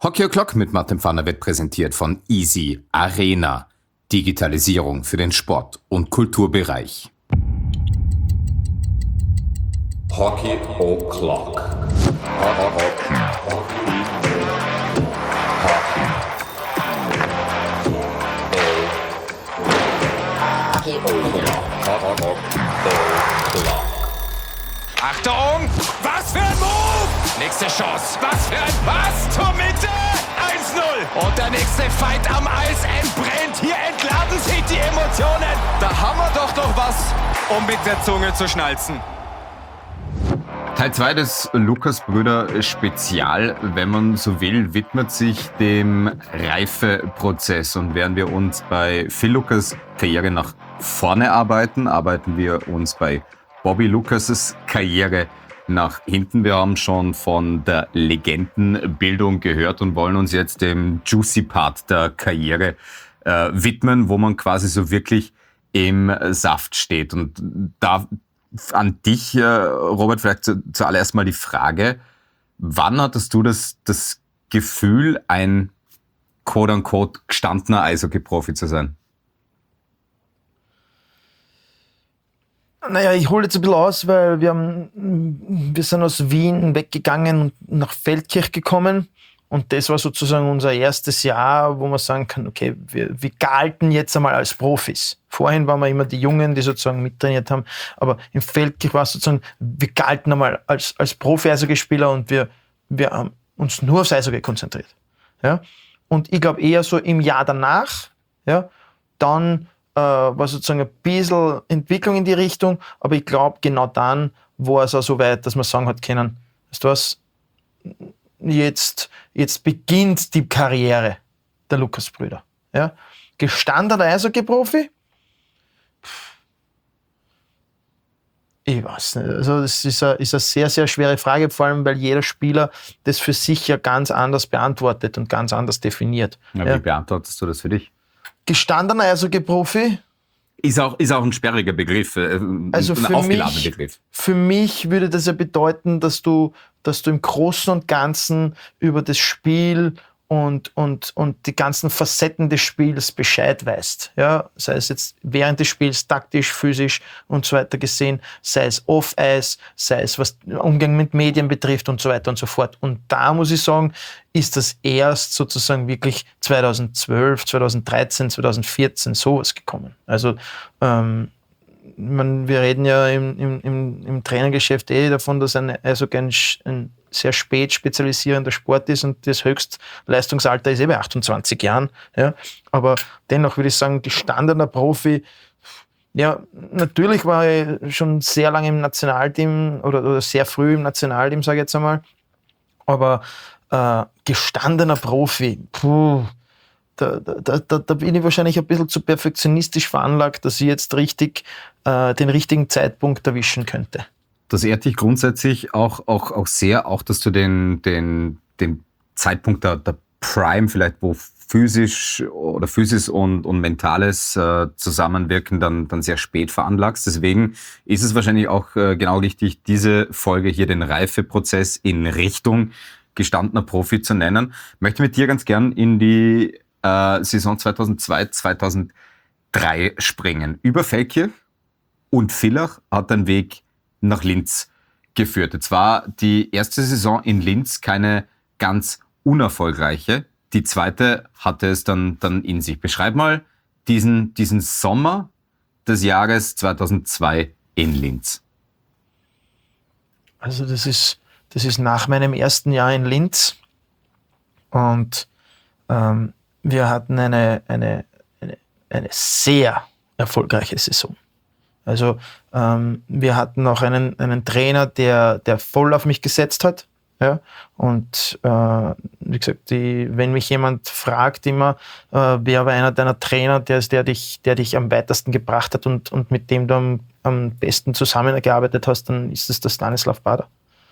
Hockey O'Clock mit Martin Pfanner wird präsentiert von Easy Arena. Digitalisierung für den Sport- und Kulturbereich. Hockey O'Clock. Achtung! Was für ein Move! Nächste Chance. Was für ein Pass zur Mitte! 1-0. Und der nächste Fight am Eis entbrennt. Hier entladen sich die Emotionen. Da haben wir doch noch was, um mit der Zunge zu schnalzen. Teil 2 des Lukas-Brüder-Spezial, wenn man so will, widmet sich dem Reifeprozess. Und während wir uns bei Phil Lucas' Karriere nach vorne arbeiten, arbeiten wir uns bei Bobby Lucas' Karriere nach hinten. Wir haben schon von der Legendenbildung gehört und wollen uns jetzt dem Juicy Part der Karriere widmen, wo man quasi so wirklich im Saft steht. Und da an dich, Robert, vielleicht zuallererst mal die Frage, wann hattest du das Gefühl, ein quote-unquote gestandener Eishockey-Profi zu sein? Naja, ich hole jetzt ein bisschen aus, weil wir sind aus Wien weggegangen und nach Feldkirch gekommen. Und das war sozusagen unser erstes Jahr, wo man sagen kann, okay, wir galten jetzt einmal als Profis. Vorhin waren wir immer die Jungen, die sozusagen mittrainiert haben. Aber in Feldkirch war es sozusagen, wir galten einmal als Profi-Eishockeyspieler und wir haben uns nur aufs Eishockey konzentriert. Ja? Und ich glaube eher so im Jahr danach, ja, dann war sozusagen ein bisschen Entwicklung in die Richtung, aber ich glaube, genau dann war es auch so weit, dass man sagen hat können, weißt du was, jetzt beginnt die Karriere der Lucas-Brüder. Ja? Gestandener Eishockey-Profi? Ich weiß nicht. Also das ist eine sehr, sehr schwere Frage, vor allem, weil jeder Spieler das für sich ja ganz anders beantwortet und ganz anders definiert. Ja, wie beantwortest du das für dich? Gestandener Eishockey-Profi? Ist auch ein sperriger Begriff, also ein aufgeladener Begriff. Für mich würde das ja bedeuten, dass du im Großen und Ganzen über das Spiel und die ganzen Facetten des Spiels Bescheid weißt. Ja? Sei es jetzt während des Spiels, taktisch, physisch und so weiter gesehen, sei es off-Ice, sei es was Umgang mit Medien betrifft und so weiter und so fort. Und da muss ich sagen, ist das erst sozusagen wirklich 2012, 2013, 2014 sowas gekommen. Also wir reden ja im Trainergeschäft davon, dass ein sehr spät spezialisierender Sport ist und das Höchstleistungsalter ist bei 28 Jahren. Ja. Aber dennoch würde ich sagen, gestandener Profi, ja, natürlich war ich schon sehr lange im Nationalteam oder sehr früh im Nationalteam, sage ich jetzt einmal. Aber gestandener Profi, da bin ich wahrscheinlich ein bisschen zu perfektionistisch veranlagt, dass ich jetzt den richtigen Zeitpunkt erwischen könnte. Das ehrt dich grundsätzlich auch sehr, auch dass du den Zeitpunkt der Prime vielleicht, wo Physis und Mentales zusammenwirken, dann sehr spät veranlagst. Deswegen ist es wahrscheinlich auch genau richtig, diese Folge hier den Reifeprozess in Richtung gestandener Profi zu nennen. Ich möchte mit dir ganz gern in die Saison 2002, 2003 springen. Über Feldkirch und Villach hat dein Weg nach Linz geführt. Jetzt war die erste Saison in Linz keine ganz unerfolgreiche. Die zweite hatte es dann in sich. Beschreib mal diesen Sommer des Jahres 2002 in Linz. Also das ist nach meinem ersten Jahr in Linz und wir hatten eine sehr erfolgreiche Saison. Also wir hatten auch einen Trainer, der voll auf mich gesetzt hat. Ja? Und wie gesagt, wenn mich jemand fragt immer, wer war einer deiner Trainer, der dich am weitesten gebracht hat und mit dem du am besten zusammengearbeitet hast, dann ist es der Stanislav Bader.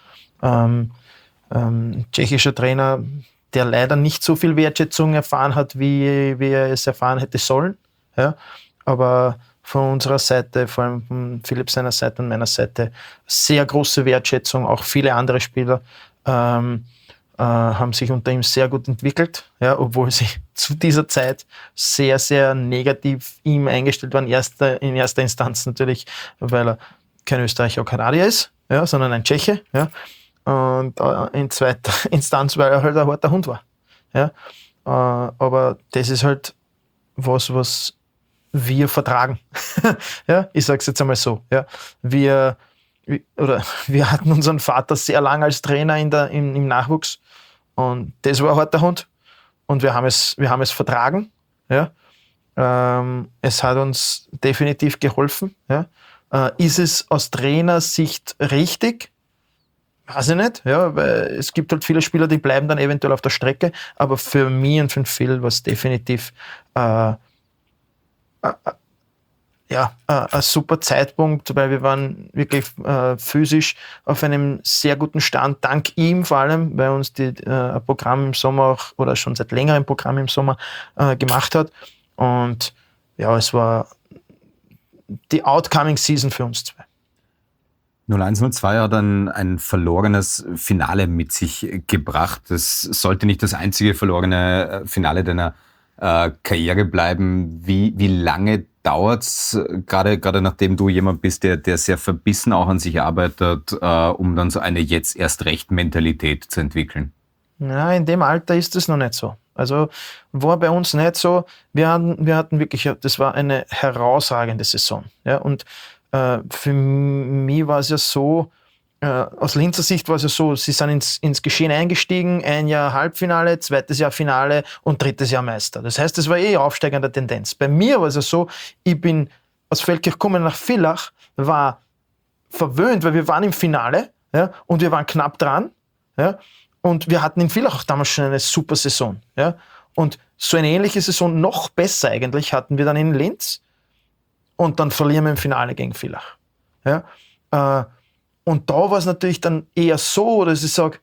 Tschechischer Trainer, der leider nicht so viel Wertschätzung erfahren hat, wie er es erfahren hätte sollen. Ja? Aber von unserer Seite, vor allem von Philipp seiner Seite und meiner Seite, sehr große Wertschätzung, auch viele andere Spieler. haben sich unter ihm sehr gut entwickelt, ja, obwohl sie zu dieser Zeit sehr, sehr negativ ihm eingestellt waren. In erster Instanz natürlich, weil er kein Österreicher oder Kanadier ist, ja, sondern ein Tscheche. Ja. Und in zweiter Instanz, weil er halt ein harter Hund war. Ja. Aber das ist halt was wir vertragen. Ja, ich sage es jetzt einmal so. Ja. Wir hatten unseren Vater sehr lange als Trainer im Nachwuchs und das war ein harter Hund und wir haben es vertragen. Ja. Es hat uns definitiv geholfen. Ja. Ist es aus Trainersicht richtig? Weiß ich nicht, ja, weil es gibt halt viele Spieler, die bleiben dann eventuell auf der Strecke, aber für mich und für den Phil war es definitiv ein super Zeitpunkt, weil wir waren wirklich physisch auf einem sehr guten Stand, dank ihm vor allem, weil uns ein Programm im Sommer auch, oder schon seit längerem Programm im Sommer gemacht hat. Und ja, es war die Outcoming Season für uns zwei. 01/02 hat ein verlorenes Finale mit sich gebracht. Das sollte nicht das einzige verlorene Finale deiner Karriere bleiben. Wie lange dauert's, gerade nachdem du jemand bist, der sehr verbissen auch an sich arbeitet, um dann so eine Jetzt-erst-recht-Mentalität zu entwickeln? Ja, in dem Alter ist es noch nicht so. Also war bei uns nicht so. Wir hatten wirklich, das war eine herausragende Saison. Ja, und für mich war es ja so, aus Linzer Sicht war es ja so, sie sind ins Geschehen eingestiegen, ein Jahr Halbfinale, zweites Jahr Finale und drittes Jahr Meister. Das heißt, es war aufsteigende Tendenz. Bei mir war es ja so, ich bin aus Feldkirch gekommen nach Villach, war verwöhnt, weil wir waren im Finale, ja, und wir waren knapp dran, ja, und wir hatten in Villach auch damals schon eine super Saison. Ja, und so eine ähnliche Saison, noch besser eigentlich, hatten wir dann in Linz. Und dann verlieren wir im Finale gegen Villach. Ja? Und da war es natürlich dann eher so, dass ich sage,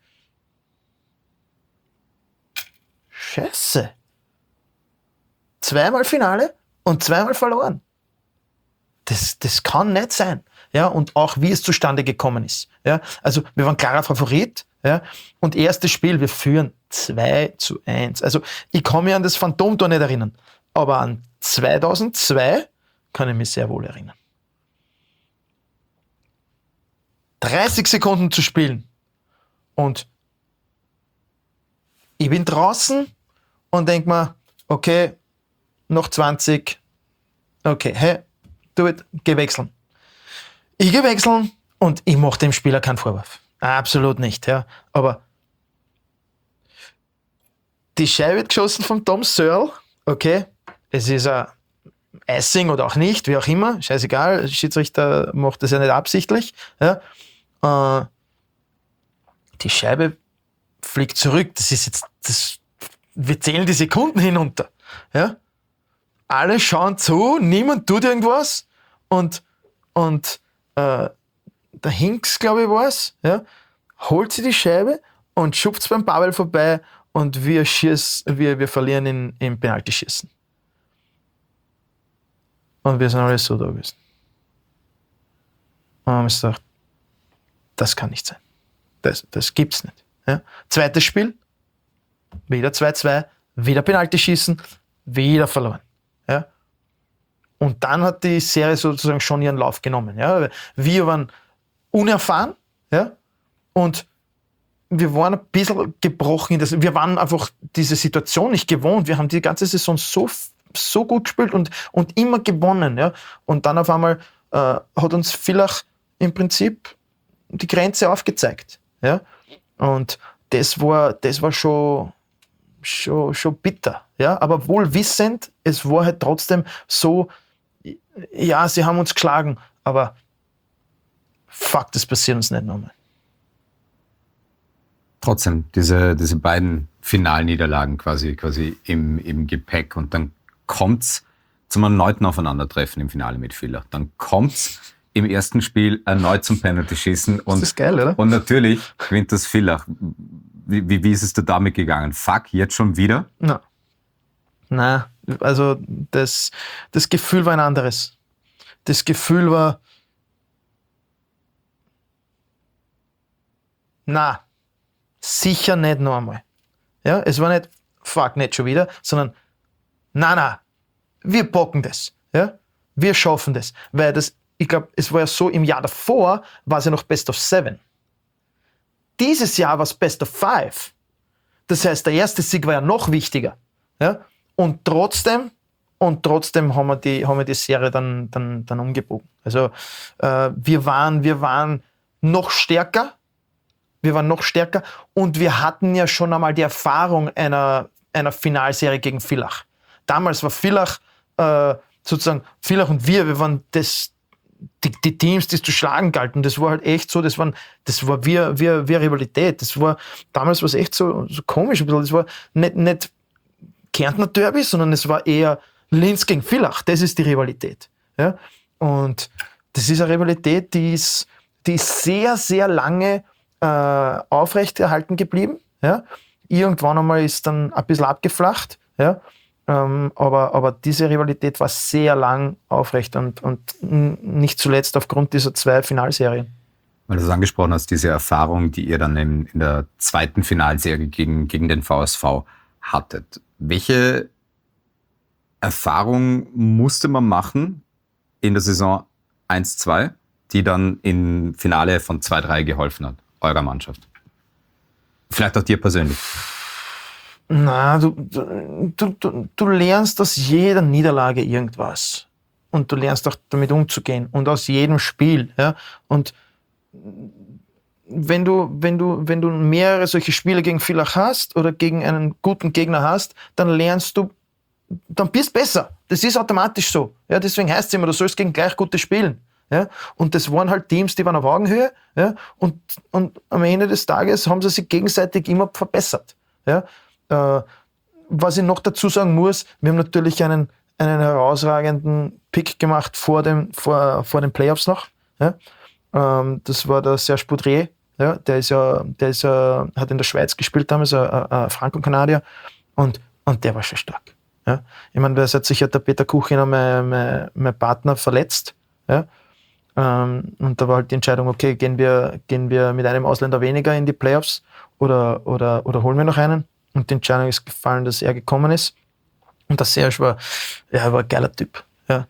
Scheiße, zweimal Finale und zweimal verloren. Das kann nicht sein. Ja? Und auch wie es zustande gekommen ist. Ja? Also wir waren klarer Favorit. Ja? Und erstes Spiel, wir führen 2:1. Also ich kann mich an das Phantomtor nicht erinnern. Aber an 2002 kann ich mich sehr wohl erinnern. 30 Sekunden zu spielen und ich bin draußen und denke mir, okay, noch 20, okay, hey, do it, geh wechseln. Ich gehe wechseln und ich mache dem Spieler keinen Vorwurf. Absolut nicht, ja. Aber die Scheibe wird geschossen von Tom Searle, okay, es ist ein Icing oder auch nicht, wie auch immer, scheißegal, der Schiedsrichter macht das ja nicht absichtlich. Ja. Die Scheibe fliegt zurück, wir zählen die Sekunden hinunter. Ja. Alle schauen zu, niemand tut irgendwas und der Hinks, glaube ich, war es, ja, holt sie die Scheibe und schupft beim Pavel vorbei und wir verlieren im Penaltyschießen. Und wir sind alle so da gewesen. Und haben uns gedacht, das kann nicht sein. Das gibt's nicht. Ja? Zweites Spiel, wieder 2:2, wieder Penalty schießen, wieder verloren. Ja? Und dann hat die Serie sozusagen schon ihren Lauf genommen. Ja? Wir waren unerfahren, ja? Und wir waren ein bisschen gebrochen. Wir waren einfach diese Situation nicht gewohnt. Wir haben die ganze Saison so gut gespielt und immer gewonnen. Ja? Und dann auf einmal hat uns Villach im Prinzip die Grenze aufgezeigt. Ja? Und das war schon bitter. Ja? Aber wohl wissend, es war halt trotzdem so, ja, sie haben uns geschlagen, aber fuck, das passiert uns nicht nochmal. Trotzdem, diese beiden Finalniederlagen quasi im Gepäck und dann kommt's zum erneuten Aufeinandertreffen im Finale mit Villach. Dann kommt's im ersten Spiel erneut zum Penalty-Schießen. Und das ist geil, oder? Und natürlich gewinnt das Villach. Wie ist es da damit gegangen? Fuck, jetzt schon wieder? Na, also das Gefühl war ein anderes. Das Gefühl war, sicher nicht noch einmal. Ja, es war nicht, fuck, nicht schon wieder, sondern, na, wir packen das. Ja, wir schaffen das. Weil ich glaube, es war ja so, im Jahr davor war es ja noch Best of 7. Dieses Jahr war es Best of 5. Das heißt, der erste Sieg war ja noch wichtiger. Ja? Und trotzdem haben wir die Serie dann umgebogen. Also wir waren noch stärker. Und wir hatten ja schon einmal die Erfahrung einer Finalserie gegen Villach. Damals war Villach sozusagen, Villach und wir waren die Teams, die es zu schlagen galten. Das war halt echt so, das war wie Rivalität. Damals war es echt so komisch ein bisschen. Das war nicht Kärntner Derby, sondern es war eher Linz gegen Villach. Das ist die Rivalität. Ja? Und das ist eine Rivalität, die ist sehr, sehr lange aufrechterhalten geblieben. Ja? Irgendwann einmal ist dann ein bisschen abgeflacht. Ja? Aber diese Rivalität war sehr lang aufrecht und nicht zuletzt aufgrund dieser 2 Finalserien. Weil du es angesprochen hast, diese Erfahrung, die ihr dann in der zweiten Finalserie gegen den VSV hattet. Welche Erfahrung musste man machen in der Saison 1-2, die dann im Finale von 2-3 geholfen hat, eurer Mannschaft? Vielleicht auch dir persönlich. Na, du lernst aus jeder Niederlage irgendwas. Und du lernst auch damit umzugehen. Und aus jedem Spiel. Ja? Und wenn du mehrere solche Spiele gegen Villach hast oder gegen einen guten Gegner hast, dann bist du besser. Das ist automatisch so. Ja? Deswegen heißt es immer, du sollst gegen gleich gute spielen. Ja? Und das waren halt Teams, die waren auf Augenhöhe. Ja? Und am Ende des Tages haben sie sich gegenseitig immer verbessert. Ja? Was ich noch dazu sagen muss, wir haben natürlich einen herausragenden Pick gemacht vor den Playoffs noch. Ja? Das war der Serge Boudrier. Ja? Der hat in der Schweiz gespielt damals, ein Franco-Kanadier. Und der war schon stark. Ja? Ich meine, da hat sich ja der Peter Kuchiner, mein Partner, verletzt. Ja? Und da war halt die Entscheidung, okay, gehen wir mit einem Ausländer weniger in die Playoffs oder holen wir noch einen? Und die Entscheidung ist gefallen, dass er gekommen ist. Und der Serge war ein geiler Typ. Ja.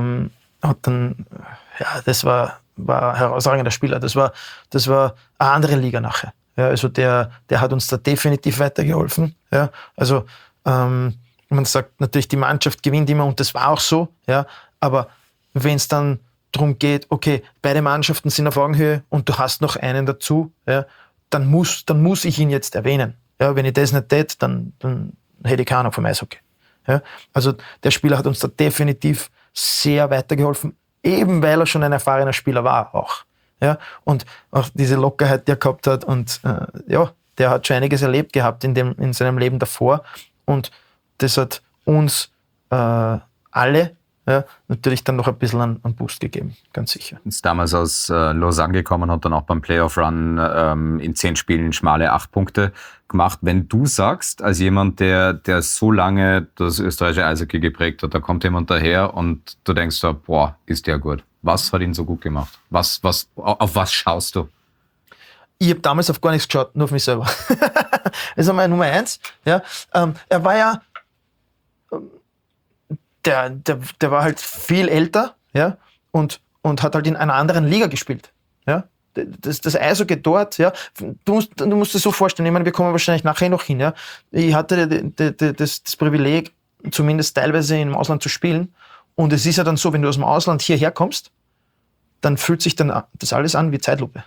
Das war ein herausragender Spieler. Das war eine andere Liga nachher. Ja, also der hat uns da definitiv weitergeholfen. Ja. Also man sagt natürlich, die Mannschaft gewinnt immer und das war auch so. Ja. Aber wenn es dann darum geht, okay, beide Mannschaften sind auf Augenhöhe und du hast noch einen dazu, ja, dann muss ich ihn jetzt erwähnen. Ja, wenn ich das nicht tät, dann hätte ich keine Ahnung vom Eishockey. Ja, also der Spieler hat uns da definitiv sehr weitergeholfen, eben weil er schon ein erfahrener Spieler war auch. Ja, und auch diese Lockerheit, die er gehabt hat und der hat schon einiges erlebt gehabt in seinem Leben davor und das hat uns alle natürlich dann noch ein bisschen einen Boost gegeben, ganz sicher. Ist damals aus Lausanne gekommen, hat dann auch beim Playoff-Run in 10 Spielen schmale 8 Punkte gemacht. Wenn du sagst, als jemand, der so lange das österreichische Eishockey geprägt hat, da kommt jemand daher und du denkst so, boah, ist der gut. Was hat ihn so gut gemacht? Auf was schaust du? Ich habe damals auf gar nichts geschaut, nur auf mich selber. Das ist meine Nummer 1. Ja. Er war ja der war halt viel älter, ja, und hat halt in einer anderen Liga gespielt. Ja. Das Eishockey dort, ja, du musst dir so vorstellen, ich meine, wir kommen wahrscheinlich nachher noch hin, ja. Ich hatte das Privileg, zumindest teilweise im Ausland zu spielen. Und es ist ja dann so, wenn du aus dem Ausland hierher kommst, dann fühlt sich dann das alles an wie Zeitlupe.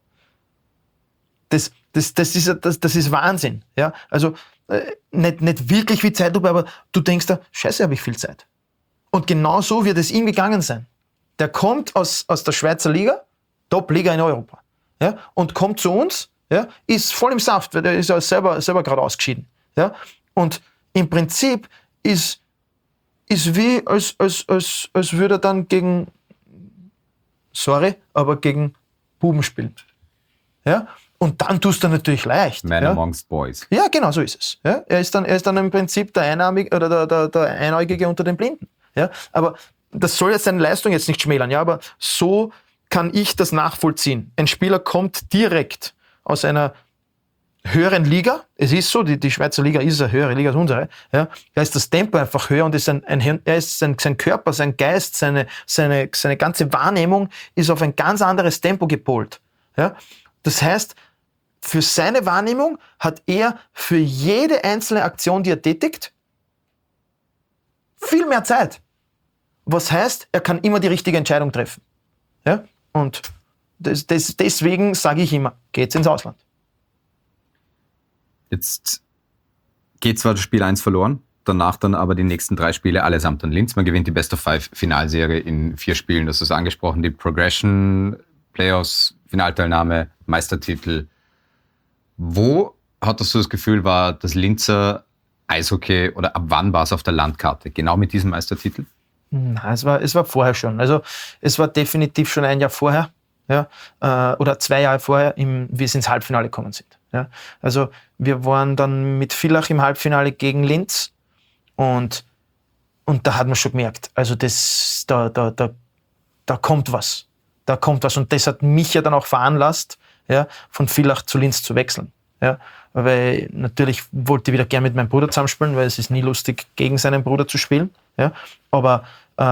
Das ist Wahnsinn. Ja? Also nicht wirklich wie Zeitlupe, aber du denkst da, scheiße, habe ich viel Zeit. Und genau so wird es ihm gegangen sein. Der kommt aus der Schweizer Liga, Top-Liga in Europa, ja? Und kommt zu uns, ja? Ist voll im Saft, weil der ist ja selber gerade ausgeschieden. Ja? Und im Prinzip ist wie, als würde er dann gegen Buben spielen. Ja? Und dann tust du natürlich leicht. Man amongst boys. Ja, genau, so ist es. Ja? Er ist dann im Prinzip der Einarmige oder der Einäugige unter den Blinden. Ja? Aber das soll jetzt seine Leistung jetzt nicht schmälern, ja? Aber so kann ich das nachvollziehen. Ein Spieler kommt direkt aus einer höheren Liga, es ist so, die Schweizer Liga ist eine höhere Liga als unsere, ja, da ist das Tempo einfach höher und ist sein Körper, sein Geist, seine ganze Wahrnehmung ist auf ein ganz anderes Tempo gepolt. Ja. Das heißt, für seine Wahrnehmung hat er für jede einzelne Aktion, die er tätigt, viel mehr Zeit. Was heißt, er kann immer die richtige Entscheidung treffen. Ja. Und deswegen sage ich immer, geht's ins Ausland. Jetzt geht zwar das Spiel 1 verloren, danach dann aber die nächsten 3 Spiele allesamt an Linz. Man gewinnt die Best-of-5-Finalserie in 4 Spielen. Das ist angesprochen, die Progression, Playoffs, Finalteilnahme, Meistertitel. Wo hattest du das Gefühl, war das Linzer Eishockey oder ab wann war es auf der Landkarte? Genau mit diesem Meistertitel? Na, es war vorher schon. Also es war definitiv schon ein Jahr vorher, ja, oder 2 Jahre vorher, wie es ins Halbfinale gekommen sind. Ja. Also wir waren dann mit Villach im Halbfinale gegen Linz und da hat man schon gemerkt, also da kommt was. Da kommt was. Und das hat mich ja dann auch veranlasst, ja, von Villach zu Linz zu wechseln. Ja. Weil natürlich wollte ich wieder gern mit meinem Bruder zusammenspielen, weil es ist nie lustig, gegen seinen Bruder zu spielen. Ja. Aber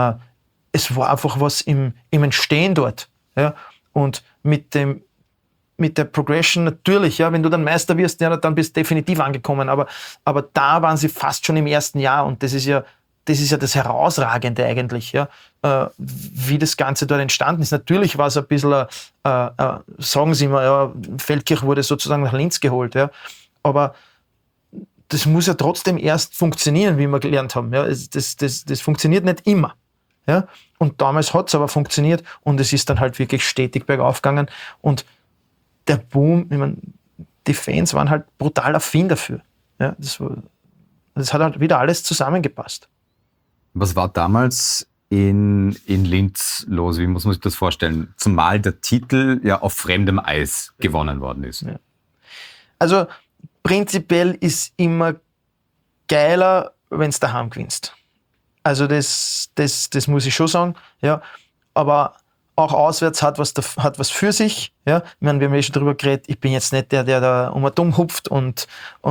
es war einfach was im Entstehen dort. Ja. Und mit der Progression natürlich, ja, wenn du dann Meister wirst, ja, dann bist du definitiv angekommen. Aber da waren sie fast schon im ersten Jahr und das ist ja das Herausragende eigentlich, ja, wie das Ganze dort entstanden ist. Natürlich war es ein bisschen, sagen Sie immer, ja, Feldkirch wurde sozusagen nach Linz geholt, ja, aber das muss ja trotzdem erst funktionieren, wie wir gelernt haben. Ja. Das funktioniert nicht immer. Ja. Und damals hat es aber funktioniert und es ist dann halt wirklich stetig bergauf gegangen und der Boom, ich meine, die Fans waren halt brutal affin dafür. Ja, das hat halt wieder alles zusammengepasst. Was war damals in Linz los? Wie muss man sich das vorstellen? Zumal der Titel ja auf fremdem Eis gewonnen worden ist. Ja. Also prinzipiell ist immer geiler, wenn du daheim gewinnst. Also das muss ich schon sagen. Ja. Aber auch auswärts hat was für sich. Ja. Ich meine, wir haben schon drüber geredet, ich bin jetzt nicht der da um und um hupft und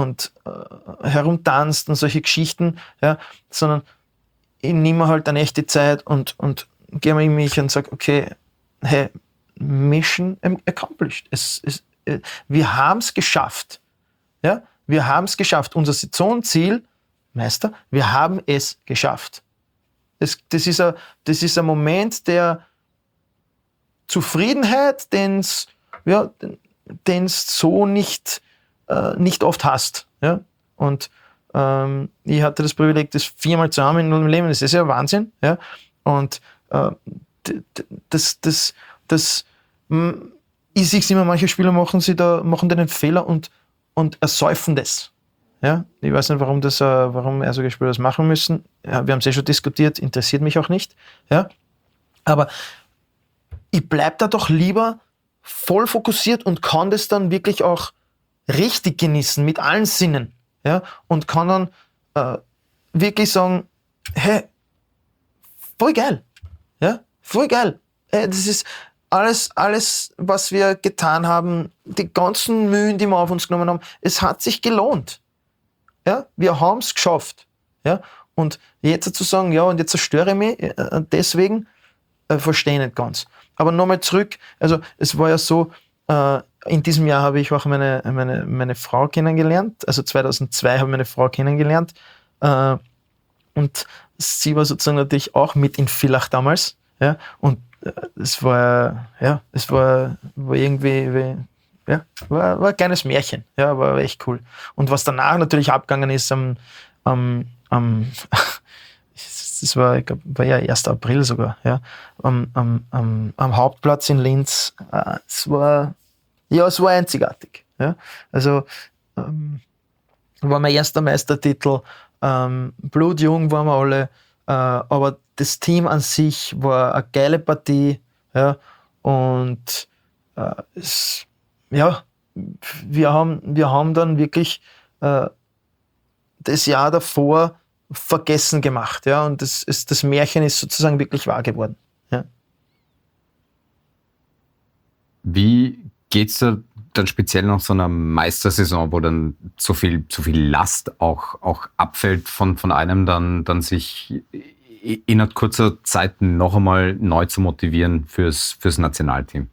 herumtanzt und solche Geschichten, ja, sondern ich nehme halt eine echte Zeit und gehe mal in mich und sage, okay, hey, Mission accomplished. Wir haben es geschafft. Ja. Wir haben es geschafft. Unser Saisonziel, Meister, wir haben es geschafft. Das ist ein Moment der Zufriedenheit, den so nicht oft hast. Ja? Und ich hatte das Privileg, das 4-mal zu haben in meinem Leben. Das ist ja Wahnsinn. Ja? Und ich sehe es immer, manche Spieler machen den Fehler und ersäufen das. Ja? Ich weiß nicht, warum Eishockeyspieler das machen müssen. Ja, wir haben es schon diskutiert, interessiert mich auch nicht. Ja? Aber ich bleibe da doch lieber voll fokussiert und kann das dann wirklich auch richtig genießen, mit allen Sinnen. Ja? Und kann dann wirklich sagen, hey, voll geil. Ja? Voll geil. Das ist alles, was wir getan haben, die ganzen Mühen, die wir auf uns genommen haben, es hat sich gelohnt. Ja? Wir haben es geschafft. Ja? Und jetzt zu sagen, ja, und jetzt zerstöre ich mich, deswegen verstehe ich nicht ganz. Aber nochmal zurück, also es war ja so, in diesem Jahr habe ich auch meine Frau kennengelernt, also 2002 habe ich meine Frau kennengelernt und sie war sozusagen natürlich auch mit in Villach damals, ja, und es war irgendwie, ja, war ein kleines Märchen, ja, war echt cool. Und was danach natürlich abgegangen ist das war, ich glaube, war ja 1. April sogar, ja, am Hauptplatz in Linz. Es war einzigartig. Ja. Also war mein erster Meistertitel, blutjung waren wir alle, aber das Team an sich war eine geile Partie, ja, und wir haben dann wirklich das Jahr davor vergessen gemacht, ja, und das Märchen ist sozusagen wirklich wahr geworden. Ja. Wie geht's dir dann speziell nach so einer Meistersaison, wo dann so viel Last auch abfällt von einem, dann sich innerhalb kurzer Zeit noch einmal neu zu motivieren fürs Nationalteam?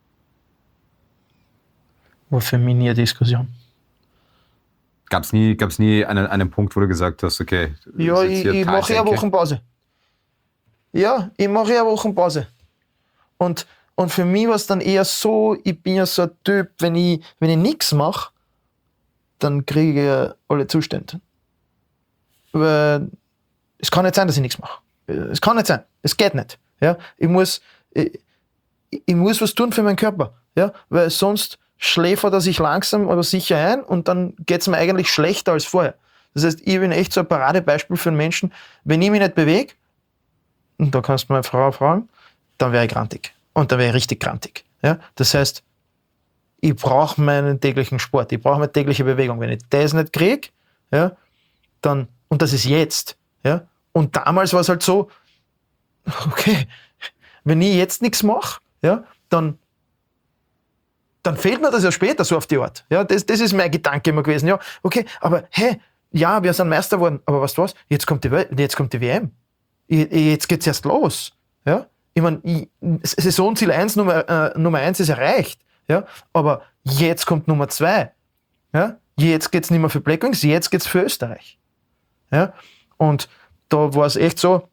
War für mich nie eine Diskussion. Gab's nie einen Punkt, wo du gesagt hast, okay, Ja, ich mache ja Wochenpause. Ja, ich mache ja Wochenpause. Und für mich war es dann eher so, ich bin ja so ein Typ, wenn ich nichts mache, dann kriege ich ja alle Zustände. Weil es kann nicht sein, dass ich nichts mache. Es kann nicht sein. Es geht nicht. Ja? Ich muss was tun für meinen Körper. Ja? Weil sonst schläfert er sich langsam aber sicher ein und dann geht es mir eigentlich schlechter als vorher. Das heißt, ich bin echt so ein Paradebeispiel für einen Menschen, wenn ich mich nicht bewege, und da kannst du meine Frau fragen, dann wäre ich grantig. Und dann wäre ich richtig grantig. Ja? Das heißt, ich brauche meinen täglichen Sport, ich brauche meine tägliche Bewegung. Wenn ich das nicht kriege, ja, dann, und das ist jetzt, ja, und damals war es halt so, okay, wenn ich jetzt nichts mache, ja, dann fehlt mir das ja später so auf die Art. Ja, das ist mein Gedanke immer gewesen. Ja, okay, aber hey, ja, wir sind Meister geworden, aber weißt du was? Jetzt kommt die WM. Jetzt geht's erst los. Ja? Ich meine, Saisonziel 1, Nummer 1 ist erreicht. Ja? Aber jetzt kommt Nummer 2. Ja? Jetzt geht's nicht mehr für Black Wings, jetzt geht's für Österreich. Ja? Und da war es echt so,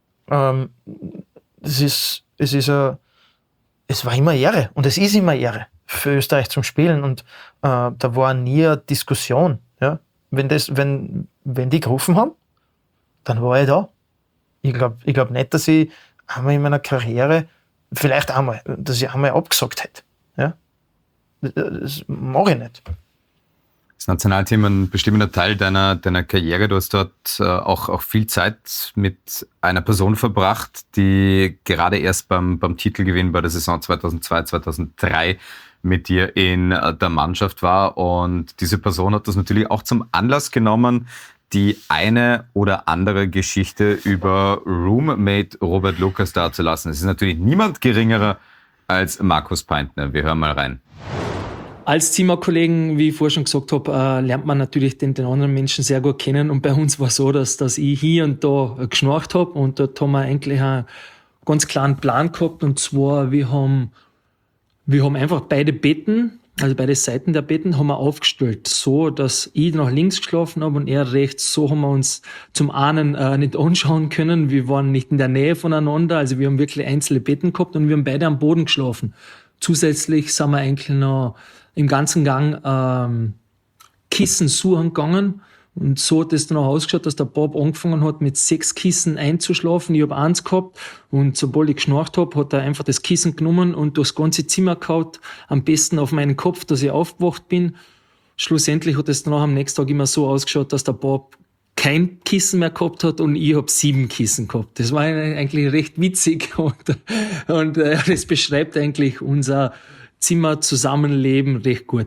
es war immer Ehre und es ist immer Ehre für Österreich zum Spielen und da war nie eine Diskussion. Ja? Wenn die gerufen haben, dann war ich da. Ich glaub nicht, dass ich einmal in meiner Karriere, vielleicht einmal, dass ich einmal abgesagt hätte. Ja? Das mache ich nicht. Das Nationalteam ein bestimmender Teil deiner Karriere. Du hast dort auch viel Zeit mit einer Person verbracht, die gerade erst beim Titelgewinn bei der Saison 2002, 2003 mit dir in der Mannschaft war. Und diese Person hat das natürlich auch zum Anlass genommen, die eine oder andere Geschichte über Roommate Robert Lucas dazulassen. Es ist natürlich niemand geringerer als Markus Peintner. Wir hören mal rein. Als Zimmerkollegen, wie ich vorher schon gesagt habe, lernt man natürlich den anderen Menschen sehr gut kennen. Und bei uns war es so, dass ich hier und da geschnarcht habe. Und dort haben wir eigentlich einen ganz klaren Plan gehabt. Und zwar, wir haben einfach beide Betten, also beide Seiten der Betten, haben wir aufgestellt. So, dass ich nach links geschlafen habe und er rechts. So haben wir uns zum einen nicht anschauen können. Wir waren nicht in der Nähe voneinander. Also wir haben wirklich einzelne Betten gehabt und wir haben beide am Boden geschlafen. Zusätzlich sind wir eigentlich noch im ganzen Gang Kissen suchen gegangen. Und so hat es dann auch ausgeschaut, dass der Bob angefangen hat, mit 6 Kissen einzuschlafen. Ich habe 1 gehabt und sobald ich geschnarcht habe, hat er einfach das Kissen genommen und durchs ganze Zimmer gehauen, am besten auf meinen Kopf, dass ich aufgewacht bin. Schlussendlich hat es dann auch am nächsten Tag immer so ausgeschaut, dass der Bob kein Kissen mehr gehabt hat und ich habe 7 Kissen gehabt. Das war eigentlich recht witzig und das beschreibt eigentlich unser Zimmerzusammenleben recht gut.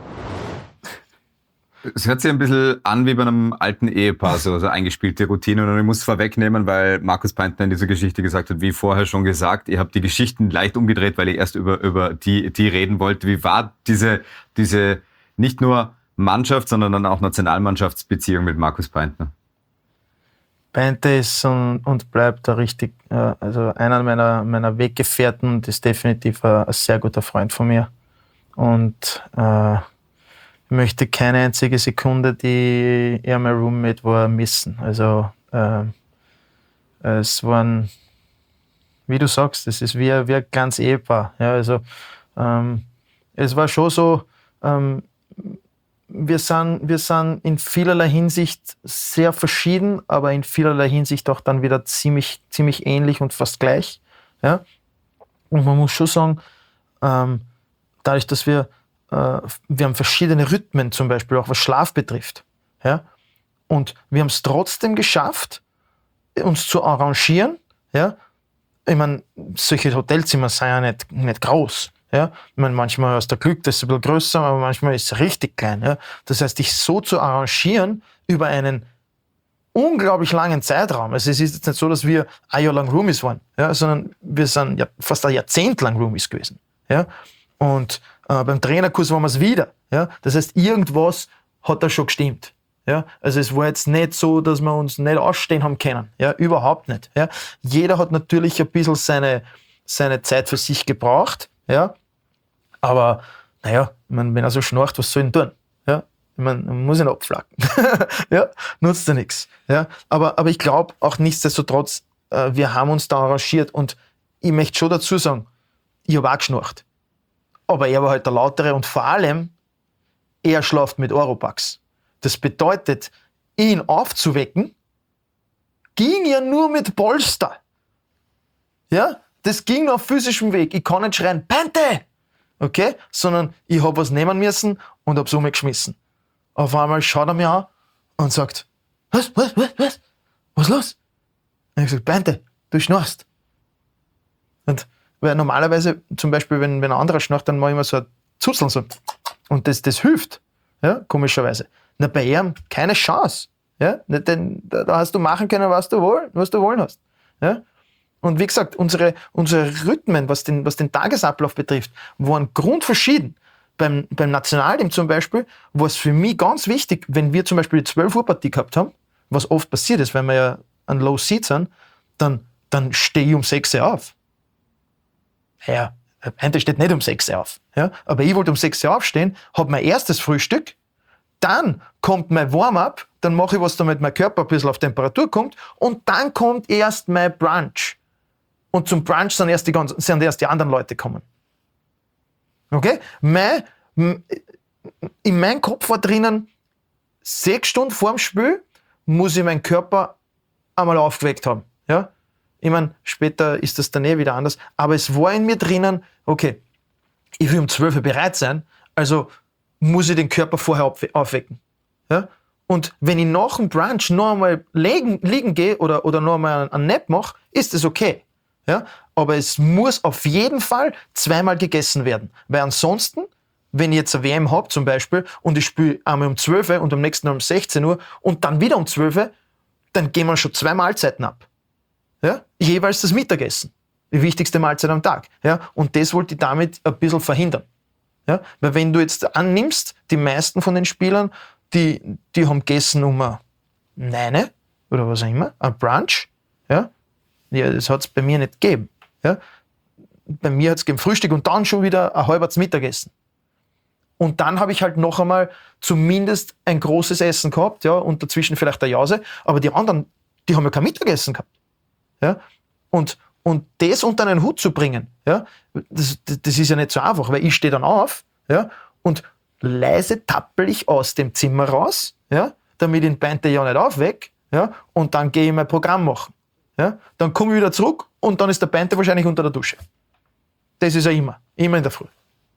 Es hört sich ein bisschen an wie bei einem alten Ehepaar, so eingespielte Routine. Und ich muss vorwegnehmen, weil Markus Peintner in dieser Geschichte gesagt hat, wie vorher schon gesagt, ihr habt die Geschichten leicht umgedreht, weil ihr erst über die reden wollt. Wie war diese nicht nur Mannschaft, sondern dann auch Nationalmannschaftsbeziehung mit Markus Peintner? Peintner ist und bleibt da richtig, also einer meiner Weggefährten und ist definitiv ein sehr guter Freund von mir. Und ich möchte keine einzige Sekunde, die er mein Roommate war, missen. Also es waren, wie du sagst, es ist wie ein ganz Ehepaar. Ja, also es war schon so, wir sind in vielerlei Hinsicht sehr verschieden, aber in vielerlei Hinsicht auch dann wieder ziemlich ähnlich und fast gleich. Ja? Und man muss schon sagen, dadurch, dass wir haben verschiedene Rhythmen, zum Beispiel auch was Schlaf betrifft. Ja? Und wir haben es trotzdem geschafft, uns zu arrangieren. Ja? Ich meine, solche Hotelzimmer sind ja nicht groß. Ja? Ich meine, manchmal hast du Glück, das ist ein bisschen größer, aber manchmal ist es richtig klein. Ja? Das heißt, dich so zu arrangieren über einen unglaublich langen Zeitraum. Also es ist jetzt nicht so, dass wir ein Jahr lang Roomies waren, ja? Sondern wir sind ja fast ein Jahrzehnt lang Roomies gewesen. Ja? Und Beim Trainerkurs waren wir es wieder. Ja? Das heißt, irgendwas hat da schon gestimmt. Ja? Also es war jetzt nicht so, dass wir uns nicht ausstehen haben können. Ja? Überhaupt nicht. Ja? Jeder hat natürlich ein bisschen seine Zeit für sich gebraucht. Ja? Aber naja, ich mein, wenn er so schnarcht, was soll ich denn tun? Ja? Ich mein, man muss ihn abflacken. Ja? Nutzt ja nichts. Ja? Aber ich glaube auch nichtsdestotrotz, wir haben uns da arrangiert und ich möchte schon dazu sagen, ich habe auch geschnarcht. Aber er war halt der Lautere und vor allem, er schlaft mit Oropax. Das bedeutet, ihn aufzuwecken, ging ja nur mit Polster. Ja, das ging auf physischem Weg. Ich kann nicht schreien, Pente! Okay? Sondern ich habe was nehmen müssen und habe es umgeschmissen. Auf einmal schaut er mir an und sagt, was? Was ist los? Und ich habe gesagt, Pente, du schnarchst. Und weil normalerweise, zum Beispiel, wenn ein anderer schnarcht, dann mache ich immer so ein Zuzeln so. Und das hilft, ja, komischerweise. Na, bei ihm keine Chance. Ja? Denn da hast du machen können, was du wollen hast. Ja? Und wie gesagt, unsere Rhythmen, was den Tagesablauf betrifft, waren grundverschieden. Beim Nationalteam zum Beispiel war es für mich ganz wichtig, wenn wir zum Beispiel die 12-Uhr-Partie gehabt haben, was oft passiert ist, wenn wir ja an Low Seat sind, dann stehe ich um 6 Uhr auf. Ja, einer steht nicht um 6 Uhr auf. Ja? Aber ich wollte um 6 Uhr aufstehen, habe mein erstes Frühstück, dann kommt mein Warm-up, dann mache ich was, damit mein Körper ein bisschen auf Temperatur kommt und dann kommt erst mein Brunch. Und zum Brunch sind erst die anderen Leute gekommen. Okay? In meinem Kopf war drinnen, 6 Stunden vor dem Spiel muss ich meinen Körper einmal aufgeweckt haben. Ja? Ich meine, später ist das dann wieder anders. Aber es war in mir drinnen, okay, ich will um 12 Uhr bereit sein, also muss ich den Körper vorher aufwecken. Ja? Und wenn ich nach dem Brunch noch einmal liegen gehe oder noch einmal einen Nap mache, ist das okay. Ja? Aber es muss auf jeden Fall zweimal gegessen werden. Weil ansonsten, wenn ich jetzt eine WM habe zum Beispiel und ich spiele einmal um 12 Uhr und am nächsten Mal um 16 Uhr und dann wieder um 12 Uhr, dann gehen wir schon 2 Mahlzeiten ab. Ja? Jeweils das Mittagessen. Die wichtigste Mahlzeit am Tag. Ja? Und das wollte ich damit ein bisschen verhindern. Ja? Weil wenn du jetzt annimmst, die meisten von den Spielern, die haben gegessen um 9 oder was auch immer, ein Brunch. Ja, das hat es bei mir nicht gegeben. Ja? Bei mir hat es gegeben Frühstück und dann schon wieder ein halbes Mittagessen. Und dann habe ich halt noch einmal zumindest ein großes Essen gehabt, ja, und dazwischen vielleicht eine Jause, aber die anderen, die haben ja kein Mittagessen gehabt. Ja? Und das unter einen Hut zu bringen, ja, das ist ja nicht so einfach, weil ich stehe dann auf, ja, und leise tappel ich aus dem Zimmer raus, ja, damit ich den Pente ja nicht aufweck, ja, und dann gehe ich mein Programm machen. Ja. Dann komme ich wieder zurück und dann ist der Pente wahrscheinlich unter der Dusche. Das ist ja immer in der Früh.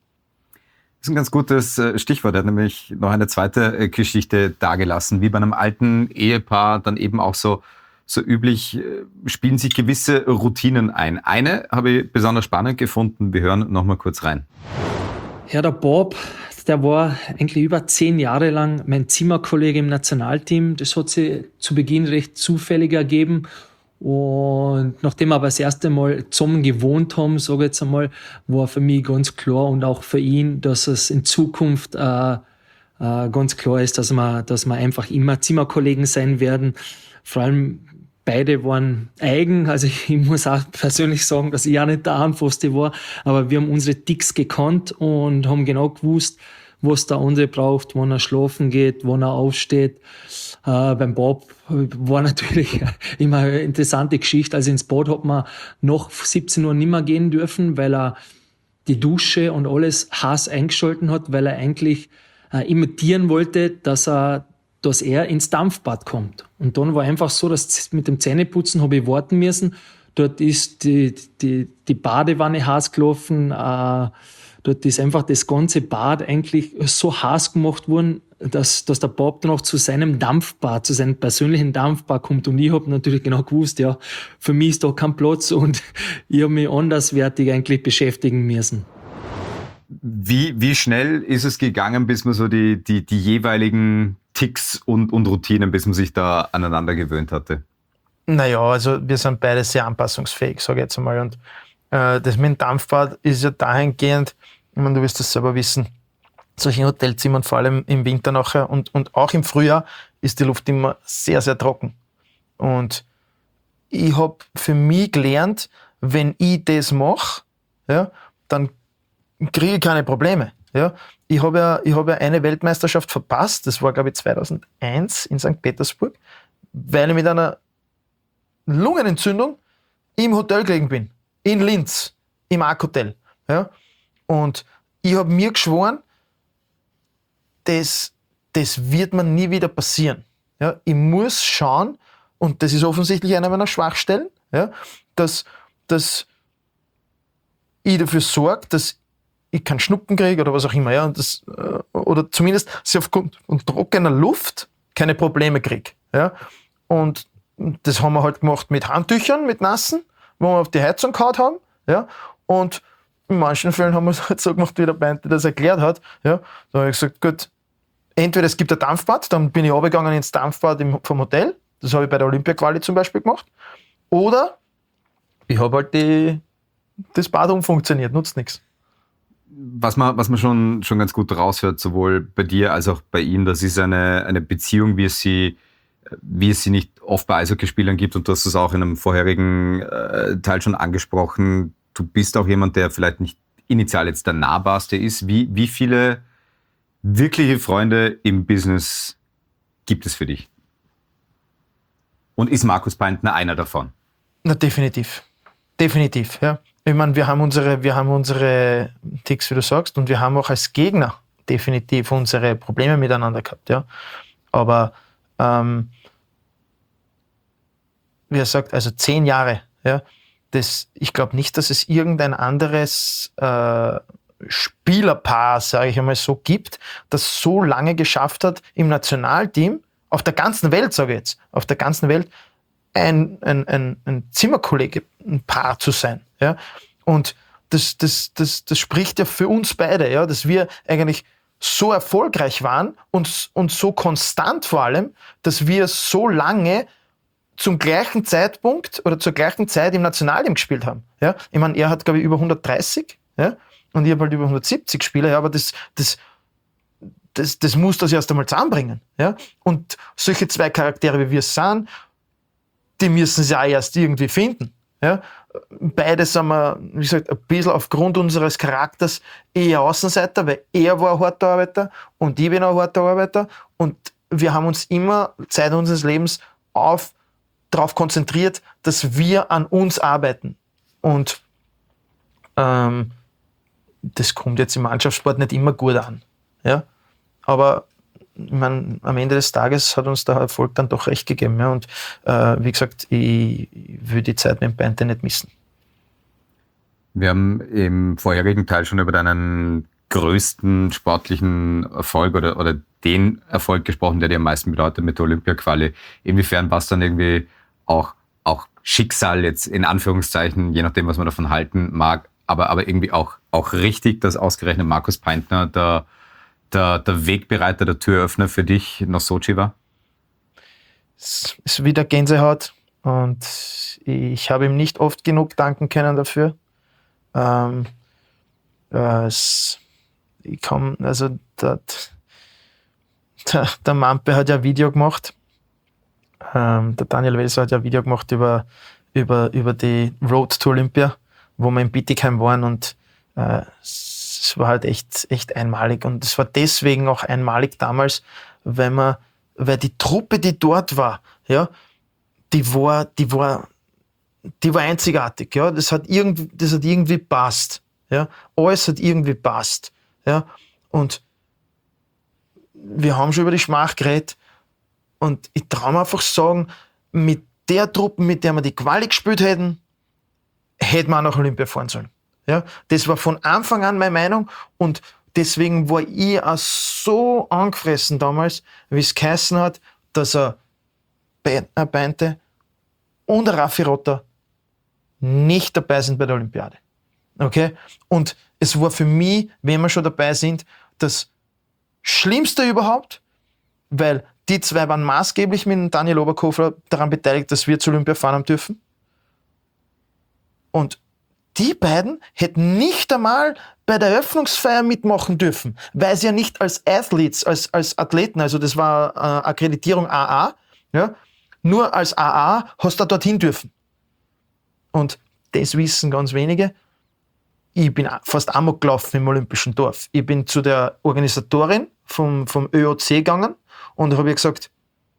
Das ist ein ganz gutes Stichwort. Er hat nämlich noch eine zweite Geschichte dargelassen, wie bei einem alten Ehepaar dann eben auch so üblich, spielen sich gewisse Routinen ein. Eine habe ich besonders spannend gefunden. Wir hören noch mal kurz rein. Ja, der Bob, der war eigentlich über 10 Jahre lang mein Zimmerkollege im Nationalteam. Das hat sich zu Beginn recht zufällig ergeben. Und nachdem wir aber das erste Mal zusammen gewohnt haben, sage ich jetzt einmal, war für mich ganz klar und auch für ihn, dass es in Zukunft ganz klar ist, dass wir einfach immer Zimmerkollegen sein werden. Vor allem beide waren eigen, also ich muss auch persönlich sagen, dass ich auch nicht der Einfachste war, aber wir haben unsere Ticks gekannt und haben genau gewusst, was der andere braucht, wann er schlafen geht, wann er aufsteht. Beim Bob war natürlich immer eine interessante Geschichte. Also ins Bad hat man nach 17 Uhr nicht mehr gehen dürfen, weil er die Dusche und alles heiß eingeschalten hat, weil er eigentlich imitieren wollte, dass er ins Dampfbad kommt. Und dann war einfach so, dass mit dem Zähneputzen habe ich warten müssen. Dort ist die Badewanne heiß gelaufen. Dort ist einfach das ganze Bad eigentlich so heiß gemacht worden, dass der Bob dann auch zu seinem Dampfbad, zu seinem persönlichen Dampfbad kommt. Und ich habe natürlich genau gewusst, ja, für mich ist da kein Platz und ich habe mich anderswertig eigentlich beschäftigen müssen. Wie schnell ist es gegangen, bis man so die jeweiligen Ticks und Routinen, bis man sich da aneinander gewöhnt hatte? Naja, also wir sind beide sehr anpassungsfähig, sage ich jetzt einmal. Und das mit dem Dampfbad ist ja dahingehend, Ich meine, du wirst das selber wissen, solche Hotelzimmern, vor allem im Winter nachher und auch im Frühjahr, ist die Luft immer sehr, sehr trocken. Und ich habe für mich gelernt, wenn ich das mache, ja, dann kriege ich keine Probleme. Ja. Ich habe ja eine Weltmeisterschaft verpasst, das war glaube ich 2001 in St. Petersburg, weil ich mit einer Lungenentzündung im Hotel gelegen bin, in Linz, im Ark-Hotel. Ja. Und ich habe mir geschworen, das wird mir nie wieder passieren. Ja. Ich muss schauen, und das ist offensichtlich eine meiner Schwachstellen, ja, dass ich dafür sorge, dass ich keinen Schnuppen kriege oder was auch immer, ja, und oder zumindest sie aufgrund von trockener Luft keine Probleme kriege. Ja. Und das haben wir halt gemacht mit Handtüchern, mit nassen, wo wir auf die Heizung gehauen haben. Ja. Und in manchen Fällen haben wir es halt so gemacht, wie der Beinte das erklärt hat. Ja. Da habe ich gesagt, gut, entweder es gibt ein Dampfbad, dann bin ich runtergegangen ins Dampfbad vom Hotel. Das habe ich bei der Olympia-Quali zum Beispiel gemacht. Oder ich habe halt das Bad umfunktioniert, nutzt nichts. Was man schon ganz gut raushört, sowohl bei dir als auch bei ihm, das ist eine Beziehung, wie es sie nicht oft bei Eishockeyspielern gibt, und du hast es auch in einem vorherigen Teil schon angesprochen. Du bist auch jemand, der vielleicht nicht initial jetzt der nahbarste ist. Wie viele wirkliche Freunde im Business gibt es für dich? Und ist Markus Peintner einer davon? Na, definitiv. Definitiv, ja. Ich meine, wir haben unsere Ticks, wie du sagst, und wir haben auch als Gegner definitiv unsere Probleme miteinander gehabt, ja. Aber, wie er sagt, also 10 Jahre, ja. Ich glaube nicht, dass es irgendein anderes Spielerpaar, sage ich einmal so, gibt, das so lange geschafft hat, im Nationalteam, auf der ganzen Welt, sage ich jetzt, auf der ganzen Welt, ein Zimmerkollege, ein Paar zu sein. Ja? Und das spricht ja für uns beide, ja? Dass wir eigentlich so erfolgreich waren und so konstant vor allem, dass wir so lange zum gleichen Zeitpunkt oder zur gleichen Zeit im Nationalteam gespielt haben. Ja? Ich meine, er hat, glaube ich, über 130, ja? Und ich habe halt über 170 Spieler, ja? Aber das muss das erst einmal zusammenbringen. Ja? Und solche zwei Charaktere, wie wir es sind, die müssen sie auch erst irgendwie finden. Ja? Beide sind wir, wie gesagt, ein bisschen aufgrund unseres Charakters eher Außenseiter, weil er war ein harter Arbeiter und ich bin auch ein harter Arbeiter. Und wir haben uns immer Zeit unseres Lebens darauf konzentriert, dass wir an uns arbeiten. Und das kommt jetzt im Mannschaftssport nicht immer gut an. Ja? Aber ich meine, am Ende des Tages hat uns der Erfolg dann doch recht gegeben. Ja? Und wie gesagt, ich will die Zeit mit dem Peinte nicht missen. Wir haben im vorherigen Teil schon über deinen größten sportlichen Erfolg oder den Erfolg gesprochen, der dir am meisten bedeutet mit der Olympia-Quali. Inwiefern war es dann irgendwie auch Schicksal jetzt in Anführungszeichen, je nachdem, was man davon halten mag, aber irgendwie auch richtig, dass ausgerechnet Markus Peintner der Wegbereiter, der Türöffner für dich nach Sochi war? Es ist wieder Gänsehaut und ich habe ihm nicht oft genug danken können dafür. Der Mampe hat ja ein Video gemacht. Der Daniel Welser hat ja ein Video gemacht über die Road to Olympia, wo wir in Bietigheim waren, und es war halt echt einmalig. Und es war deswegen auch einmalig damals, weil die Truppe, die dort war, ja, die war einzigartig. Ja. Das hat irgendwie passt. Ja. Alles hat irgendwie passt. Ja. Und wir haben schon über die Schmach geredet. Und ich traue mir einfach sagen, mit der Truppe, mit der wir die Quali gespielt hätten, hätten wir auch nach Olympia fahren sollen. Ja, das war von Anfang an meine Meinung, und deswegen war ich auch so angefressen damals, wie es geheißen hat, dass Peinte und Raffi Rotter nicht dabei sind bei der Olympiade. Okay? Und es war für mich, wenn wir schon dabei sind, das Schlimmste überhaupt, weil die zwei waren maßgeblich mit Daniel Oberkofler daran beteiligt, dass wir zur Olympia fahren haben dürfen. Und die beiden hätten nicht einmal bei der Eröffnungsfeier mitmachen dürfen, weil sie ja nicht als Athletes, als Athleten, also das war Akkreditierung AA, ja, nur als AA hast du dorthin dürfen. Und das wissen ganz wenige. Ich bin fast amok gelaufen im Olympischen Dorf. Ich bin zu der Organisatorin vom ÖOC gegangen und habe ihr gesagt,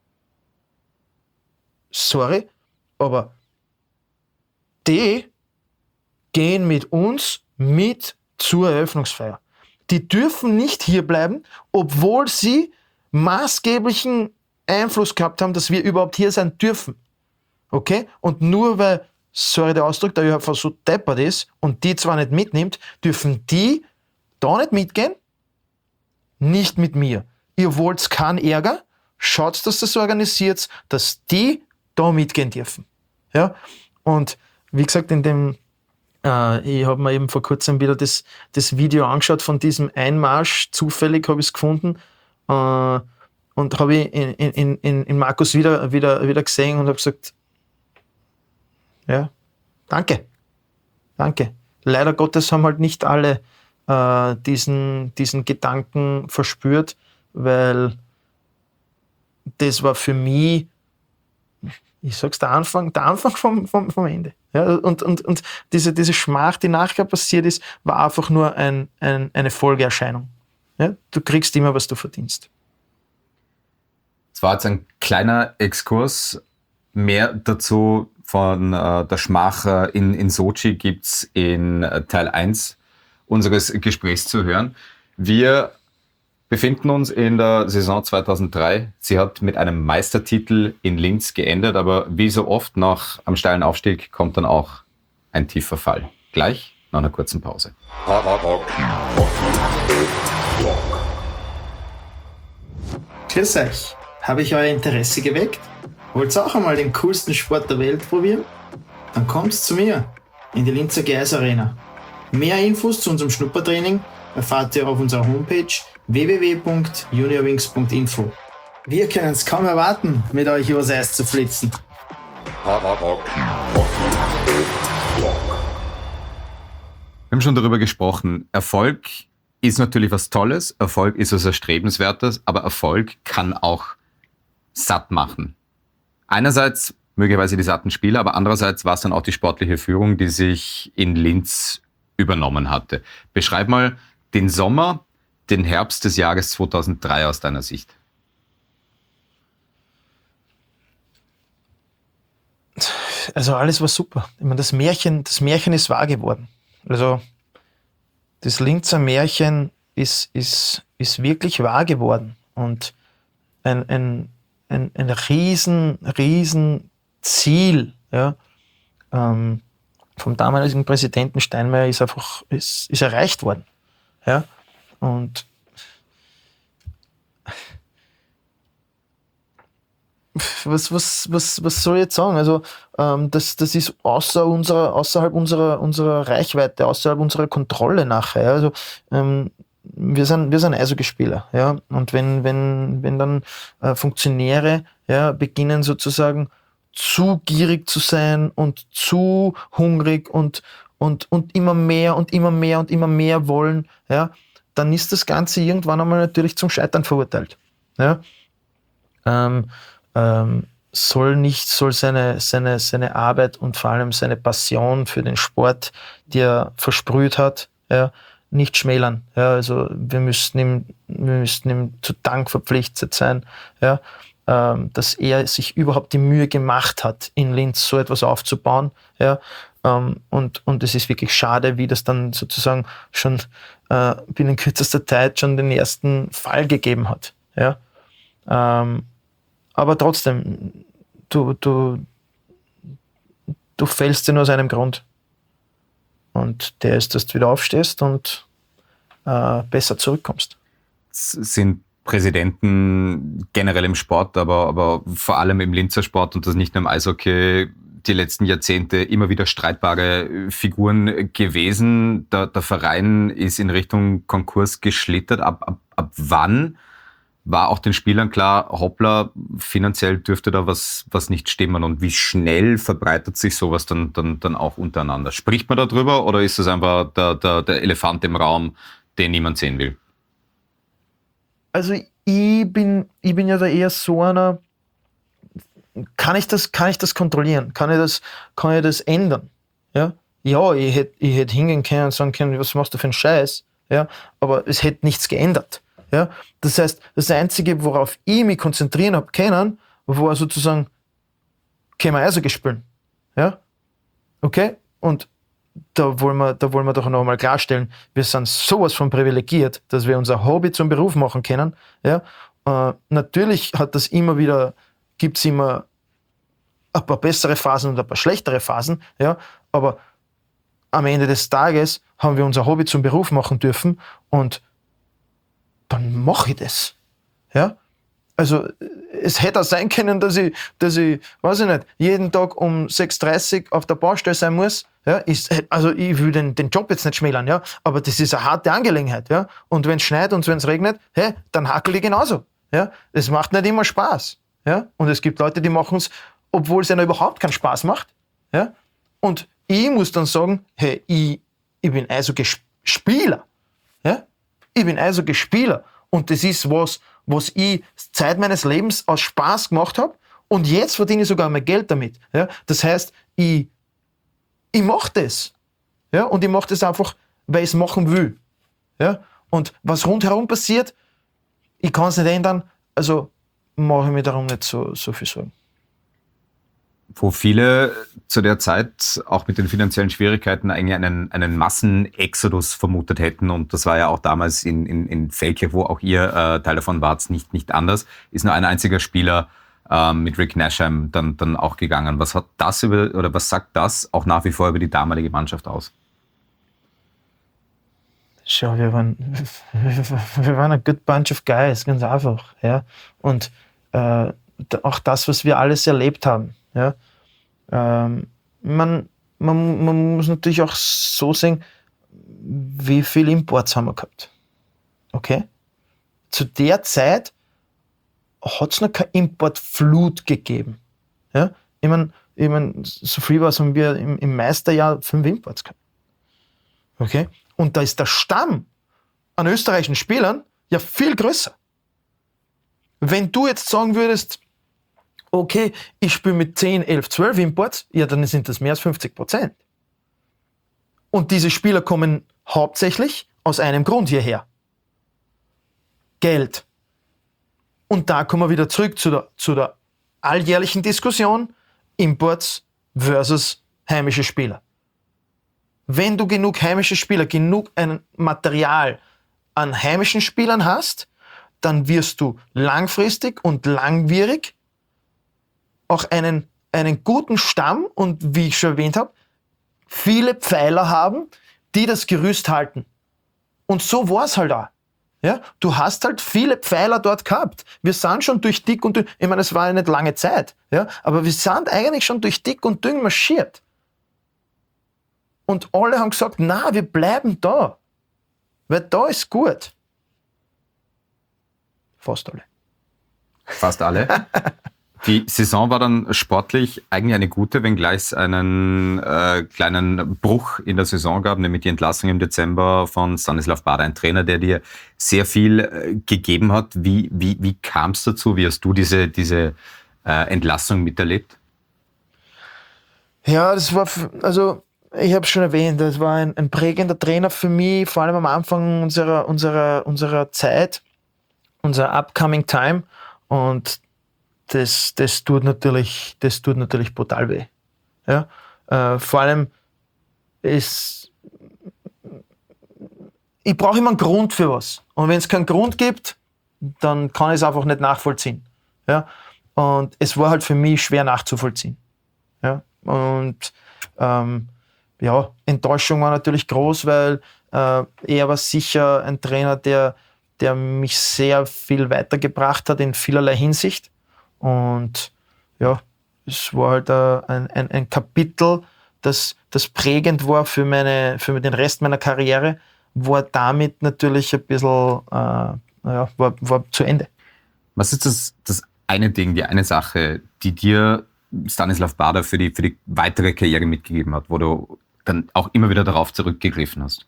sorry, aber die gehen mit uns mit zur Eröffnungsfeier. Die dürfen nicht hier bleiben, obwohl sie maßgeblichen Einfluss gehabt haben, dass wir überhaupt hier sein dürfen. Okay? Und nur weil, sorry der Ausdruck, der ÖHV so deppert ist und die zwar nicht mitnimmt, dürfen die da nicht mitgehen? Nicht mit mir. Ihr wollt keinen Ärger? Schaut, dass das organisiert, dass die da mitgehen dürfen. Ja? Und wie gesagt, ich habe mir eben vor kurzem wieder das Video angeschaut von diesem Einmarsch. Zufällig habe ich es gefunden und habe ich in Markus wieder gesehen und habe gesagt, ja, danke. Leider Gottes haben halt nicht alle diesen Gedanken verspürt, weil das war für mich, ich sag's, der Anfang vom Ende. Ja, und diese Schmach, die nachher passiert ist, war einfach nur eine Folgeerscheinung. Ja, du kriegst immer, was du verdienst. Es war jetzt ein kleiner Exkurs. Mehr dazu von der Schmach in Sochi gibt's in Teil 1 unseres Gesprächs zu hören. Wir befinden uns in der Saison 2003. Sie hat mit einem Meistertitel in Linz geendet, aber wie so oft nach einem steilen Aufstieg kommt dann auch ein tiefer Fall. Gleich nach einer kurzen Pause. Grüß euch. Habe ich euer Interesse geweckt? Wollt ihr auch einmal den coolsten Sport der Welt probieren? Dann kommt zu mir in die Linzer GS Arena. Mehr Infos zu unserem Schnuppertraining erfahrt ihr auf unserer Homepage www.juniorwings.info. Wir können es kaum erwarten, mit euch übers Eis zu flitzen. Wir haben schon darüber gesprochen. Erfolg ist natürlich was Tolles, Erfolg ist was Erstrebenswertes, aber Erfolg kann auch satt machen. Einerseits möglicherweise die satten Spieler, aber andererseits war es dann auch die sportliche Führung, die sich in Linz übernommen hatte. Beschreib mal den Sommer, den Herbst des Jahres 2003 aus deiner Sicht. Also alles war super. Ich meine, das Märchen ist wahr geworden. Also das Linzer Märchen ist wirklich wahr geworden. Und ein riesen Ziel, ja, vom damaligen Präsidenten Steinmeier ist erreicht worden. Ja, und was soll ich jetzt sagen? Also das ist außerhalb unserer Reichweite, außerhalb unserer Kontrolle nachher. Ja? Also wir sind Eishockeyspieler, ja, und wenn dann Funktionäre, ja, beginnen sozusagen zu gierig zu sein und zu hungrig und immer mehr wollen, ja, dann ist das Ganze irgendwann einmal natürlich zum Scheitern verurteilt. Ja. Soll seine Arbeit und vor allem seine Passion für den Sport, die er versprüht hat, ja, nicht schmälern. Ja, also wir müssten ihm zu Dank verpflichtet sein, ja, dass er sich überhaupt die Mühe gemacht hat, in Linz so etwas aufzubauen. Ja, und es ist wirklich schade, wie das dann sozusagen schon binnen kürzester Zeit schon den ersten Fall gegeben hat. Ja. Aber trotzdem, du fällst dir nur aus einem Grund. Und der ist, dass du wieder aufstehst und besser zurückkommst. Sind Präsidenten generell im Sport, aber vor allem im Linzer Sport und das nicht nur im Eishockey, die letzten Jahrzehnte immer wieder streitbare Figuren gewesen. Der Verein ist in Richtung Konkurs geschlittert. Ab wann war auch den Spielern klar, hoppla, finanziell dürfte da was nicht stimmen. Und wie schnell verbreitet sich sowas dann auch untereinander? Spricht man da drüber oder ist das einfach der Elefant im Raum, den niemand sehen will? Also ich bin ja da eher so einer, kann ich das kontrollieren? Kann ich das ändern? Ja, ich hätte hingehen können und sagen können, was machst du für einen Scheiß? Ja, aber es hätte nichts geändert. Ja, das heißt, das Einzige, worauf ich mich konzentrieren habe können, war sozusagen, können wir Eishockey spielen. Ja, okay? Und da wollen wir doch noch einmal klarstellen, wir sind sowas von privilegiert, dass wir unser Hobby zum Beruf machen können. Ja, natürlich gibt es immer ein paar bessere Phasen und ein paar schlechtere Phasen, ja, aber am Ende des Tages haben wir unser Hobby zum Beruf machen dürfen und dann mache ich das. Ja? Also es hätte auch sein können, dass ich, weiß ich nicht, jeden Tag um 6:30 Uhr auf der Baustelle sein muss. Ja? Also ich will den Job jetzt nicht schmälern, ja? Aber das ist eine harte Angelegenheit. Ja? Und wenn es schneit und wenn es regnet, hey, dann hackel ich genauso. Ja? Das macht nicht immer Spaß. Ja? Und es gibt Leute, die machen es, obwohl es ihnen überhaupt keinen Spaß macht. Ja? Und ich muss dann sagen, hey, ich bin Eishockey-Spieler. Ja? Ich bin Eishockey-Spieler. Und das ist was ich Zeit meines Lebens aus Spaß gemacht habe. Und jetzt verdiene ich sogar mein Geld damit. Ja? Das heißt, ich mache das. Ja? Und ich mache das einfach, weil ich es machen will. Ja? Und was rundherum passiert, ich kann es nicht ändern. Also mache ich mir darum nicht so viel Sorgen. Wo viele zu der Zeit auch mit den finanziellen Schwierigkeiten eigentlich einen Massenexodus vermutet hätten, und das war ja auch damals in Feldkirch, wo auch ihr Teil davon wart, nicht anders, ist nur ein einziger Spieler mit Rick Nasham dann auch gegangen. Was sagt das auch nach wie vor über die damalige Mannschaft aus? Schau, wir waren a good bunch of guys, ganz einfach. Ja? Und auch das, was wir alles erlebt haben. Ja? Man muss natürlich auch so sehen, wie viele Imports haben wir gehabt. Okay? Zu der Zeit hat es noch keine Importflut gegeben. Ja? Ich mein, so viel was haben wir im Meisterjahr 5 Imports gehabt. Okay? Und da ist der Stamm an österreichischen Spielern ja viel größer. Wenn du jetzt sagen würdest, okay, ich spiele mit 10, 11, 12 Imports, ja, dann sind das mehr als 50%. Und diese Spieler kommen hauptsächlich aus einem Grund hierher. Geld. Und da kommen wir wieder zurück zu der alljährlichen Diskussion, Imports versus heimische Spieler. Wenn du genug heimische Spieler, genug ein Material an heimischen Spielern hast, dann wirst du langfristig und langwierig auch einen guten Stamm und, wie ich schon erwähnt habe, viele Pfeiler haben, die das Gerüst halten. Und so war es halt auch. Ja? Du hast halt viele Pfeiler dort gehabt. Wir sind schon durch dick und dünn, ich meine, es war ja nicht lange Zeit, ja? Aber wir sind eigentlich schon durch dick und dünn marschiert. Und alle haben gesagt, na, wir bleiben da. Weil da ist gut. Fast alle. Fast alle? Die Saison war dann sportlich eigentlich eine gute, wenngleich es einen kleinen Bruch in der Saison gab, nämlich die Entlassung im Dezember von Stanislav Bada, ein Trainer, der dir sehr viel gegeben hat. Wie kam es dazu? Wie hast du diese Entlassung miterlebt? Ja, das war, also ich habe es schon erwähnt, das war ein prägender Trainer für mich, vor allem am Anfang unserer Zeit, unserer upcoming time, und das tut natürlich brutal weh. Ja? Vor allem ich brauche immer einen Grund für was. Und wenn es keinen Grund gibt, dann kann ich es einfach nicht nachvollziehen. Ja? Und es war halt für mich schwer nachzuvollziehen. Ja? Und Enttäuschung war natürlich groß, weil er war sicher ein Trainer, der mich sehr viel weitergebracht hat in vielerlei Hinsicht. Und ja, es war halt ein Kapitel, das prägend war für den Rest meiner Karriere, war damit natürlich ein bisschen war zu Ende. Was ist das eine Ding, die eine Sache, die dir Stanislav Bada für die weitere Karriere mitgegeben hat, wo du dann auch immer wieder darauf zurückgegriffen hast?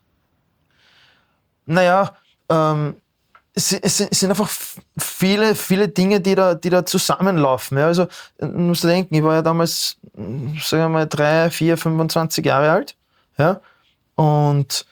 Naja, es sind einfach viele, viele Dinge, die da zusammenlaufen. Ja. Also, du musst dir denken, ich war ja damals, sagen wir mal, 3, 4, 25 Jahre alt. Ja. Und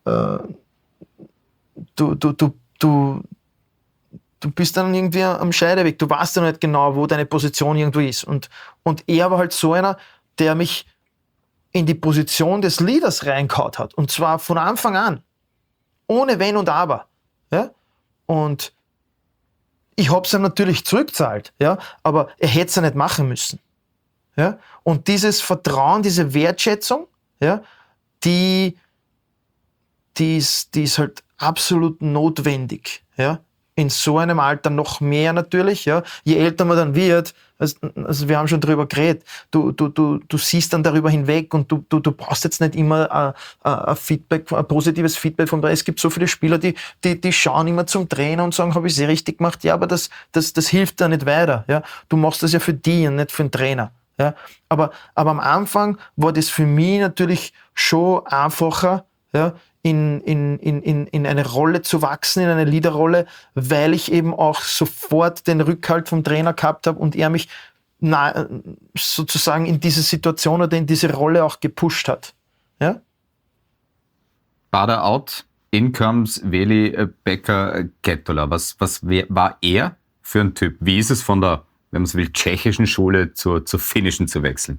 du bist dann irgendwie am Scheideweg. Du weißt ja nicht genau, wo deine Position irgendwo ist. Und er war halt so einer, der mich in die Position des Leaders reingehauen hat. Und zwar von Anfang an. Ohne Wenn und Aber. Ja? Und ich habe es ihm natürlich zurückgezahlt. Ja? Aber er hätte es ja nicht machen müssen. Ja? Und dieses Vertrauen, diese Wertschätzung, ja, die ist halt absolut notwendig. Ja? In so einem Alter noch mehr natürlich. Ja? Je älter man dann wird, also wir haben schon drüber geredet, du siehst dann darüber hinweg und du brauchst jetzt nicht immer ein Feedback, ein positives Feedback von da. Es gibt so viele Spieler, die schauen immer zum Trainer und sagen, habe ich es richtig gemacht? Ja, aber das hilft da nicht weiter. Ja? Du machst das ja für die und nicht für den Trainer. Ja? Aber am Anfang war das für mich natürlich schon einfacher, ja, in eine Rolle zu wachsen, in eine Leaderrolle, weil ich eben auch sofort den Rückhalt vom Trainer gehabt habe und er mich sozusagen in diese Situation oder in diese Rolle auch gepusht hat. Ja? Bada out, in comes Veli Becker-Kettola. Was war er für ein Typ? Wie ist es von der, wenn man so will, tschechischen Schule zur finnischen zu wechseln?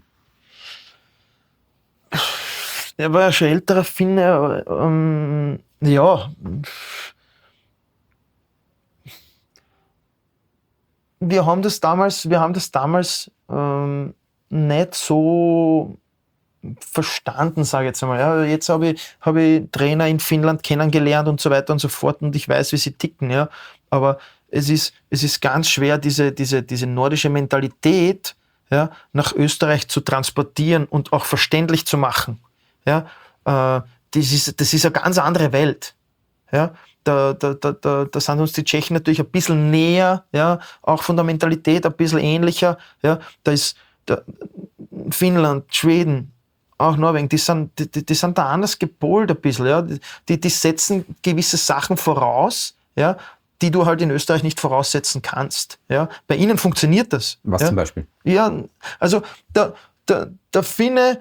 Er war ja schon älterer Finne, ja. Wir haben das damals nicht so verstanden, sage ich jetzt einmal. Ja. Jetzt habe ich Trainer in Finnland kennengelernt und so weiter und so fort und ich weiß, wie sie ticken. Ja. Aber es ist ganz schwer, diese nordische Mentalität, ja, nach Österreich zu transportieren und auch verständlich zu machen. Ja, das ist eine ganz andere Welt. Ja, da sind uns die Tschechen natürlich ein bisschen näher, ja, auch von der Mentalität ein bisschen ähnlicher. Ja, da ist Finnland, Schweden, auch Norwegen, die sind da anders gepolt ein bisschen. Ja, die setzen gewisse Sachen voraus, ja, die du halt in Österreich nicht voraussetzen kannst. Ja, bei ihnen funktioniert das. Was ja? Zum Beispiel? Ja, also der Finne,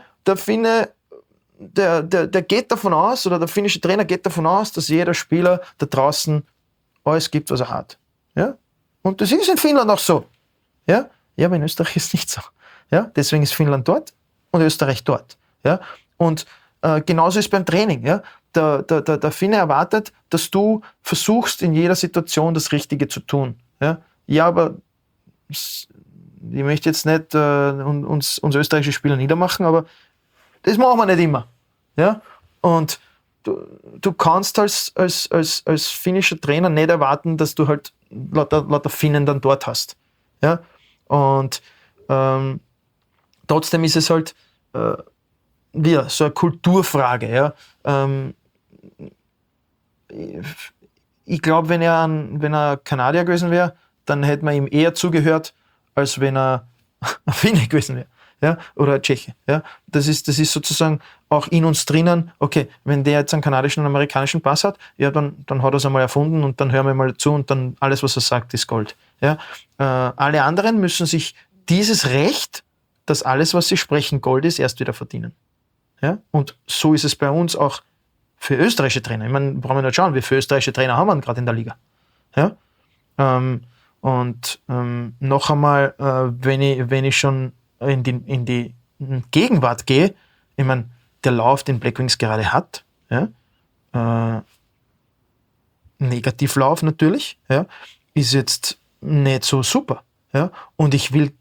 der geht davon aus, oder der finnische Trainer geht davon aus, dass jeder Spieler da draußen alles gibt, was er hat. Ja? Und das ist in Finnland auch so. Ja, aber in Österreich ist es nicht so. Ja? Deswegen ist Finnland dort und Österreich dort. Ja? Und genauso ist es beim Training. Ja? Der Finne erwartet, dass du versuchst, in jeder Situation das Richtige zu tun. Ja, aber ich möchte jetzt nicht uns österreichische Spieler niedermachen, aber das machen wir nicht immer. Ja? Und du kannst als finnischer Trainer nicht erwarten, dass du halt lauter Finnen dann dort hast. Ja? Und trotzdem ist es halt so eine Kulturfrage. Ja? Ich glaube, wenn er Kanadier gewesen wäre, dann hätte man ihm eher zugehört, als wenn er ein Finne gewesen wäre. Ja, oder ein Tscheche. Ja. Das ist sozusagen auch in uns drinnen, okay, wenn der jetzt einen kanadischen und amerikanischen Pass hat, ja, dann hat er es einmal erfunden und dann hören wir mal zu und dann alles, was er sagt, ist Gold. Ja. Alle anderen müssen sich dieses Recht, dass alles, was sie sprechen, Gold ist, erst wieder verdienen. Ja. Und so ist es bei uns auch für österreichische Trainer. Ich meine, brauchen wir nicht schauen, wie viele österreichische Trainer haben wir gerade in der Liga. Ja. Noch einmal, wenn ich schon in die Gegenwart gehe, ich meine, der Lauf, den Black Wings gerade hat, ja, Negativlauf natürlich, ja, ist jetzt nicht so super. Ja, und ich wünsche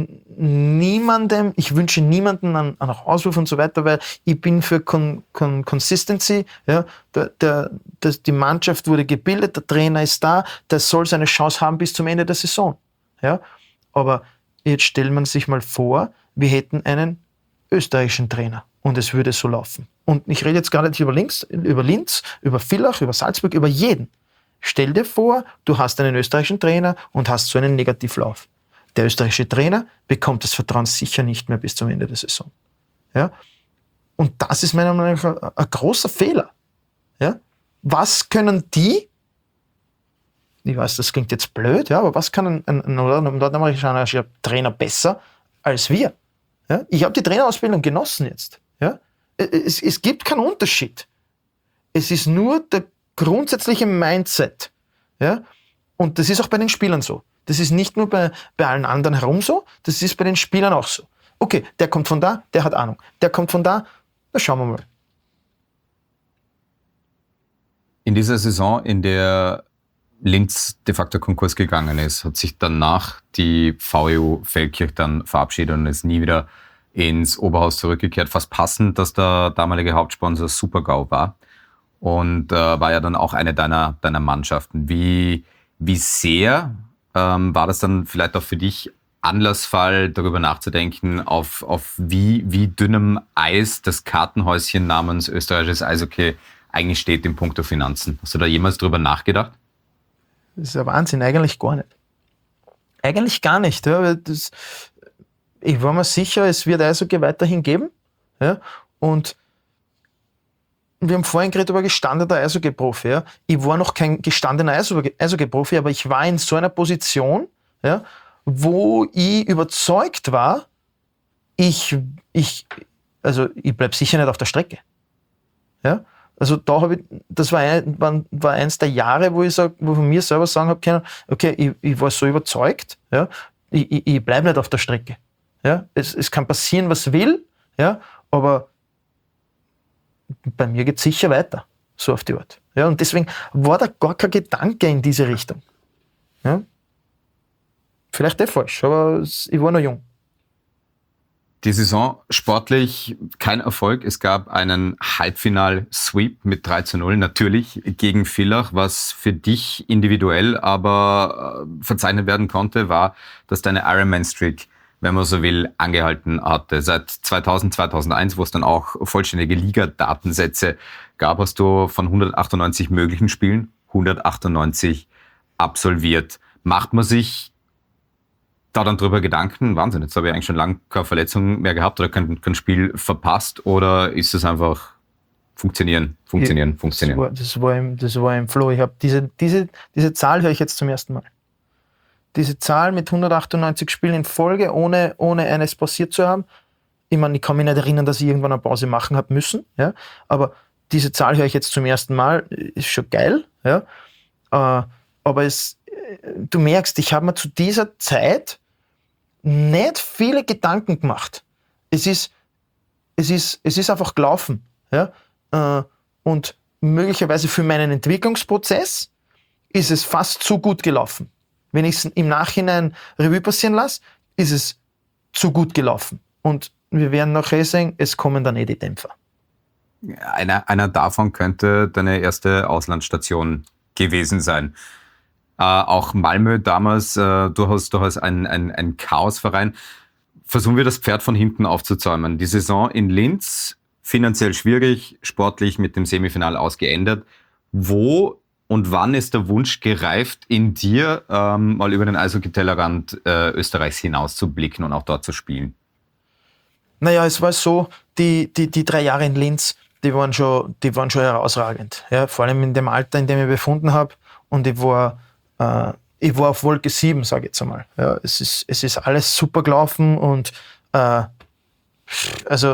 niemandem einen Rauswurf und so weiter, weil ich bin für Consistency. Ja, die Mannschaft wurde gebildet, der Trainer ist da, der soll seine Chance haben bis zum Ende der Saison. Ja, aber jetzt stellt man sich mal vor, wir hätten einen österreichischen Trainer und es würde so laufen. Und ich rede jetzt gar nicht über Linz, über Villach, über Salzburg, über jeden. stell dir vor, du hast einen österreichischen Trainer und hast so einen Negativlauf. Der österreichische Trainer bekommt das Vertrauen sicher nicht mehr bis zum Ende der Saison. Ja? Und das ist meiner Meinung nach ein großer Fehler. Ja? Was können die, ich weiß, das klingt jetzt blöd, ja, aber was kann ein nordamerikanischer Trainer besser als wir? Ja? Ich habe die Trainerausbildung genossen jetzt. Ja? Es gibt keinen Unterschied. Es ist nur der grundsätzliche Mindset. Ja? Und das ist auch bei den Spielern so. Das ist nicht nur bei allen anderen herum so, das ist bei den Spielern auch so. Okay, der kommt von da, der hat Ahnung. Der kommt von da, na schauen wir mal. In dieser Saison, in der Linz de facto Konkurs gegangen ist, hat sich danach die VEU Feldkirch dann verabschiedet und ist nie wieder ins Oberhaus zurückgekehrt. Fast passend, dass der damalige Hauptsponsor Super-GAU war und war ja dann auch eine deiner Mannschaften. Wie sehr war das dann vielleicht auch für dich Anlassfall, darüber nachzudenken, auf wie dünnem Eis das Kartenhäuschen namens österreichisches Eishockey eigentlich steht in puncto Finanzen? Hast du da jemals drüber nachgedacht? Das ist ja Wahnsinn, eigentlich gar nicht. Eigentlich gar nicht. Ja. Ich war mir sicher, es wird Eishockey weiterhin geben. Ja. Und wir haben vorhin geredet über gestandener Eishockey-Profi. Ja. Ich war noch kein gestandener Eishockey-Profi, aber ich war in so einer Position, ja, wo ich überzeugt war, ich bleibe sicher nicht auf der Strecke. Ja. Also das war eins der Jahre, wo ich von mir selber sagen habe können, okay, ich war so überzeugt, ja, ich bleibe nicht auf der Strecke. Ja. Es kann passieren, was will, ja, aber bei mir geht es sicher weiter, so auf die Art. Ja, und deswegen war da gar kein Gedanke in diese Richtung. Ja? Vielleicht falsch, aber ich war noch jung. Die Saison sportlich kein Erfolg. Es gab einen Halbfinal-Sweep mit 3:0, natürlich gegen Villach. Was für dich individuell aber verzeichnet werden konnte, war, dass deine Ironman-Streak, wenn man so will, angehalten hatte. Seit 2000, 2001, wo es dann auch vollständige Liga-Datensätze gab, hast du von 198 möglichen Spielen 198 absolviert. Macht man sich da dann drüber Gedanken, Wahnsinn, jetzt habe ich eigentlich schon lange keine Verletzung mehr gehabt oder kein Spiel verpasst, oder ist es einfach funktionieren? Das war im Flow. Ich habe diese Zahl höre ich jetzt zum ersten Mal. Diese Zahl mit 198 Spielen in Folge, ohne eines passiert zu haben. Ich meine, ich kann mich nicht erinnern, dass ich irgendwann eine Pause machen habe müssen. Ja? Aber diese Zahl höre ich jetzt zum ersten Mal. Ist schon geil. Ja? Aber du merkst, ich habe mir zu dieser Zeit nicht viele Gedanken gemacht. Es ist einfach gelaufen. Ja? Und möglicherweise für meinen Entwicklungsprozess ist es fast zu gut gelaufen. Wenn ich es im Nachhinein Revue passieren lasse, ist es zu gut gelaufen. Und wir werden nachher sehen, es kommen dann die Dämpfer. Einer davon könnte deine erste Auslandsstation gewesen sein. Auch Malmö damals, durchaus ein Chaosverein. Versuchen wir das Pferd von hinten aufzuzäumen. Die Saison in Linz, finanziell schwierig, sportlich mit dem Semifinal ausgeendet. Wo und wann ist der Wunsch gereift in dir, mal über den Eishockey-Tellerrand Österreichs hinaus zu blicken und auch dort zu spielen? Naja, es war so, die 3 Jahre in Linz, die waren schon herausragend. Ja, vor allem in dem Alter, in dem ich mich befunden habe. Und ich war auf Wolke 7, sage ich jetzt einmal. Ja, es ist alles super gelaufen und ich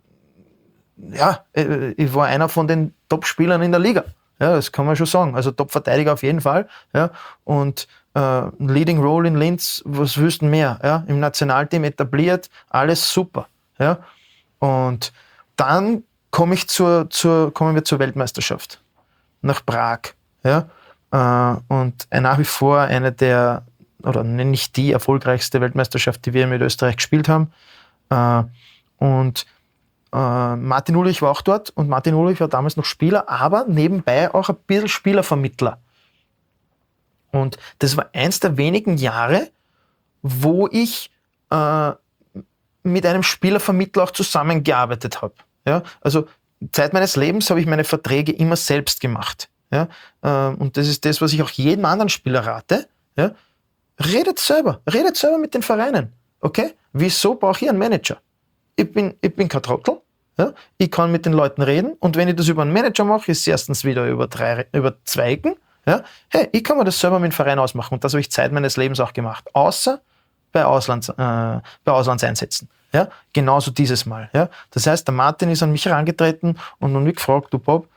war einer von den Top-Spielern in der Liga. Ja, das kann man schon sagen. Also Top-Verteidiger auf jeden Fall. Ja, und Leading Role in Linz, was willst du mehr? Ja, im Nationalteam etabliert, alles super. Ja, und dann kommen wir zur Weltmeisterschaft nach Prag. Ja, und nach wie vor eine der, oder nicht die erfolgreichste Weltmeisterschaft, die wir mit Österreich gespielt haben. Und Martin Ulich war auch dort, und Martin Ulich war damals noch Spieler, aber nebenbei auch ein bisschen Spielervermittler. Und das war eins der wenigen Jahre, wo ich mit einem Spielervermittler auch zusammengearbeitet habe. Ja? Also Zeit meines Lebens habe ich meine Verträge immer selbst gemacht. Ja? Und das ist das, was ich auch jedem anderen Spieler rate. Ja? Redet selber mit den Vereinen. Okay? Wieso brauche ich einen Manager? Ich bin kein Trottel. Ja? Ich kann mit den Leuten reden und wenn ich das über einen Manager mache, ist es erstens wieder über 2 Ecken. Ja? Hey, ich kann mir das selber mit dem Verein ausmachen und das habe ich Zeit meines Lebens auch gemacht. Außer bei Auslandseinsätzen. Ja? Genauso dieses Mal. Ja? Das heißt, der Martin ist an mich herangetreten und mich gefragt, du Bob,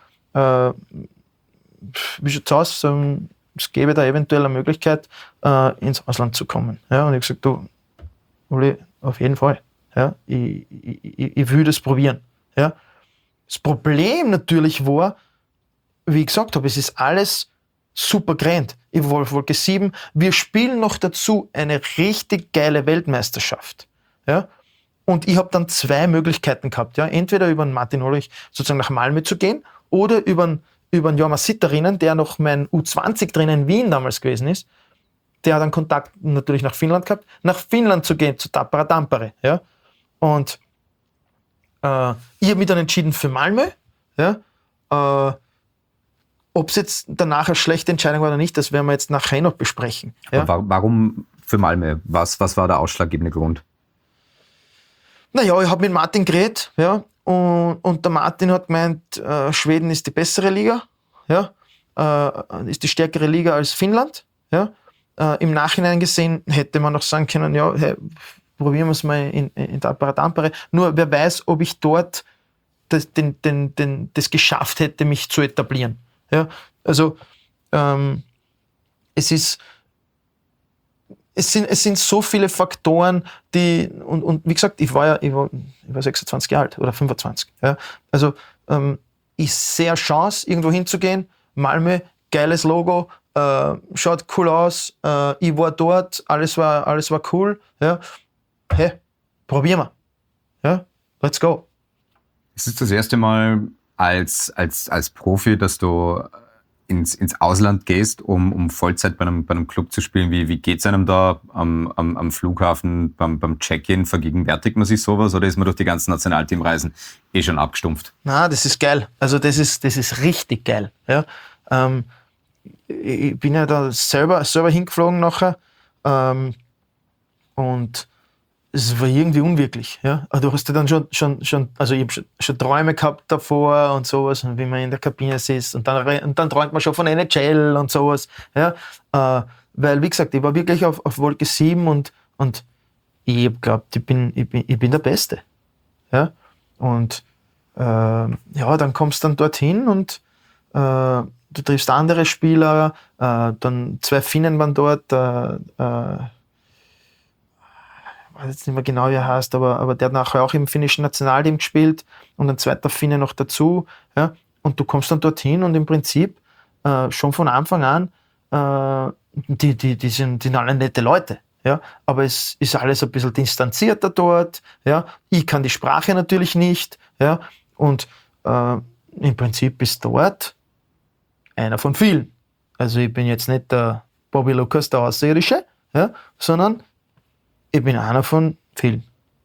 wie schaut's aus? Es gäbe da eventuell eine Möglichkeit, ins Ausland zu kommen. Ja? Und ich habe gesagt, du, Uli, auf jeden Fall. Ja? Ich will das probieren. Ja? Das Problem natürlich war, wie ich gesagt habe, es ist alles super grand. Ich war auf Wolke 7. Wir spielen noch dazu eine richtig geile Weltmeisterschaft. Ja? Und ich habe dann 2 Möglichkeiten gehabt. Ja? Entweder über den Martin Ulrich sozusagen nach Malmö zu gehen oder über den Jorma Sittarinen, der noch mein U20-Trainer in Wien damals gewesen ist. Der hat einen Kontakt natürlich nach Finnland gehabt, nach Finnland zu gehen, zu Tappara Tampere. Ja? Und ich habe mich dann entschieden für Malmö. Ja? Ob es jetzt danach eine schlechte Entscheidung war oder nicht, das werden wir jetzt nachher noch besprechen. Ja? Warum für Malmö? Was war der ausschlaggebende Grund? Naja, ich habe mit Martin geredet, ja, und der Martin hat gemeint, Schweden ist die bessere Liga, ja, ist die stärkere Liga als Finnland. Ja. Im Nachhinein gesehen hätte man noch sagen können, ja, hey, probieren wir es mal in Tampere Tampere. Nur wer weiß, ob ich dort das geschafft hätte, mich zu etablieren. Ja. Also es sind so viele Faktoren, und wie gesagt, ich war 26 Jahre alt oder 25. Ja. Also ich sehe eine Chance, irgendwo hinzugehen. Malmö, geiles Logo, schaut cool aus. Ich war dort, alles war cool. Ja. Hey, probieren wir. Ja. Let's go. Es ist das erste Mal als Profi, dass du ins Ausland gehst, um Vollzeit bei einem Club zu spielen. Wie geht es einem da am Flughafen, beim Check-in? Vergegenwärtigt man sich sowas oder ist man durch die ganzen Nationalteamreisen schon abgestumpft? Na, das ist geil. Also das ist richtig geil. Ja. Ich bin ja da selber hingeflogen nachher und es war irgendwie unwirklich. Ja. Du hast ja dann schon, also ich habe schon Träume gehabt davor und sowas, und wie man in der Kabine sitzt und dann träumt man schon von NHL und sowas. Ja. Weil, wie gesagt, ich war wirklich auf Wolke 7 und ich habe geglaubt, ich bin der Beste. Ja. Und dann kommst du dann dorthin und du triffst andere Spieler, dann 2 Finnen waren dort, ich weiß jetzt nicht mehr genau, wie er heißt, aber der hat nachher auch im finnischen Nationalteam gespielt und ein zweiter Finne noch dazu. Ja? Und du kommst dann dorthin und im Prinzip schon von Anfang an, die sind alle nette Leute. Ja? Aber es ist alles ein bisschen distanzierter dort. Ja? Ich kann die Sprache natürlich nicht. Ja? Und im Prinzip ist dort einer von vielen. Also ich bin jetzt nicht der Bobby Lucas, der Außerirdische, ja? Sondern ich bin einer von vielen.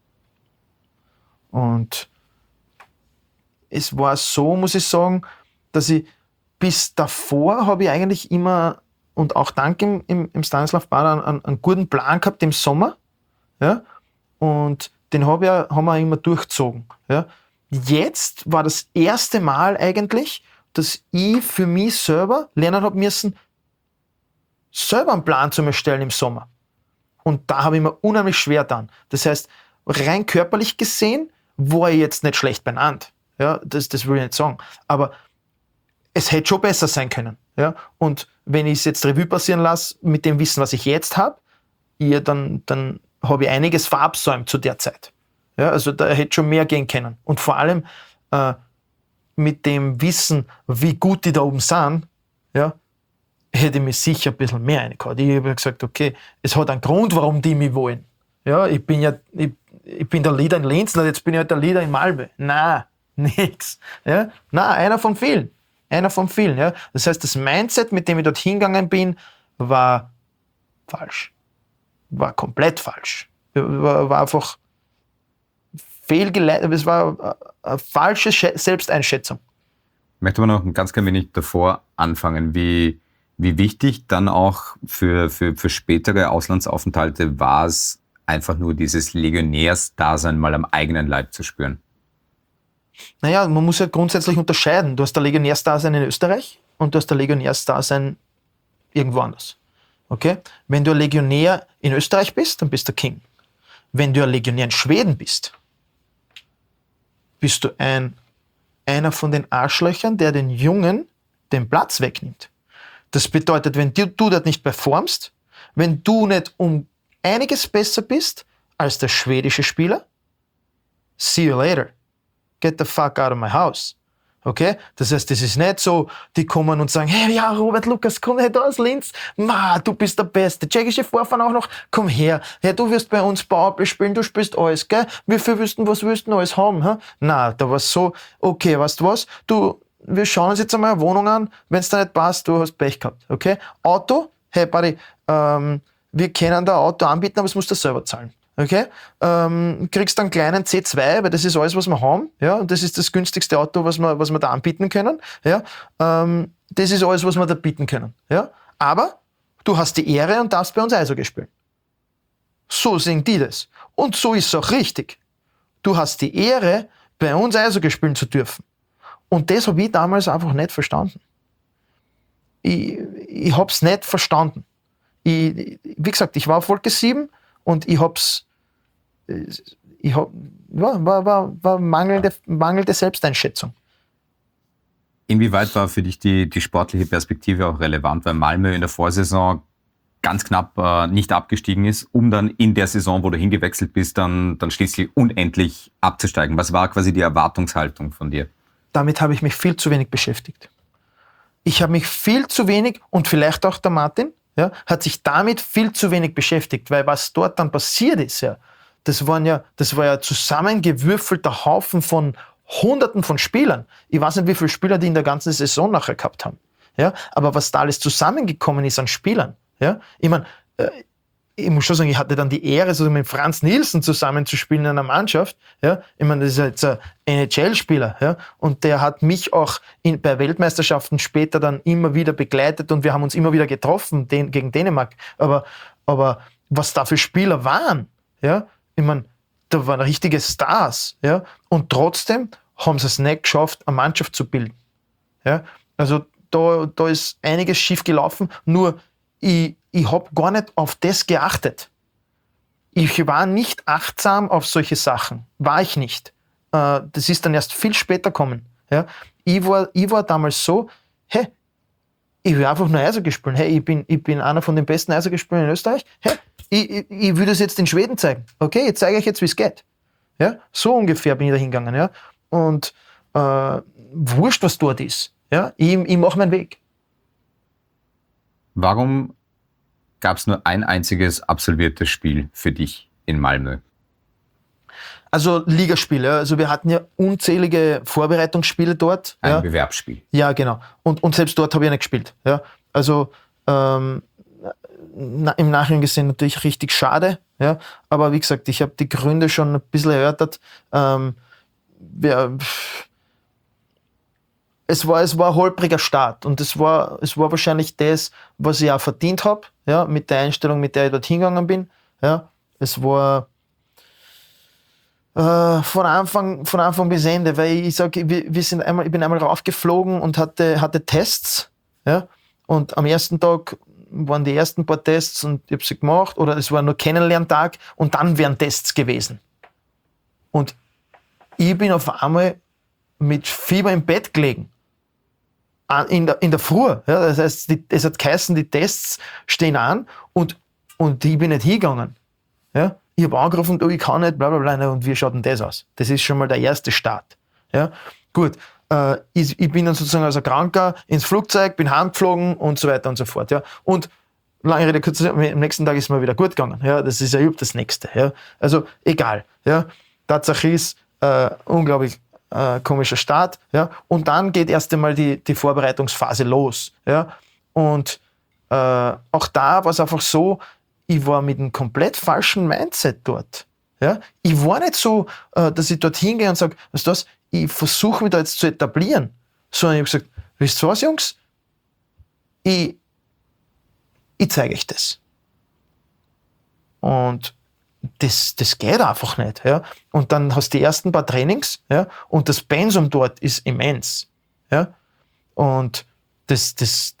Und es war so, muss ich sagen, dass ich bis davor habe ich eigentlich immer, und auch dank im Stanislav Bader, einen guten Plan gehabt im Sommer. Ja? Und den haben wir immer durchgezogen. Ja? Jetzt war das erste Mal eigentlich, dass ich für mich selber lernen habe müssen, selber einen Plan zu erstellen im Sommer. Und da habe ich mir unheimlich schwer getan. Das heißt, rein körperlich gesehen war ich jetzt nicht schlecht beieinander. Ja, das will ich nicht sagen. Aber es hätte schon besser sein können. Ja? Und wenn ich es jetzt Revue passieren lasse, mit dem Wissen, was ich jetzt habe, dann habe ich einiges verabsäumt zu der Zeit. Ja, also da hätte schon mehr gehen können. Und vor allem mit dem Wissen, wie gut die da oben sind, ja, hätte ich mir sicher ein bisschen mehr reingehauen. Ich habe gesagt, okay, es hat einen Grund, warum die mich wollen. Ja, ich bin der Leader in Linz, jetzt bin ich halt der Leader in Malmö. Nein, nix. Ja? Nein, einer von vielen. Ja? Das heißt, das Mindset, mit dem ich dort hingegangen bin, war falsch. War komplett falsch. War einfach fehlgeleitet. Es war eine falsche Selbsteinschätzung. Ich möchte aber noch ein ganz klein wenig davor anfangen, wie wichtig dann auch für spätere Auslandsaufenthalte war es, einfach nur dieses Legionärsdasein mal am eigenen Leib zu spüren. Naja, man muss ja grundsätzlich unterscheiden. Du hast der Legionärsdasein in Österreich und du hast der Legionärsdasein irgendwo anders. Okay? Wenn du ein Legionär in Österreich bist, dann bist du King. Wenn du ein Legionär in Schweden bist, bist du einer von den Arschlöchern, der den Jungen den Platz wegnimmt. Das bedeutet, wenn du dort nicht performst, wenn du nicht um einiges besser bist als der schwedische Spieler, see you later. Get the fuck out of my house. Okay? Das heißt, das ist nicht so, die kommen und sagen, hey, ja, Robert Lukas, komm her da aus Linz. Du bist der Beste. Tschechische Vorfahren auch noch. Komm her. Hey, du wirst bei uns Powerplay spielen, du spielst alles, gell? Was willst du alles haben? Hä? Na, da war es so, okay, weißt du was? Wir schauen uns jetzt einmal eine Wohnung an. Wenn es da nicht passt, du hast Pech gehabt. Okay? Auto, hey, Buddy, wir können da ein Auto anbieten, aber es musst du selber zahlen. Okay? Kriegst einen kleinen C2, weil das ist alles, was wir haben. Ja? Und das ist das günstigste Auto, was wir da anbieten können. Ja? Das ist alles, was wir da bieten können. Ja? Aber du hast die Ehre und darfst bei uns Eishockey spielen. So sehen die das. Und so ist es auch richtig. Du hast die Ehre, bei uns Eishockey spielen zu dürfen. Und das habe ich damals einfach nicht verstanden. Ich habe es nicht verstanden. Wie gesagt, ich war auf Wolke 7 und war mangelnde Selbsteinschätzung. Inwieweit war für dich die sportliche Perspektive auch relevant, weil Malmö in der Vorsaison ganz knapp nicht abgestiegen ist, um dann in der Saison, wo du hingewechselt bist, dann schließlich unendlich abzusteigen? Was war quasi die Erwartungshaltung von dir? Damit habe ich mich viel zu wenig beschäftigt. Ich habe mich viel zu wenig, und vielleicht auch der Martin, ja, hat sich damit viel zu wenig beschäftigt, weil was dort dann passiert ist, ja, das war ja zusammengewürfelter Haufen von Hunderten von Spielern. Ich weiß nicht, wie viele Spieler die in der ganzen Saison nachher gehabt haben. Ja, aber was da alles zusammengekommen ist an Spielern, ja, ich meine, ich muss schon sagen, ich hatte dann die Ehre, so mit Franz Nielsen zusammenzuspielen in einer Mannschaft. Ja, ich meine, das ist jetzt ein NHL-Spieler, ja, und der hat mich auch bei Weltmeisterschaften später dann immer wieder begleitet und wir haben uns immer wieder getroffen gegen Dänemark. Aber was da für Spieler waren, ja, ich meine, da waren richtige Stars, ja, und trotzdem haben sie es nicht geschafft, eine Mannschaft zu bilden. Ja, also da ist einiges schief gelaufen, nur ich habe gar nicht auf das geachtet. Ich war nicht achtsam auf solche Sachen. War ich nicht. Das ist dann erst viel später gekommen. Ja? Ich war damals so, hey, ich will einfach nur Eishockey spielen. Hey, ich bin einer von den besten Eishockey-Spielern in Österreich. Hey, ich will das jetzt in Schweden zeigen. Okay, ich zeige euch jetzt, wie es geht. Ja? So ungefähr bin ich da hingegangen. Ja? Und wurscht, was dort ist. Ja? Ich mache meinen Weg. Warum gab es nur ein einziges absolviertes Spiel für dich in Malmö? Also Ligaspiele. Also wir hatten ja unzählige Vorbereitungsspiele dort. Ein Bewerbsspiel. Ja, genau. Und selbst dort habe ich nicht gespielt. Ja? Also im Nachhinein gesehen natürlich richtig schade. Ja? Aber wie gesagt, ich habe die Gründe schon ein bisschen erörtert. Es war ein holpriger Start und es war wahrscheinlich das, was ich auch verdient habe, ja, mit der Einstellung, mit der ich dort hingegangen bin. Ja. Es war von Anfang bis Ende, weil ich sage, ich bin einmal raufgeflogen und hatte Tests, ja, und am ersten Tag waren die ersten paar Tests und ich habe sie gemacht, oder es war nur Kennenlerntag und dann wären Tests gewesen. Und ich bin auf einmal mit Fieber im Bett gelegen. In der Früh. Ja, das heißt, es hat geheißen, die Tests stehen an und ich bin nicht hingegangen. Ja, ich habe angerufen, ich kann nicht, bla bla bla, und wie schaut denn das aus? Das ist schon mal der erste Start. Ja, gut. Ich bin dann sozusagen als ein Kranker ins Flugzeug, bin heimgeflogen und so weiter und so fort. Ja. Und lange Rede, kurz, am nächsten Tag ist mir wieder gut gegangen. Ja, das ist ja überhaupt das Nächste. Ja. Also egal. Ja. Tatsache ist, unglaublich komischer Start, ja, und dann geht erst einmal die Vorbereitungsphase los, ja, und auch da war es einfach so, ich war mit einem komplett falschen Mindset dort, ja, ich war nicht so, dass ich dort hingehe und sage, weißt du was, ich versuche mich da jetzt zu etablieren, Sondern ich habe gesagt, wisst ihr was, Jungs? Ich zeige euch das. Und das geht einfach nicht. Ja? Und dann hast du die ersten paar Trainings, ja? Und das Pensum dort ist immens. Ja? Und das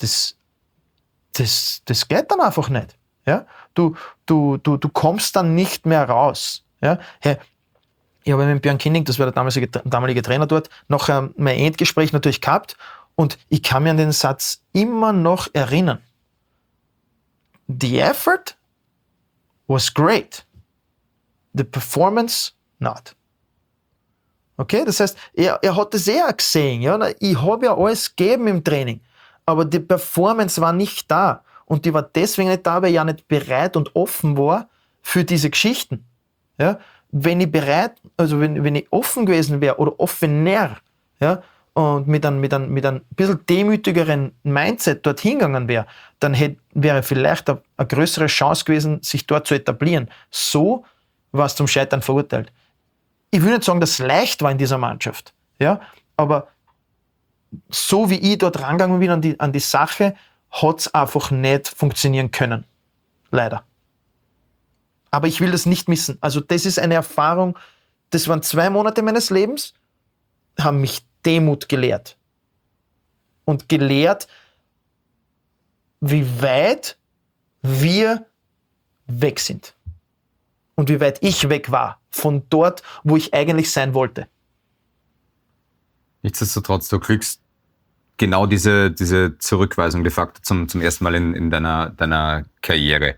geht dann einfach nicht. Ja? Du kommst dann nicht mehr raus. Ja? Hey, ich habe mit Björn Kinning, das war der damalige Trainer dort, noch mein Endgespräch natürlich gehabt und ich kann mich an den Satz immer noch erinnern. The effort was great. The performance not. Okay, das heißt, er hat das auch gesehen. Ja? Ich habe ja alles gegeben im Training, aber die Performance war nicht da. Und die war deswegen nicht da, weil ich ja nicht bereit und offen war für diese Geschichten. Ja? Wenn ich wenn ich offen gewesen wäre oder offener, ja, und mit einem bisschen demütigeren Mindset dorthin gegangen wäre, dann wäre vielleicht eine größere Chance gewesen, sich dort zu etablieren. So war es zum Scheitern verurteilt. Ich will nicht sagen, dass es leicht war in dieser Mannschaft, ja, aber so wie ich dort rangegangen bin an die Sache, hat es einfach nicht funktionieren können. Leider. Aber ich will das nicht missen. Also das ist eine Erfahrung, das waren 2 Monate meines Lebens, haben mich Demut gelehrt. Und gelehrt, wie weit wir weg sind. Und wie weit ich weg war von dort, wo ich eigentlich sein wollte. Nichtsdestotrotz, du kriegst genau diese Zurückweisung de facto zum ersten Mal in deiner Karriere.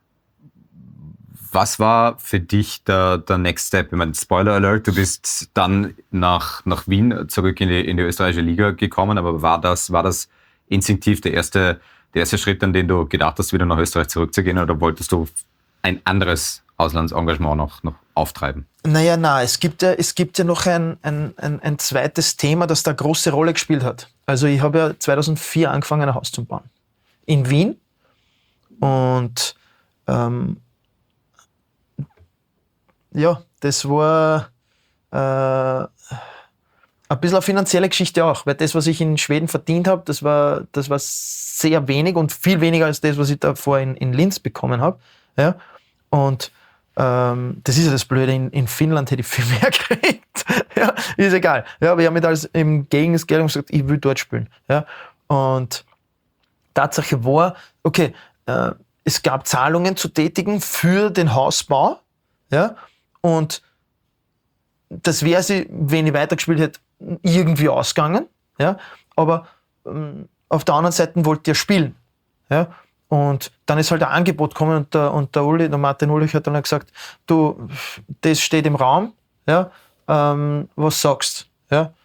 Was war für dich der Next Step? Ich meine, Spoiler Alert, du bist dann nach Wien zurück in die österreichische Liga gekommen, aber war das instinktiv der erste Schritt, an den du gedacht hast, wieder nach Österreich zurückzugehen, oder wolltest du ein anderes Auslandsengagement noch auftreiben? Naja, es gibt ja noch ein zweites Thema, das da eine große Rolle gespielt hat. Also ich habe ja 2004 angefangen, ein Haus zu bauen. In Wien. Und ja, das war ein bisschen eine finanzielle Geschichte auch, weil das, was ich in Schweden verdient habe, das war sehr wenig und viel weniger als das, was ich davor in Linz bekommen habe. Ja? Und das ist ja das Blöde, in Finnland hätte ich viel mehr gekriegt. Ja, ist egal. Ja, aber ich habe mich im Gegengeld gesagt, ich will dort spielen. Ja? Und Tatsache war, okay, es gab Zahlungen zu tätigen für den Hausbau. Ja? Und das wäre sie, wenn ich weitergespielt hätte, irgendwie ausgegangen. Ja? Aber auf der anderen Seite wollte ich ja spielen. Ja? Und dann ist halt ein Angebot gekommen und der Martin Ulrich hat dann gesagt, du, das steht im Raum, ja? Was sagst du? Ja?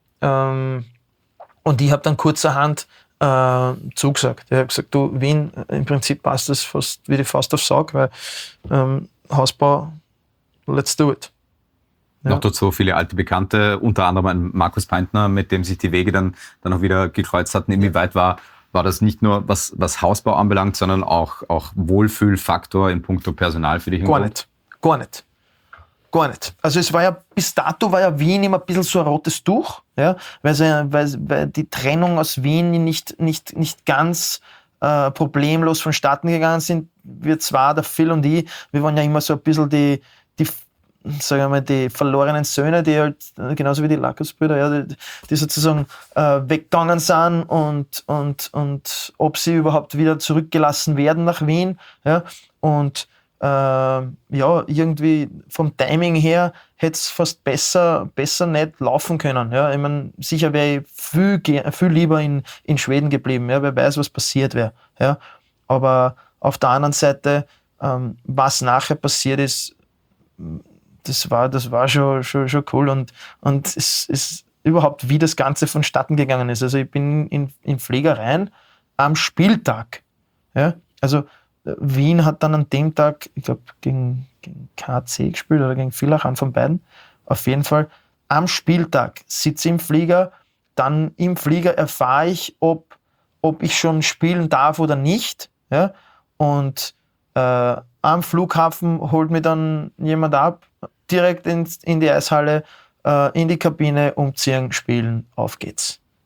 Und ich habe dann kurzerhand zugesagt. Ich habe gesagt, du, Wien, im Prinzip passt das fast wie die Faust aufs Auge, weil Hausbau, let's do it. Ja. Noch dazu viele alte Bekannte, unter anderem ein Markus Peintner, mit dem sich die Wege dann auch wieder gekreuzt hatten. Inwieweit war das nicht nur, was Hausbau anbelangt, sondern auch Wohlfühlfaktor in puncto Personal für dich? Gar nicht. Also es war ja, bis dato war ja Wien immer ein bisschen so ein rotes Tuch, ja, weil die Trennung aus Wien nicht ganz problemlos vonstatten gegangen sind. Wir zwar, der Phil und ich, wir waren ja immer so ein bisschen die sagen wir mal, die verlorenen Söhne, die halt, genauso wie die Lackersbrüder, ja, die sozusagen weggegangen sind und ob sie überhaupt wieder zurückgelassen werden nach Wien. Ja, und ja, irgendwie vom Timing her hätte es fast besser nicht laufen können. Ja. Ich meine, sicher wäre ich viel lieber in Schweden geblieben, ja, wer weiß, was passiert wäre. Ja. Aber auf der anderen Seite, was nachher passiert ist, das war schon cool und es ist überhaupt, wie das Ganze vonstatten gegangen ist. Also ich bin in Flieger rein am Spieltag. Ja? Also Wien hat dann an dem Tag, ich glaube, gegen KC gespielt oder gegen Villach, einen von beiden. Auf jeden Fall am Spieltag sitze ich im Flieger, dann im Flieger erfahre ich, ob ich schon spielen darf oder nicht. Ja? Und am Flughafen holt mich dann jemand ab, direkt in die Eishalle, in die Kabine, umziehen, spielen, auf geht's.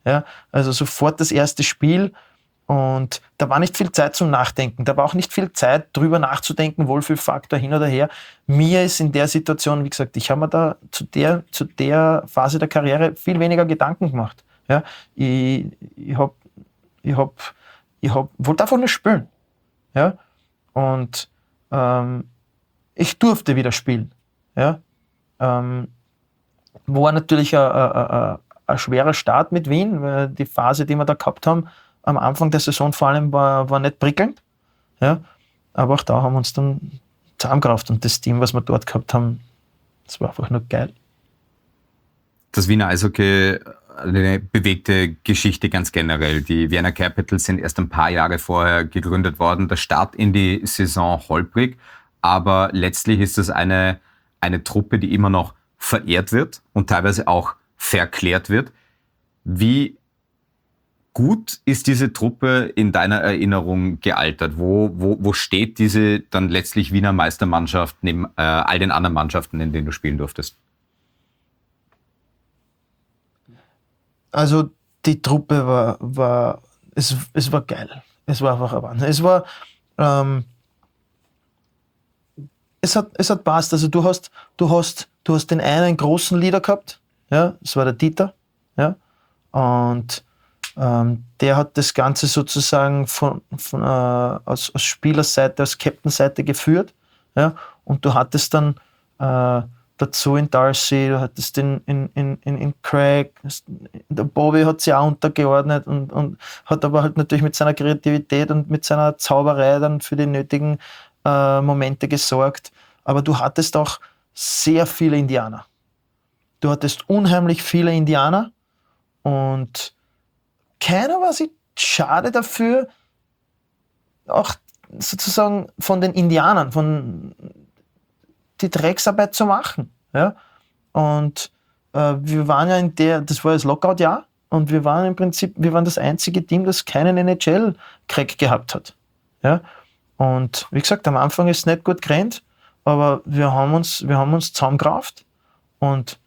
Ja? Also sofort das erste Spiel und da war nicht viel Zeit zum Nachdenken. Da war auch nicht viel Zeit, drüber nachzudenken, Wohlfühlfaktor hin oder her. Mir ist in der Situation, wie gesagt, ich habe mir da zu der Phase der Karriere viel weniger Gedanken gemacht. Ja? Ich wollte einfach nur spielen. Ja? Und ich durfte wieder spielen. Ja? War natürlich ein schwerer Start mit Wien, weil die Phase, die wir da gehabt haben, am Anfang der Saison vor allem war nicht prickelnd. Ja? Aber auch da haben wir uns dann zusammengerafft und das Team, was wir dort gehabt haben, das war einfach nur geil. Das Wiener Eishockey, eine bewegte Geschichte ganz generell. Die Vienna Capitals sind erst ein paar Jahre vorher gegründet worden. Der Start in die Saison holprig, aber letztlich ist es eine Truppe, die immer noch verehrt wird und teilweise auch verklärt wird. Wie gut ist diese Truppe in deiner Erinnerung gealtert? Wo steht diese dann letztlich Wiener Meistermannschaft neben all den anderen Mannschaften, in denen du spielen durftest? Also die Truppe war geil. Es war einfach ein Wahnsinn. Es hat passt. Also du hast den einen großen Leader gehabt, ja, das war der Dieter, ja, und der hat das Ganze sozusagen aus Spielerseite, aus Captain-Seite geführt, ja, und du hattest dann dazu in Darcy, du hattest in Craig, der Bobby hat sich auch untergeordnet und hat aber halt natürlich mit seiner Kreativität und mit seiner Zauberei dann für die nötigen Momente gesorgt. Aber du hattest auch sehr viele Indianer. Du hattest unheimlich viele Indianer und keiner war sich schade dafür, auch sozusagen von den Indianern, von die Drecksarbeit zu machen. Ja? Und wir waren ja das war das Lockout-Jahr und wir waren das einzige Team, das keinen NHL-Crack gehabt hat. Ja? Und wie gesagt, am Anfang ist es nicht gut gerannt, aber wir haben uns zusammengerafft und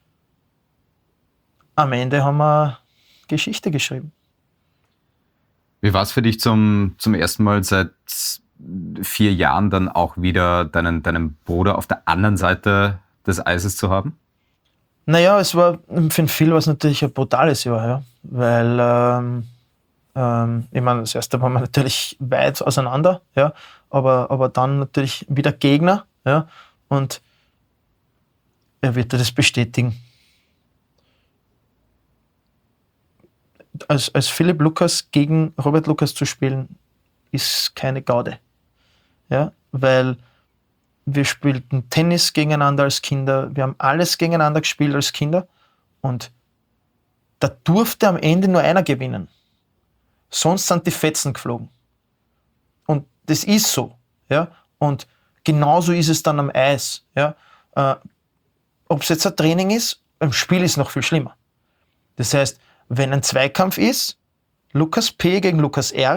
am Ende haben wir Geschichte geschrieben. Wie war es für dich zum ersten Mal seit 4 Jahren dann auch wieder deinen Bruder auf der anderen Seite des Eises zu haben? Naja, es war für viele was natürlich ein brutales Jahr, ja. Weil ich meine, das erste waren wir natürlich weit auseinander, ja, aber dann natürlich wieder Gegner, ja, und er wird dir das bestätigen. Als Philipp Lucas gegen Robert Lucas zu spielen, ist keine Gaude. Ja, weil wir spielten Tennis gegeneinander als Kinder, wir haben alles gegeneinander gespielt als Kinder und da durfte am Ende nur einer gewinnen. Sonst sind die Fetzen geflogen. Und das ist so. Ja? Und genauso ist es dann am Eis. Ja? Ob es jetzt ein Training ist, im Spiel ist es noch viel schlimmer. Das heißt, wenn ein Zweikampf ist, Lukas P. gegen Lukas R.,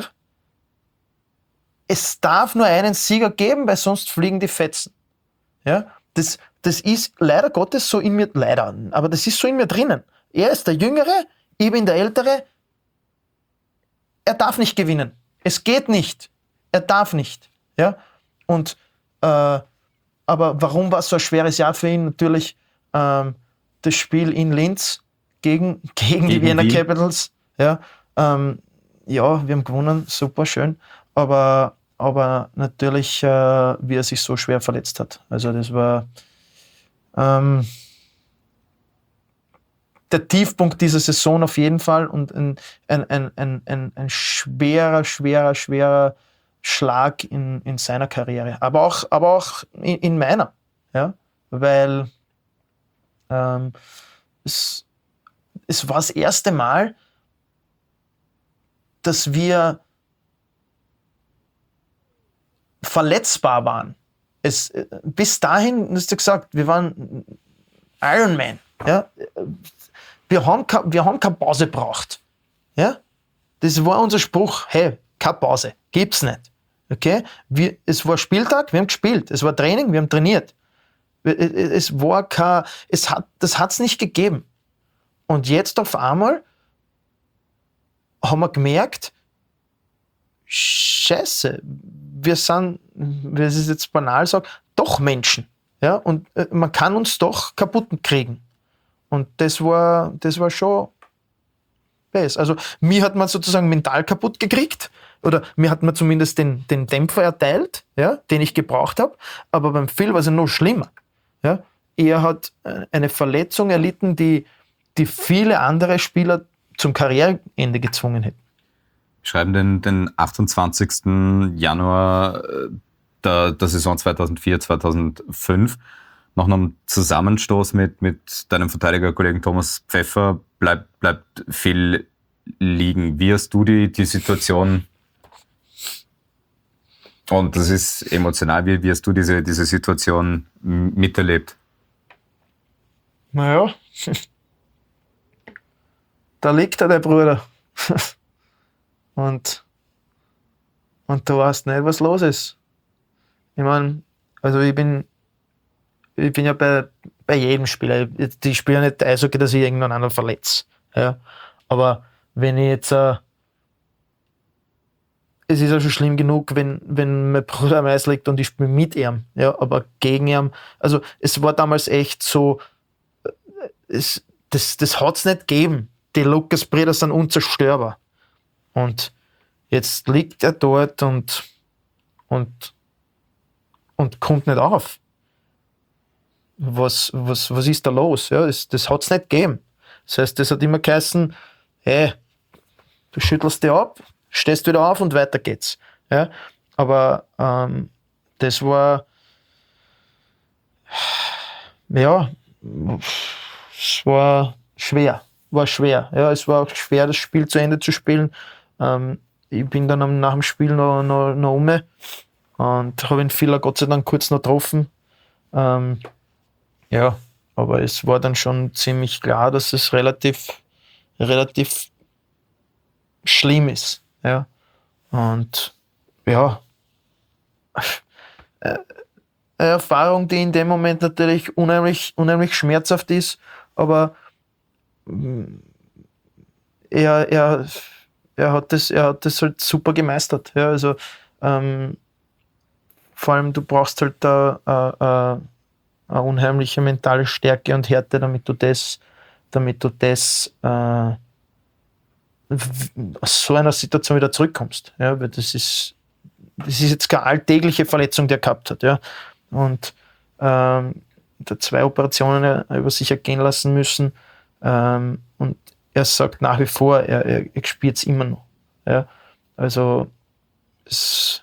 es darf nur einen Sieger geben, weil sonst fliegen die Fetzen. Ja? Das ist leider Gottes so in mir, leider, aber das ist so in mir drinnen. Er ist der Jüngere, ich bin der Ältere. Er darf nicht gewinnen. Es geht nicht. Er darf nicht. Ja? Und, aber warum war es so ein schweres Jahr für ihn? Natürlich das Spiel in Linz gegen die Vienna Capitals. Ja? Ja, wir haben gewonnen, super schön. Aber natürlich, wie er sich so schwer verletzt hat. Also das war der Tiefpunkt dieser Saison auf jeden Fall und ein schwerer Schlag in seiner Karriere. Aber auch in meiner. Ja? Weil es war das erste Mal, dass wir verletzbar waren. Bis dahin, hast du gesagt, wir waren Iron Man. Ja? Wir haben keine Pause braucht. Ja? Das war unser Spruch. Hey, keine Pause. Gibt's nicht. Okay? Es war Spieltag, wir haben gespielt. Es war Training, wir haben trainiert. Das hat's nicht gegeben. Und jetzt auf einmal haben wir gemerkt, Scheiße, wir sind, wie ich es jetzt banal sage, doch Menschen. Ja? Und man kann uns doch kaputt kriegen. Und das war schon besser. Also mir hat man sozusagen mental kaputt gekriegt, oder mir hat man zumindest den Dämpfer erteilt, ja, den ich gebraucht habe. Aber beim Phil war es ja noch schlimmer. Ja? Er hat eine Verletzung erlitten, die viele andere Spieler zum Karriereende gezwungen hätten. Wir schreiben den 28. Januar der Saison 2004/2005. Nach einem Zusammenstoß mit deinem Verteidigerkollegen Thomas Pfeffer bleibt Phil liegen. Wie hast du die Situation, und das ist emotional, wie hast du diese Situation miterlebt? Naja, da liegt der Bruder. Und du weißt nicht, was los ist. Ich meine, also ich bin ja bei jedem Spieler. Ich spiele ja nicht Eishockey, dass ich irgendeinen anderen verletze. Ja? Aber wenn ich jetzt es ist ja schon schlimm genug, wenn mein Bruder am Eis liegt und ich spiele mit ihm, ja, aber gegen ihn. Also es war damals echt so, das hat es nicht gegeben. Die Lucas-Brüder sind unzerstörbar. Und jetzt liegt er dort und kommt nicht auf. Was ist da los? Ja, das hat es nicht gegeben. Das heißt, das hat immer geheißen, hey, du schüttelst dich ab, stehst wieder auf und weiter geht's. Ja? Aber das war, ja, es war schwer. Ja, es war auch schwer, das Spiel zu Ende zu spielen. Ich bin dann nach dem Spiel noch um und habe ihn Filler Gott sei Dank kurz noch getroffen. Ja, aber es war dann schon ziemlich klar, dass es relativ schlimm ist. Ja. Und ja, eine Erfahrung, die in dem Moment natürlich unheimlich schmerzhaft ist, aber er hat das halt super gemeistert. Ja, also vor allem du brauchst halt eine unheimliche mentale Stärke und Härte, damit du das aus so einer Situation wieder zurückkommst. Ja, weil das ist jetzt keine alltägliche Verletzung, die er gehabt hat. Ja. Und da 2 Operationen über sich ergehen lassen müssen. Und er sagt nach wie vor, er spürt es immer noch. Ja. Also es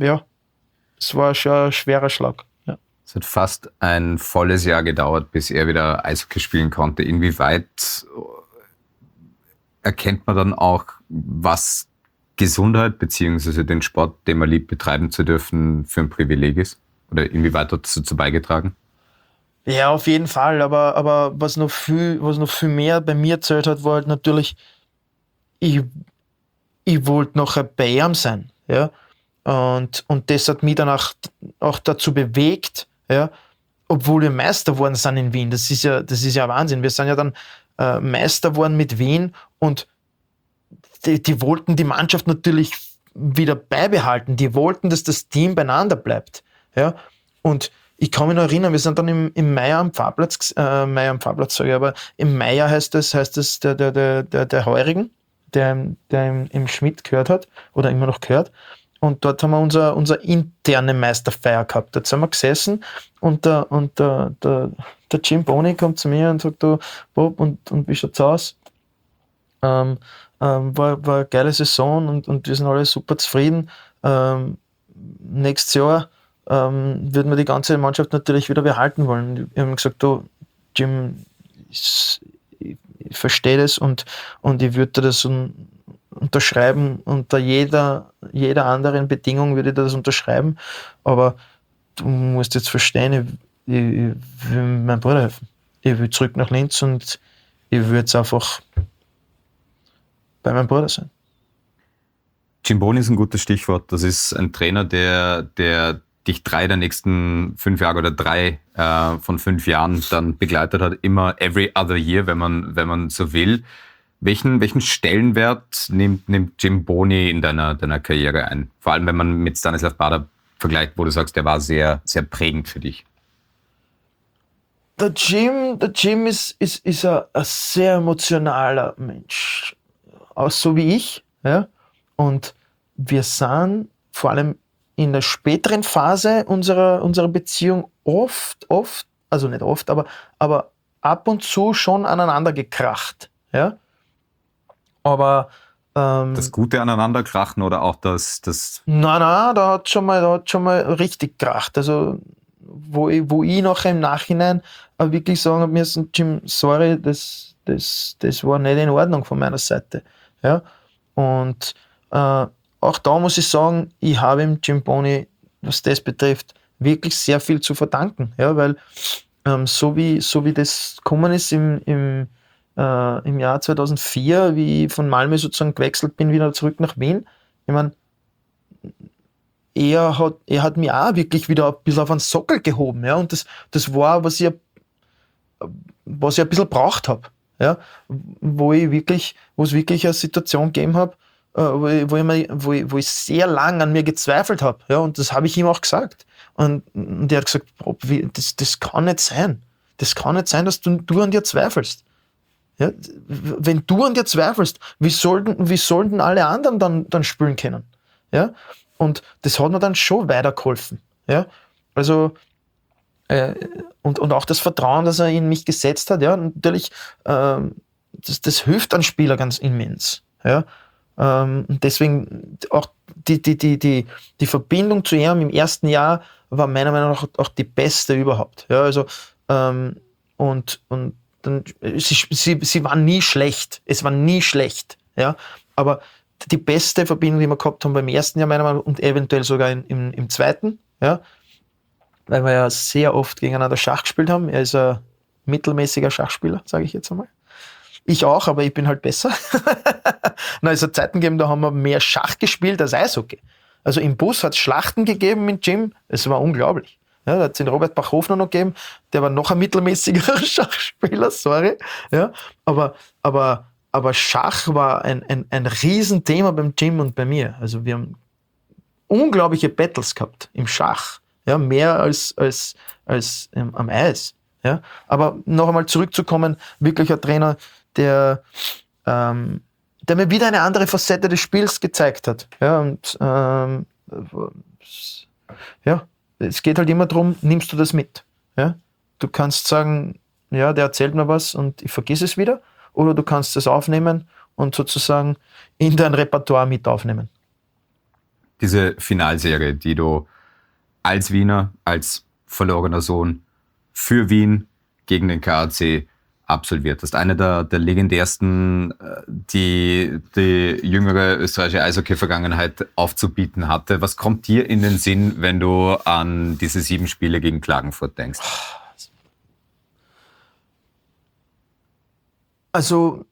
war schon ein schwerer Schlag. Ja. Es hat fast ein volles Jahr gedauert, bis er wieder Eishockey spielen konnte. Inwieweit erkennt man dann auch, was Gesundheit bzw. den Sport, den man liebt, betreiben zu dürfen, für ein Privileg ist? Oder inwieweit hat das dazu beigetragen? Ja, auf jeden Fall. Aber was noch viel mehr bei mir zählt hat, war halt natürlich, ich wollte nachher bei ihm sein. Ja? Und das hat mich dann auch dazu bewegt, ja? Obwohl wir Meister geworden sind in Wien. Das ist ja Wahnsinn. Wir sind ja dann Meister geworden mit Wien und die wollten die Mannschaft natürlich wieder beibehalten. Die wollten, dass das Team beieinander bleibt. Ja? Und ich kann mich noch erinnern, wir sind dann im Meier am Pfarrplatz, sage ich, aber im Meier heißt es der Heurigen, der im Schmidt gehört hat oder immer noch gehört. Und dort haben wir unser interne Meisterfeier gehabt. Dort sind wir gesessen und der Jim Boney kommt zu mir und sagt, du, Bob, und wie schaut's aus? War eine geile Saison und wir sind alle super zufrieden. Nächstes Jahr würden wir die ganze Mannschaft natürlich wieder behalten wollen. Wir haben gesagt, du, Jim, ich verstehe das und ich würde das unterschreiben, unter jeder anderen Bedingung würde ich das unterschreiben, aber du musst jetzt verstehen, ich will meinem Bruder helfen. Ich will zurück nach Linz und ich will jetzt einfach bei meinem Bruder sein. Jim Boney ist ein gutes Stichwort. Das ist ein Trainer, der dich 3 der nächsten 5 Jahre oder 3 von 5 Jahren dann begleitet hat, immer every other year, wenn man so will. Welchen Stellenwert nimmt Jim Boni in deiner Karriere ein? Vor allem, wenn man mit Stanislav Bader vergleicht, wo du sagst, der war sehr, sehr prägend für dich. Der Jim ist ein sehr emotionaler Mensch. Auch so wie ich. Ja? Und wir sind vor allem in der späteren Phase unserer Beziehung oft, also nicht oft, aber ab und zu schon aneinander gekracht. Ja? Aber das Gute aneinanderkrachen oder auch das Nein, da hat schon mal richtig gekracht. Also wo ich nachher im Nachhinein wirklich sagen habe müssen, Jim, sorry, das war nicht in Ordnung von meiner Seite. Ja? Und auch da muss ich sagen, ich habe ihm Jim Boni, was das betrifft, wirklich sehr viel zu verdanken. Ja? Weil so wie das gekommen ist im Jahr 2004, wie ich von Malmö sozusagen gewechselt bin, wieder zurück nach Wien, ich meine, er hat mich auch wirklich wieder ein bisschen auf einen Sockel gehoben. Ja? Und das war, was ich ein bisschen braucht habe. Ja? Wo es wirklich eine Situation gegeben habe, wo ich sehr lang an mir gezweifelt habe. Ja? Und das habe ich ihm auch gesagt. Und er hat gesagt, das kann nicht sein. Das kann nicht sein, dass du an dir zweifelst. Ja? Wenn du an dir zweifelst, wie sollten alle anderen dann spielen können? Ja? Und das hat mir dann schon weitergeholfen. Ja? Also, und auch das Vertrauen, das er in mich gesetzt hat, ja, natürlich, das hilft einem Spieler ganz immens. Ja? Und deswegen auch die Verbindung zu ihm im ersten Jahr war meiner Meinung nach auch die beste überhaupt. Ja? Also, und dann, sie waren nie schlecht. Es war nie schlecht. Ja? Aber die beste Verbindung, die wir gehabt haben beim ersten Jahr meiner Meinung nach und eventuell sogar im zweiten, ja, weil wir ja sehr oft gegeneinander Schach gespielt haben. Er ist ein mittelmäßiger Schachspieler, sage ich jetzt einmal. Ich auch, aber ich bin halt besser. Es hat Zeiten gegeben, da haben wir mehr Schach gespielt als Eishockey. Also im Bus hat es Schlachten gegeben mit Jim, es war unglaublich. Ja, da hat es den Robert Bachhofner noch gegeben, der war noch ein mittelmäßiger Schachspieler, sorry. Ja, aber Schach war ein Riesenthema beim Jim und bei mir. Also wir haben unglaubliche Battles gehabt im Schach. Ja, mehr als am Eis. Ja. Aber noch einmal zurückzukommen, wirklich ein Trainer, der mir wieder eine andere Facette des Spiels gezeigt hat. Ja, und ja, es geht halt immer darum, nimmst du das mit. Ja? Du kannst sagen, ja, der erzählt mir was und ich vergiss es wieder. Oder du kannst es aufnehmen und sozusagen in dein Repertoire mit aufnehmen. Diese Finalserie, die du als Wiener, als verlorener Sohn für Wien gegen den KAC absolviert hast. Eine der legendärsten, die jüngere österreichische Eishockey-Vergangenheit aufzubieten hatte. Was kommt dir in den Sinn, wenn du an diese 7 Spiele gegen Klagenfurt denkst? Also,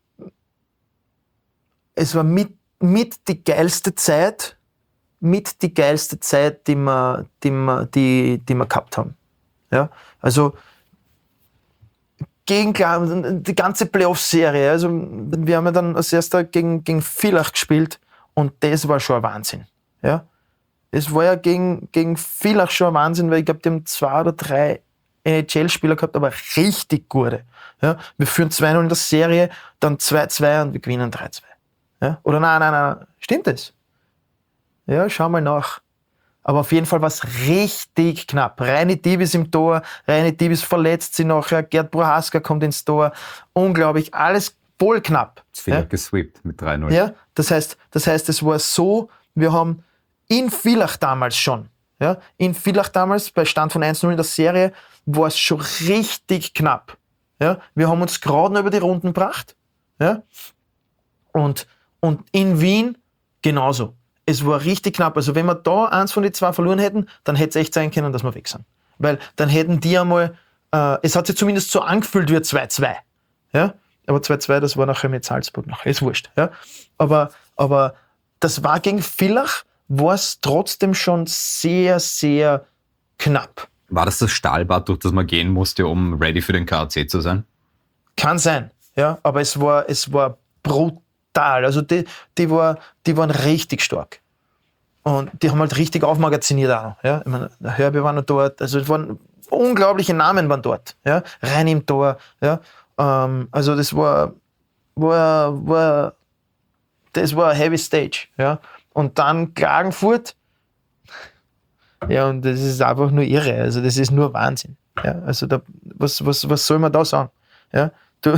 es war mit die geilste Zeit, die wir gehabt haben. Ja, also, gegen die ganze Playoff-Serie, also, wir haben ja dann als erster gegen Villach gespielt und das war schon ein Wahnsinn. Ja, es war ja gegen Villach schon ein Wahnsinn, weil ich glaube, die haben 2 oder 3 NHL-Spieler gehabt, aber richtig gute. Ja, wir führen 2-0 in der Serie, dann 2-2 und wir gewinnen 3-2. Ja? Oder nein, stimmt das? Ja, schau mal nach. Aber auf jeden Fall war es richtig knapp. Reini Divis im Tor, Reini Divis verletzt sich nachher, Gerd Prohaska kommt ins Tor. Unglaublich, alles voll knapp. Villach gesweept mit 3-0. Ja, das heißt, es war so, wir haben in Villach damals schon, ja, bei Stand von 1-0 in der Serie, war es schon richtig knapp. Ja, wir haben uns gerade noch über die Runden gebracht. Ja, und in Wien genauso. Es war richtig knapp. Also wenn wir da eins von den 2 verloren hätten, dann hätte es echt sein können, dass wir weg sind. Weil dann hätten die einmal, es hat sich zumindest so angefühlt wie 2-2. Ja, aber 2-2, das war nachher mit Salzburg noch. Ist wurscht. Ja, aber das war gegen Villach, war es trotzdem schon sehr, sehr knapp. War das Stahlbad, durch das man gehen musste, um ready für den KAC zu sein? Kann sein, ja, aber es war brutal. Also die waren richtig stark. Und die haben halt richtig aufmagaziniert auch noch. Ja? Ich meine, der Herbie war noch dort. Also es waren unglaubliche Namen waren dort. Ja? Rein im Tor. Ja? Also das war eine heavy Stage. Ja? Und dann Klagenfurt. Ja, und das ist einfach nur irre. Also das ist nur Wahnsinn. Ja? Also was soll man da sagen? Ja?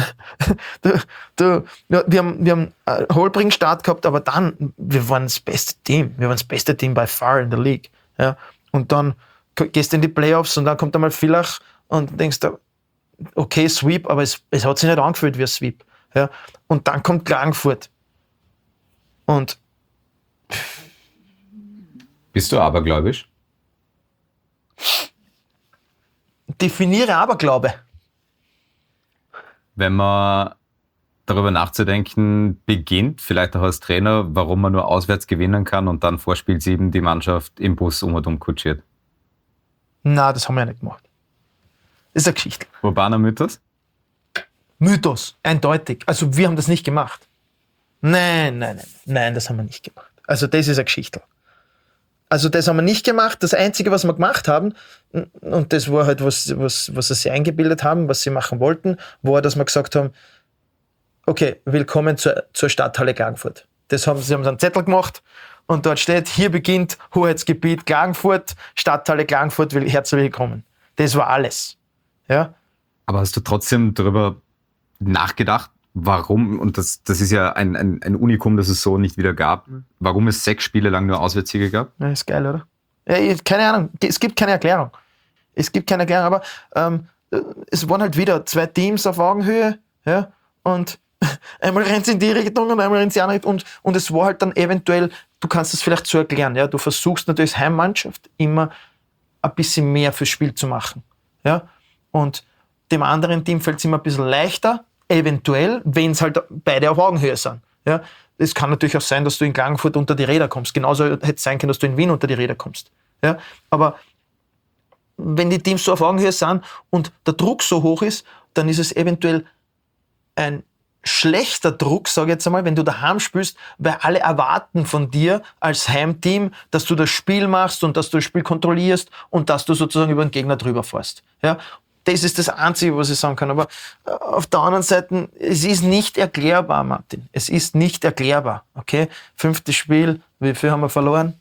Ja, wir haben einen holprigen Start gehabt, aber dann, wir waren das beste Team. Wir waren das beste Team by far in der League. Ja? Und dann gehst du in die Playoffs und dann kommt einmal Villach und denkst du, okay, Sweep, aber es hat sich nicht angefühlt wie ein Sweep. Ja? Und dann kommt Klagenfurt. Und bist du abergläubisch? Definiere Aberglaube. Wenn man darüber nachzudenken beginnt, vielleicht auch als Trainer, warum man nur auswärts gewinnen kann und dann vor Spiel 7 die Mannschaft im Bus um und um kutschiert. Na, das haben wir ja nicht gemacht. Das ist eine Geschichte. Urbaner Mythos? Mythos, eindeutig. Also wir haben das nicht gemacht. Nein, das haben wir nicht gemacht. Also das ist eine Geschichte. Also das haben wir nicht gemacht. Das Einzige, was wir gemacht haben, und das war halt, was sie sich eingebildet haben, was sie machen wollten, war, dass wir gesagt haben, okay, willkommen zur Stadthalle Klagenfurt. Sie haben einen Zettel gemacht und dort steht, hier beginnt Hoheitsgebiet Klagenfurt, Stadthalle Klagenfurt, herzlich willkommen. Das war alles. Ja? Aber hast du trotzdem darüber nachgedacht, warum, und das ist ja ein Unikum, das es so nicht wieder gab, warum es 6 Spiele lang nur Auswärtssiege gab? Ja, ist geil, oder? Ja, keine Ahnung, es gibt keine Erklärung. Aber es waren halt wieder 2 Teams auf Augenhöhe, ja, und einmal rennt es in die Richtung und einmal rennt es in die andere Richtung und es war halt dann eventuell, du kannst es vielleicht so erklären, ja, du versuchst natürlich als Heimmannschaft immer ein bisschen mehr fürs Spiel zu machen, ja, und dem anderen Team fällt es immer ein bisschen leichter, eventuell, wenn es halt beide auf Augenhöhe sind. Ja? Es kann natürlich auch sein, dass du in Klagenfurt unter die Räder kommst. Genauso hätte es sein können, dass du in Wien unter die Räder kommst. Ja? Aber wenn die Teams so auf Augenhöhe sind und der Druck so hoch ist, dann ist es eventuell ein schlechter Druck, sage ich jetzt einmal, wenn du daheim spielst, weil alle erwarten von dir als Heimteam, dass du das Spiel machst und dass du das Spiel kontrollierst und dass du sozusagen über den Gegner drüber fährst. Ja? Das ist das Einzige, was ich sagen kann. Aber auf der anderen Seite, es ist nicht erklärbar, Martin. Es ist nicht erklärbar. Okay? 5. Spiel, wie viel haben wir verloren?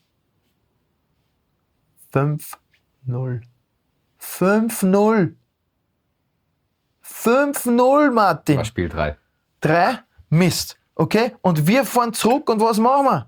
5-0. 5-0. 5-0, Martin. War Spiel 3. 3? Mist. Okay? Und wir fahren zurück und was machen wir?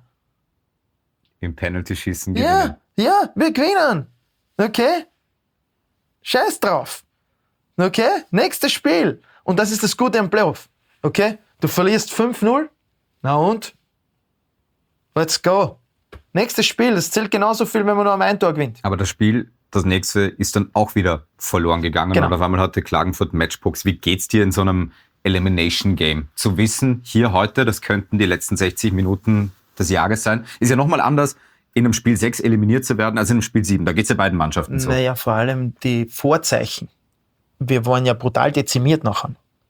Im Penalty-Schießen gewinnen. Ja, wir gewinnen. Okay? Scheiß drauf. Okay? Nächstes Spiel. Und das ist das Gute am Playoff. Okay? Du verlierst 5-0. Na und? Let's go. Nächstes Spiel. Das zählt genauso viel, wenn man nur am ein Tor gewinnt. Aber das Spiel, das nächste, ist dann auch wieder verloren gegangen. Genau. Und auf einmal hatte Klagenfurt Matchbooks. Wie geht's dir in so einem Elimination Game? Zu wissen, hier heute, das könnten die letzten 60 Minuten des Jahres sein. Ist ja nochmal anders, in einem Spiel 6 eliminiert zu werden, als in einem Spiel 7. Da geht's ja beiden Mannschaften so. Naja, vor allem die Vorzeichen. Wir waren ja brutal dezimiert nachher.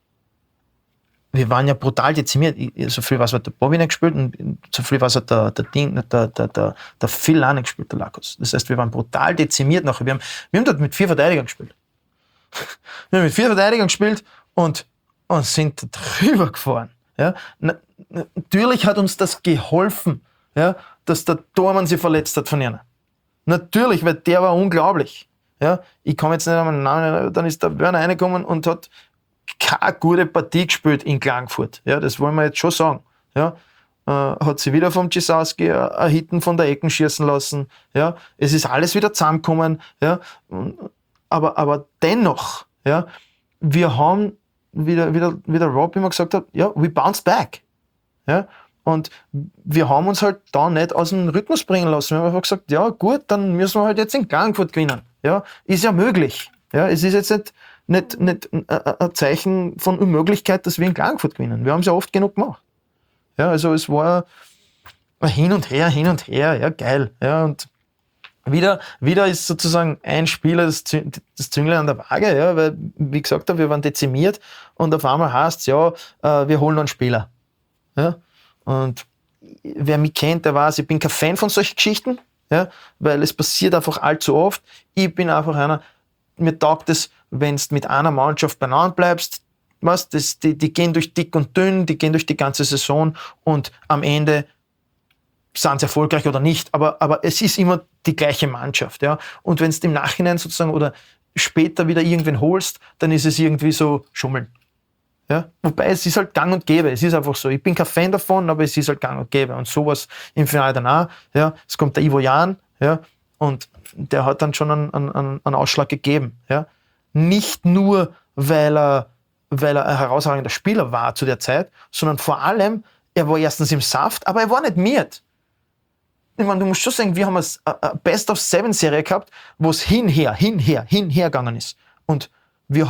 Wir waren ja brutal dezimiert. So viel was hat der Bobby nicht gespielt und so viel was hat der Phil auch nicht gespielt, der Lakos. Das heißt, wir waren brutal dezimiert nachher. Wir haben dort mit 4 Verteidigern gespielt. Wir haben mit 4 Verteidigern gespielt und sind drüber gefahren. Ja? Natürlich hat uns das geholfen, ja, dass der Tormann sich verletzt hat von ihnen. Natürlich, weil der war unglaublich. Ja? Ich komme jetzt nicht an meinen Namen, dann ist der Werner reingekommen und hat keine gute Partie gespielt in Klagenfurt. Ja, das wollen wir jetzt schon sagen. Ja, hat sie wieder vom Cisowski ein Hitten von der Ecken schießen lassen. Ja, es ist alles wieder zusammengekommen. Ja, aber dennoch, ja, wir haben, wie der Rob immer gesagt hat, ja, we bounced back. Ja, und wir haben uns halt da nicht aus dem Rhythmus bringen lassen. Wir haben einfach gesagt, ja gut, dann müssen wir halt jetzt in Klagenfurt gewinnen. Ja, ist ja möglich. Ja, es ist jetzt nicht ein Zeichen von Unmöglichkeit, dass wir in Klagenfurt gewinnen. Wir haben es ja oft genug gemacht. Ja, also es war ein hin und her, ja, geil. Ja, und wieder ist sozusagen ein Spieler das Zünglein an der Waage, ja, weil, wie gesagt, wir waren dezimiert und auf einmal heißt es, ja, wir holen einen Spieler. Ja? Und wer mich kennt, der weiß, ich bin kein Fan von solchen Geschichten, ja? Weil es passiert einfach allzu oft. Ich bin einfach einer, mir taugt es, wenn du mit einer Mannschaft beieinander bleibst, weißt, die gehen durch dick und dünn, die gehen durch die ganze Saison und am Ende sind sie erfolgreich oder nicht, aber es ist immer die gleiche Mannschaft. Ja? Und wenn du im Nachhinein sozusagen oder später wieder irgendwen holst, dann ist es irgendwie so Schummeln. Ja? Wobei es ist halt gang und gäbe, es ist einfach so. Ich bin kein Fan davon, aber es ist halt gang und gäbe. Und sowas im Finale danach, ja? Es kommt der Ivo Jan, ja? Und der hat dann schon einen Ausschlag gegeben. Ja? Nicht nur, weil er ein herausragender Spieler war zu der Zeit, sondern vor allem, er war erstens im Saft, aber er war nicht mit. Ich meine, du musst schon sagen, wir haben eine Best-of-7-Serie gehabt, wo es hinher gegangen ist. Und wir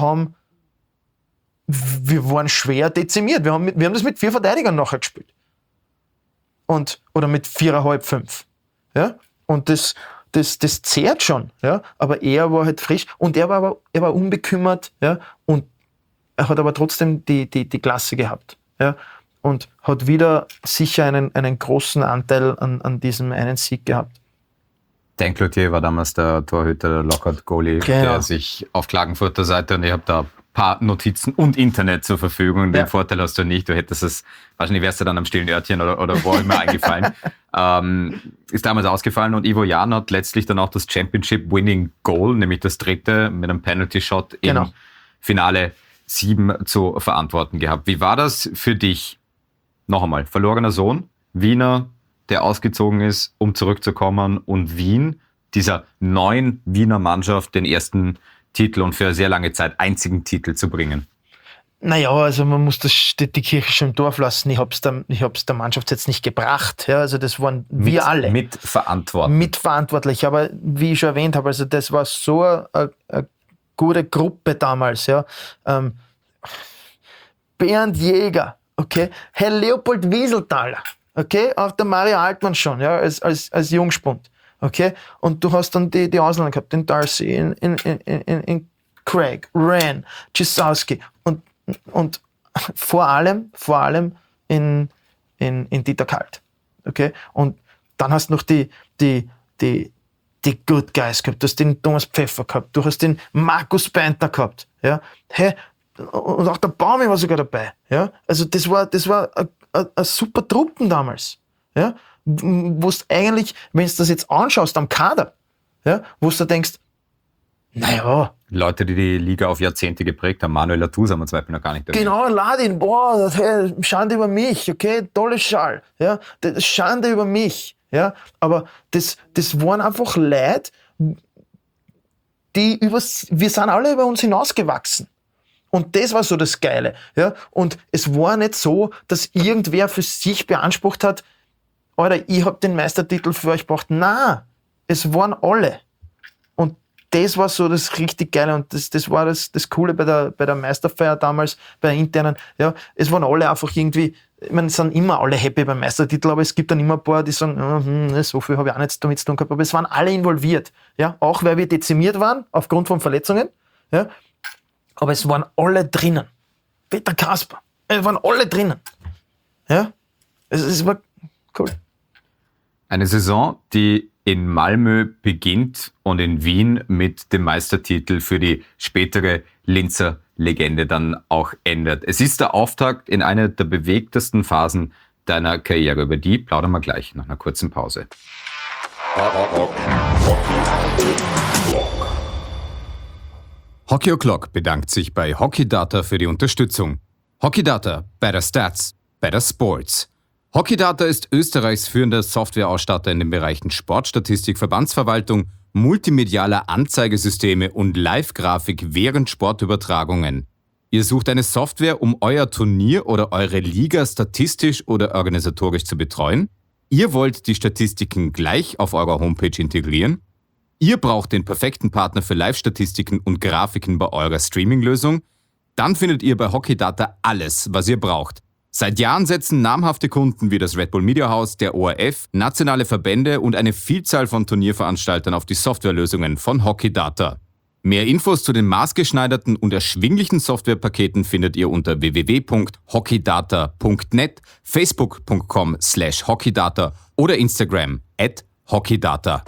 waren schwer dezimiert. Wir haben das mit 4 Verteidigern nachher gespielt. Oder mit 4,5, 5. Ja? Und das zehrt schon. Ja? Aber er war halt frisch und er war unbekümmert. Ja? Und er hat aber trotzdem die Klasse gehabt. Ja? Und hat wieder sicher einen großen Anteil an diesem einen Sieg gehabt. Dan Cloutier war damals der Torhüter, der Lockout-Goalie, der sich auf Klagenfurter Seite, und ich habe da ein paar Notizen und Internet zur Verfügung. Den Vorteil hast du nicht, du hättest es, wahrscheinlich wärst du dann am stillen Örtchen oder wo auch immer eingefallen. Ist damals ausgefallen und Ivo Jan hat letztlich dann auch das Championship-Winning-Goal, nämlich das 3. mit einem Penalty-Shot im Finale 7 zu verantworten gehabt. Wie war das für dich? Noch einmal, verlorener Sohn, Wiener, der ausgezogen ist, um zurückzukommen, und Wien, dieser neuen Wiener Mannschaft, den ersten Titel und für eine sehr lange Zeit einzigen Titel zu bringen. Naja, also man muss die Kirche schon im Dorf lassen. Ich hab's der Mannschaft jetzt nicht gebracht. Ja, also das waren wir alle. Mitverantwortlich. Aber wie ich schon erwähnt habe, also das war so eine gute Gruppe damals. Ja. Bernd Jäger, okay, Herr Leopold Wieselthaler, okay, auch der Mario Altmann schon, ja, als Jungspund, okay, und du hast dann die Ausländer gehabt, den Darcy, in Craig, Ran, Czesowski und vor allem in Dieter Kalt, okay, und dann hast du noch die Good Guys gehabt, du hast den Thomas Pfeffer gehabt, du hast den Markus Beinter gehabt, ja, hey, und auch der Baumi war sogar dabei. Ja? Also das war eine super Truppen damals. Ja? Wo du eigentlich, wenn du das jetzt anschaust am Kader, ja? Wo du denkst, naja. Leute, die Liga auf Jahrzehnte geprägt haben. Manuel Lattus haben wir zum Beispiel noch gar nicht erwähnt. Genau, Ladin, boah, Schande über mich, okay, tolles Schal. Ja? Schande über mich. Ja? Aber das waren einfach Leute, wir sind alle über uns hinausgewachsen. Und das war so das Geile. Ja? Und es war nicht so, dass irgendwer für sich beansprucht hat, Alter, ich hab den Meistertitel für euch gebracht. Nein, es waren alle. Und das war so das richtig Geile. Und das war das Coole bei der Meisterfeier damals, bei der internen. Ja? Es waren alle einfach irgendwie, ich meine, es sind immer alle happy beim Meistertitel, aber es gibt dann immer ein paar, die sagen, so viel habe ich auch nicht damit zu tun gehabt. Aber es waren alle involviert. Ja? Auch weil wir dezimiert waren, aufgrund von Verletzungen. Ja? Aber es waren alle drinnen. Peter Kasper, es waren alle drinnen. Ja? Es war cool. Eine Saison, die in Malmö beginnt und in Wien mit dem Meistertitel für die spätere Linzer Legende dann auch endet. Es ist der Auftakt in eine der bewegtesten Phasen deiner Karriere. Über die plaudern wir gleich nach einer kurzen Pause. Hockey O'Clock bedankt sich bei Hockey Data für die Unterstützung. Hockey Data, better Stats, better Sports. Hockey Data ist Österreichs führender Softwareausstatter in den Bereichen Sportstatistik, Verbandsverwaltung, multimedialer Anzeigesysteme und Live-Grafik während Sportübertragungen. Ihr sucht eine Software, um euer Turnier oder eure Liga statistisch oder organisatorisch zu betreuen? Ihr wollt die Statistiken gleich auf eurer Homepage integrieren? Ihr braucht den perfekten Partner für Live-Statistiken und Grafiken bei eurer Streaming-Lösung? Dann findet ihr bei Hockey Data alles, was ihr braucht. Seit Jahren setzen namhafte Kunden wie das Red Bull Media House, der ORF, nationale Verbände und eine Vielzahl von Turnierveranstaltern auf die Softwarelösungen von Hockey Data. Mehr Infos zu den maßgeschneiderten und erschwinglichen Softwarepaketen findet ihr unter www.hockeydata.net, facebook.com/hockeydata oder Instagram @hockeydata.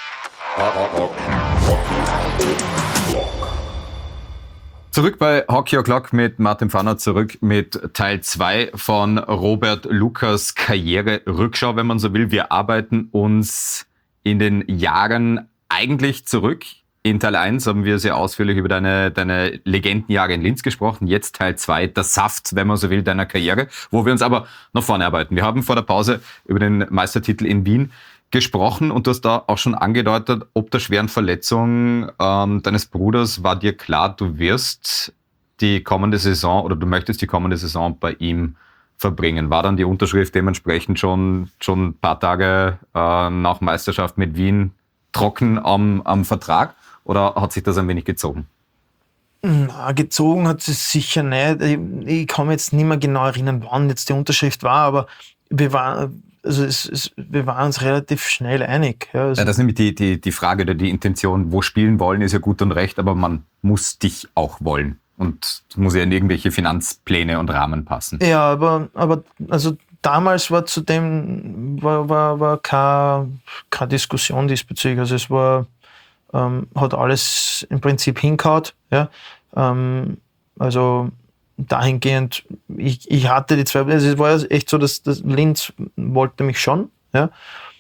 Zurück bei Hockey O'Clock mit Martin Pfanner, zurück mit Teil 2 von Robert Lukas Karriere-Rückschau, wenn man so will. Wir arbeiten uns in den Jahren eigentlich zurück. In Teil 1 haben wir sehr ausführlich über deine Legendenjahre in Linz gesprochen. Jetzt Teil 2, der Saft, wenn man so will, deiner Karriere, wo wir uns aber nach vorne arbeiten. Wir haben vor der Pause über den Meistertitel in Wien gesprochen und du hast da auch schon angedeutet, ob der schweren Verletzung deines Bruders war dir klar, du wirst die kommende Saison oder du möchtest die kommende Saison bei ihm verbringen. War dann die Unterschrift dementsprechend schon ein paar Tage nach Meisterschaft mit Wien trocken am Vertrag oder hat sich das ein wenig gezogen? Na, gezogen hat es sicher nicht. Ich kann mich jetzt nicht mehr genau erinnern, wann jetzt die Unterschrift war, aber wir waren uns relativ schnell einig. Ja, also ja, das ist nämlich die Frage oder die Intention, wo spielen wollen, ist ja gut und recht, aber man muss dich auch wollen. Und es muss ja in irgendwelche Finanzpläne und Rahmen passen. Ja, aber also damals war zudem war keine Diskussion diesbezüglich. Also es war hat alles im Prinzip hingehauen. Ja? Also dahingehend, ich hatte die zwei, also es war ja echt so, dass Linz wollte mich schon. Ja?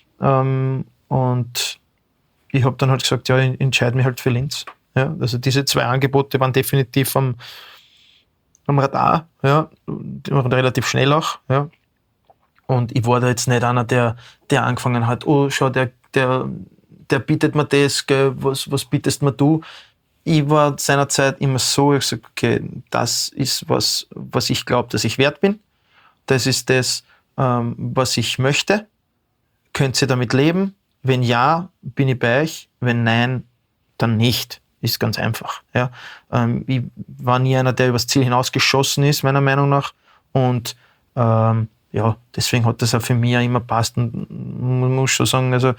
Und ich habe dann halt gesagt, ja, ich entscheide mich halt für Linz. Ja? Also diese zwei Angebote waren definitiv am Radar, ja? Die waren relativ schnell auch. Ja? Und ich war da jetzt nicht einer, der angefangen hat, oh, schau, der bietet mir das, gell, was bietest mir du? Ich war seinerzeit immer so, ich gesagt, okay, das ist was ich glaube, dass ich wert bin. Das ist das, was ich möchte. Könnt ihr damit leben? Wenn ja, bin ich bei euch. Wenn nein, dann nicht. Ist ganz einfach. Ja. Ich war nie einer, der übers Ziel hinausgeschossen ist, meiner Meinung nach. Und ja, deswegen hat das auch für mich auch immer passt. Und man muss schon sagen, also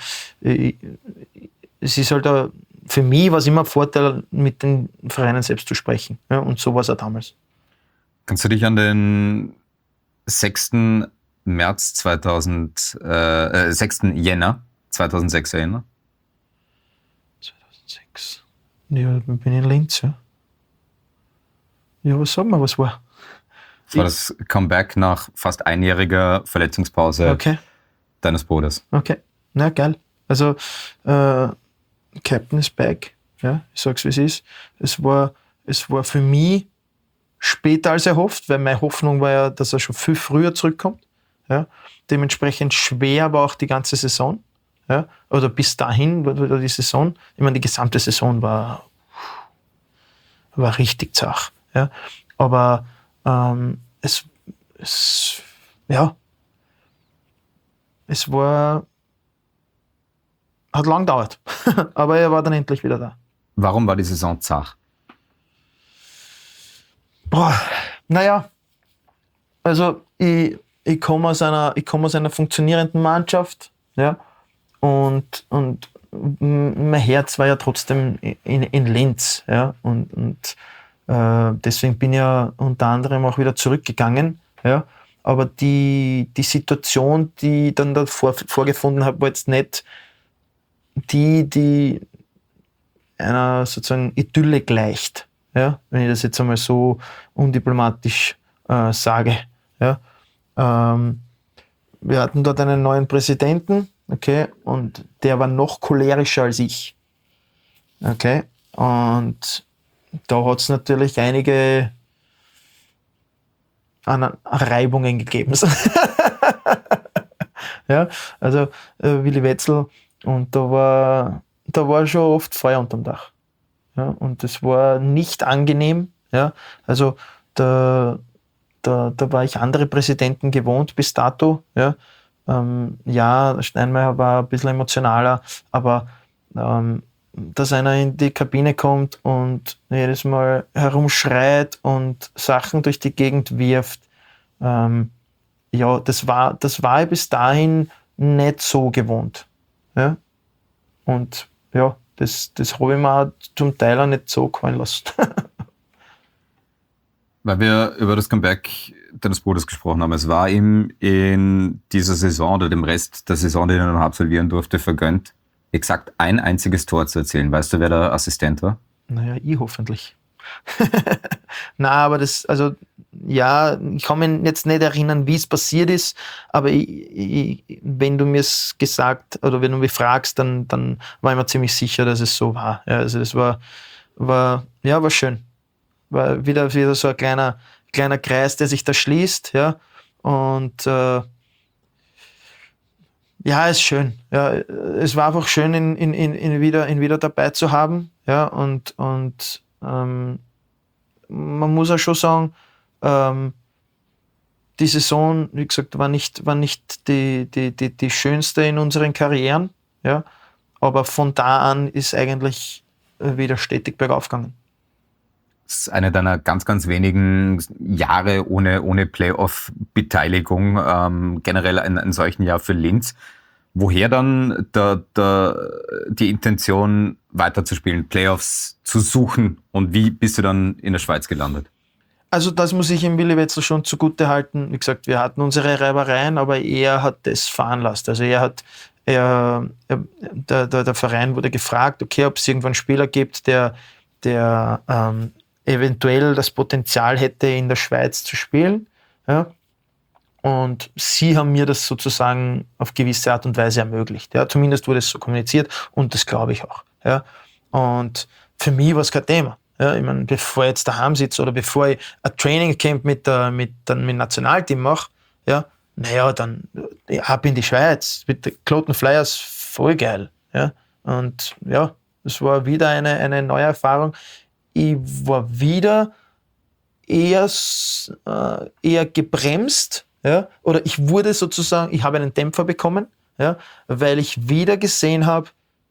es ist halt für mich war es immer ein Vorteil, mit den Vereinen selbst zu sprechen. Ja, und so war es auch damals. Kannst du dich an den 6. Jänner 2006 erinnern? 2006? Ja, ich bin in Linz, ja. Ja, was sagen wir, was war? Das war das Comeback nach fast einjähriger Verletzungspause deines Bruders. Okay, na geil. Also Captain is back. Ja, ich sag's wie es ist. Es war für mich später als erhofft, weil meine Hoffnung war ja, dass er schon viel früher zurückkommt. Ja, dementsprechend schwer war auch die ganze Saison. Ja, oder bis dahin war die Saison. Ich meine, die gesamte Saison war richtig zach. Ja, aber es hat lang gedauert, aber er war dann endlich wieder da. Warum war die Saison zach? Naja, also ich komme aus einer funktionierenden Mannschaft, ja, und mein Herz war ja trotzdem in Linz, ja, und deswegen bin ich ja unter anderem auch wieder zurückgegangen, ja, aber die Situation, die ich dann davor vorgefunden habe, war jetzt nicht die einer sozusagen Idylle gleicht, ja, wenn ich das jetzt einmal so undiplomatisch sage. Ja. Wir hatten dort einen neuen Präsidenten, okay, und der war noch cholerischer als ich. Okay, und da hat es natürlich einige Reibungen gegeben. Ja, also Willi Wetzel, und da war schon oft Feuer unterm Dach. Ja, und das war nicht angenehm. Ja, also da war ich andere Präsidenten gewohnt bis dato. Ja, Steinmeier war ein bisschen emotionaler, aber dass einer in die Kabine kommt und jedes Mal herumschreit und Sachen durch die Gegend wirft, das war ich bis dahin nicht so gewohnt. Ja? Und ja, Das habe ich mir auch zum Teil auch nicht so gefallen lassen. Weil wir über das Comeback deines Bruders gesprochen haben. Es war ihm in dieser Saison oder dem Rest der Saison, den er noch absolvieren durfte, vergönnt, exakt ein einziges Tor zu erzielen. Weißt du, wer der Assistent war? Naja, ich hoffentlich. Na, aber ich kann mich jetzt nicht erinnern, wie es passiert ist, aber wenn du mir es gesagt oder wenn du mich fragst, dann war ich mir ziemlich sicher, dass es so war. Ja, also das war schön. War wieder so ein kleiner Kreis, der sich da schließt, ja, und ist schön. Ja, es war einfach schön, ihn wieder dabei zu haben, ja, und man muss auch schon sagen, die Saison, wie gesagt, war nicht die schönste in unseren Karrieren, ja, aber von da an ist eigentlich wieder stetig bergauf gegangen. Das ist eine deiner ganz, ganz wenigen Jahre ohne Playoff-Beteiligung, generell ein solchen Jahr für Linz. Woher dann die Intention weiterzuspielen, Playoffs zu suchen, und wie bist du dann in der Schweiz gelandet? Also das muss ich im Willi Wetzel schon zugute halten. Wie gesagt, wir hatten unsere Reibereien, aber er hat das veranlasst. Also der Verein wurde gefragt, okay, ob es irgendwann einen Spieler gibt, der eventuell das Potenzial hätte, in der Schweiz zu spielen. Ja. Und sie haben mir das sozusagen auf gewisse Art und Weise ermöglicht. Ja. Zumindest wurde es so kommuniziert und das glaube ich auch. Ja. Und für mich war es kein Thema. Ja. Ich meine, bevor ich jetzt daheim sitze oder bevor ich ein Trainingcamp mit dem Nationalteam mache, ja, dann ab in die Schweiz mit den Kloten Flyers, voll geil. Ja. Und ja, es war wieder eine neue Erfahrung. Ich war wieder eher gebremst, ja, oder ich habe einen Dämpfer bekommen, ja, weil ich wieder gesehen habe,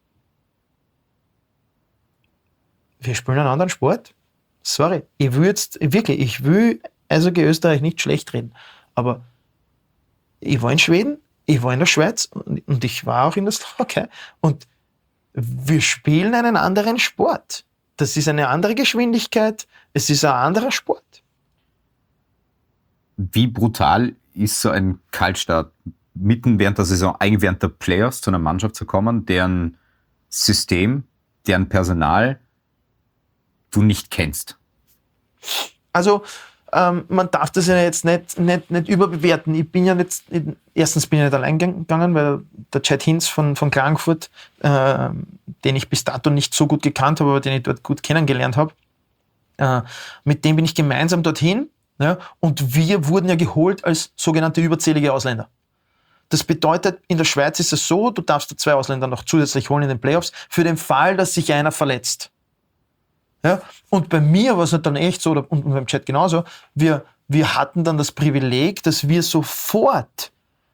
wir spielen einen anderen Sport. Sorry, ich will Eishockey Österreich nicht schlecht reden, aber ich war in Schweden, ich war in der Schweiz und ich war auch in der Slowakei und wir spielen einen anderen Sport. Das ist eine andere Geschwindigkeit, es ist ein anderer Sport. Wie brutal ist so ein Kaltstart, mitten während der Saison, eigentlich während der Playoffs, zu einer Mannschaft zu kommen, deren System, deren Personal du nicht kennst? Also man darf das ja jetzt nicht überbewerten. Erstens bin ich nicht allein gegangen, weil der Chad Hinz von Klagenfurt, den ich bis dato nicht so gut gekannt habe, aber den ich dort gut kennengelernt habe, mit dem bin ich gemeinsam dorthin, ja, und wir wurden ja geholt als sogenannte überzählige Ausländer. Das bedeutet, in der Schweiz ist es so, du darfst 2 Ausländer noch zusätzlich holen in den Playoffs, für den Fall, dass sich einer verletzt. Ja, und bei mir war es dann echt so, und beim Chat genauso, wir hatten dann das Privileg, dass wir sofort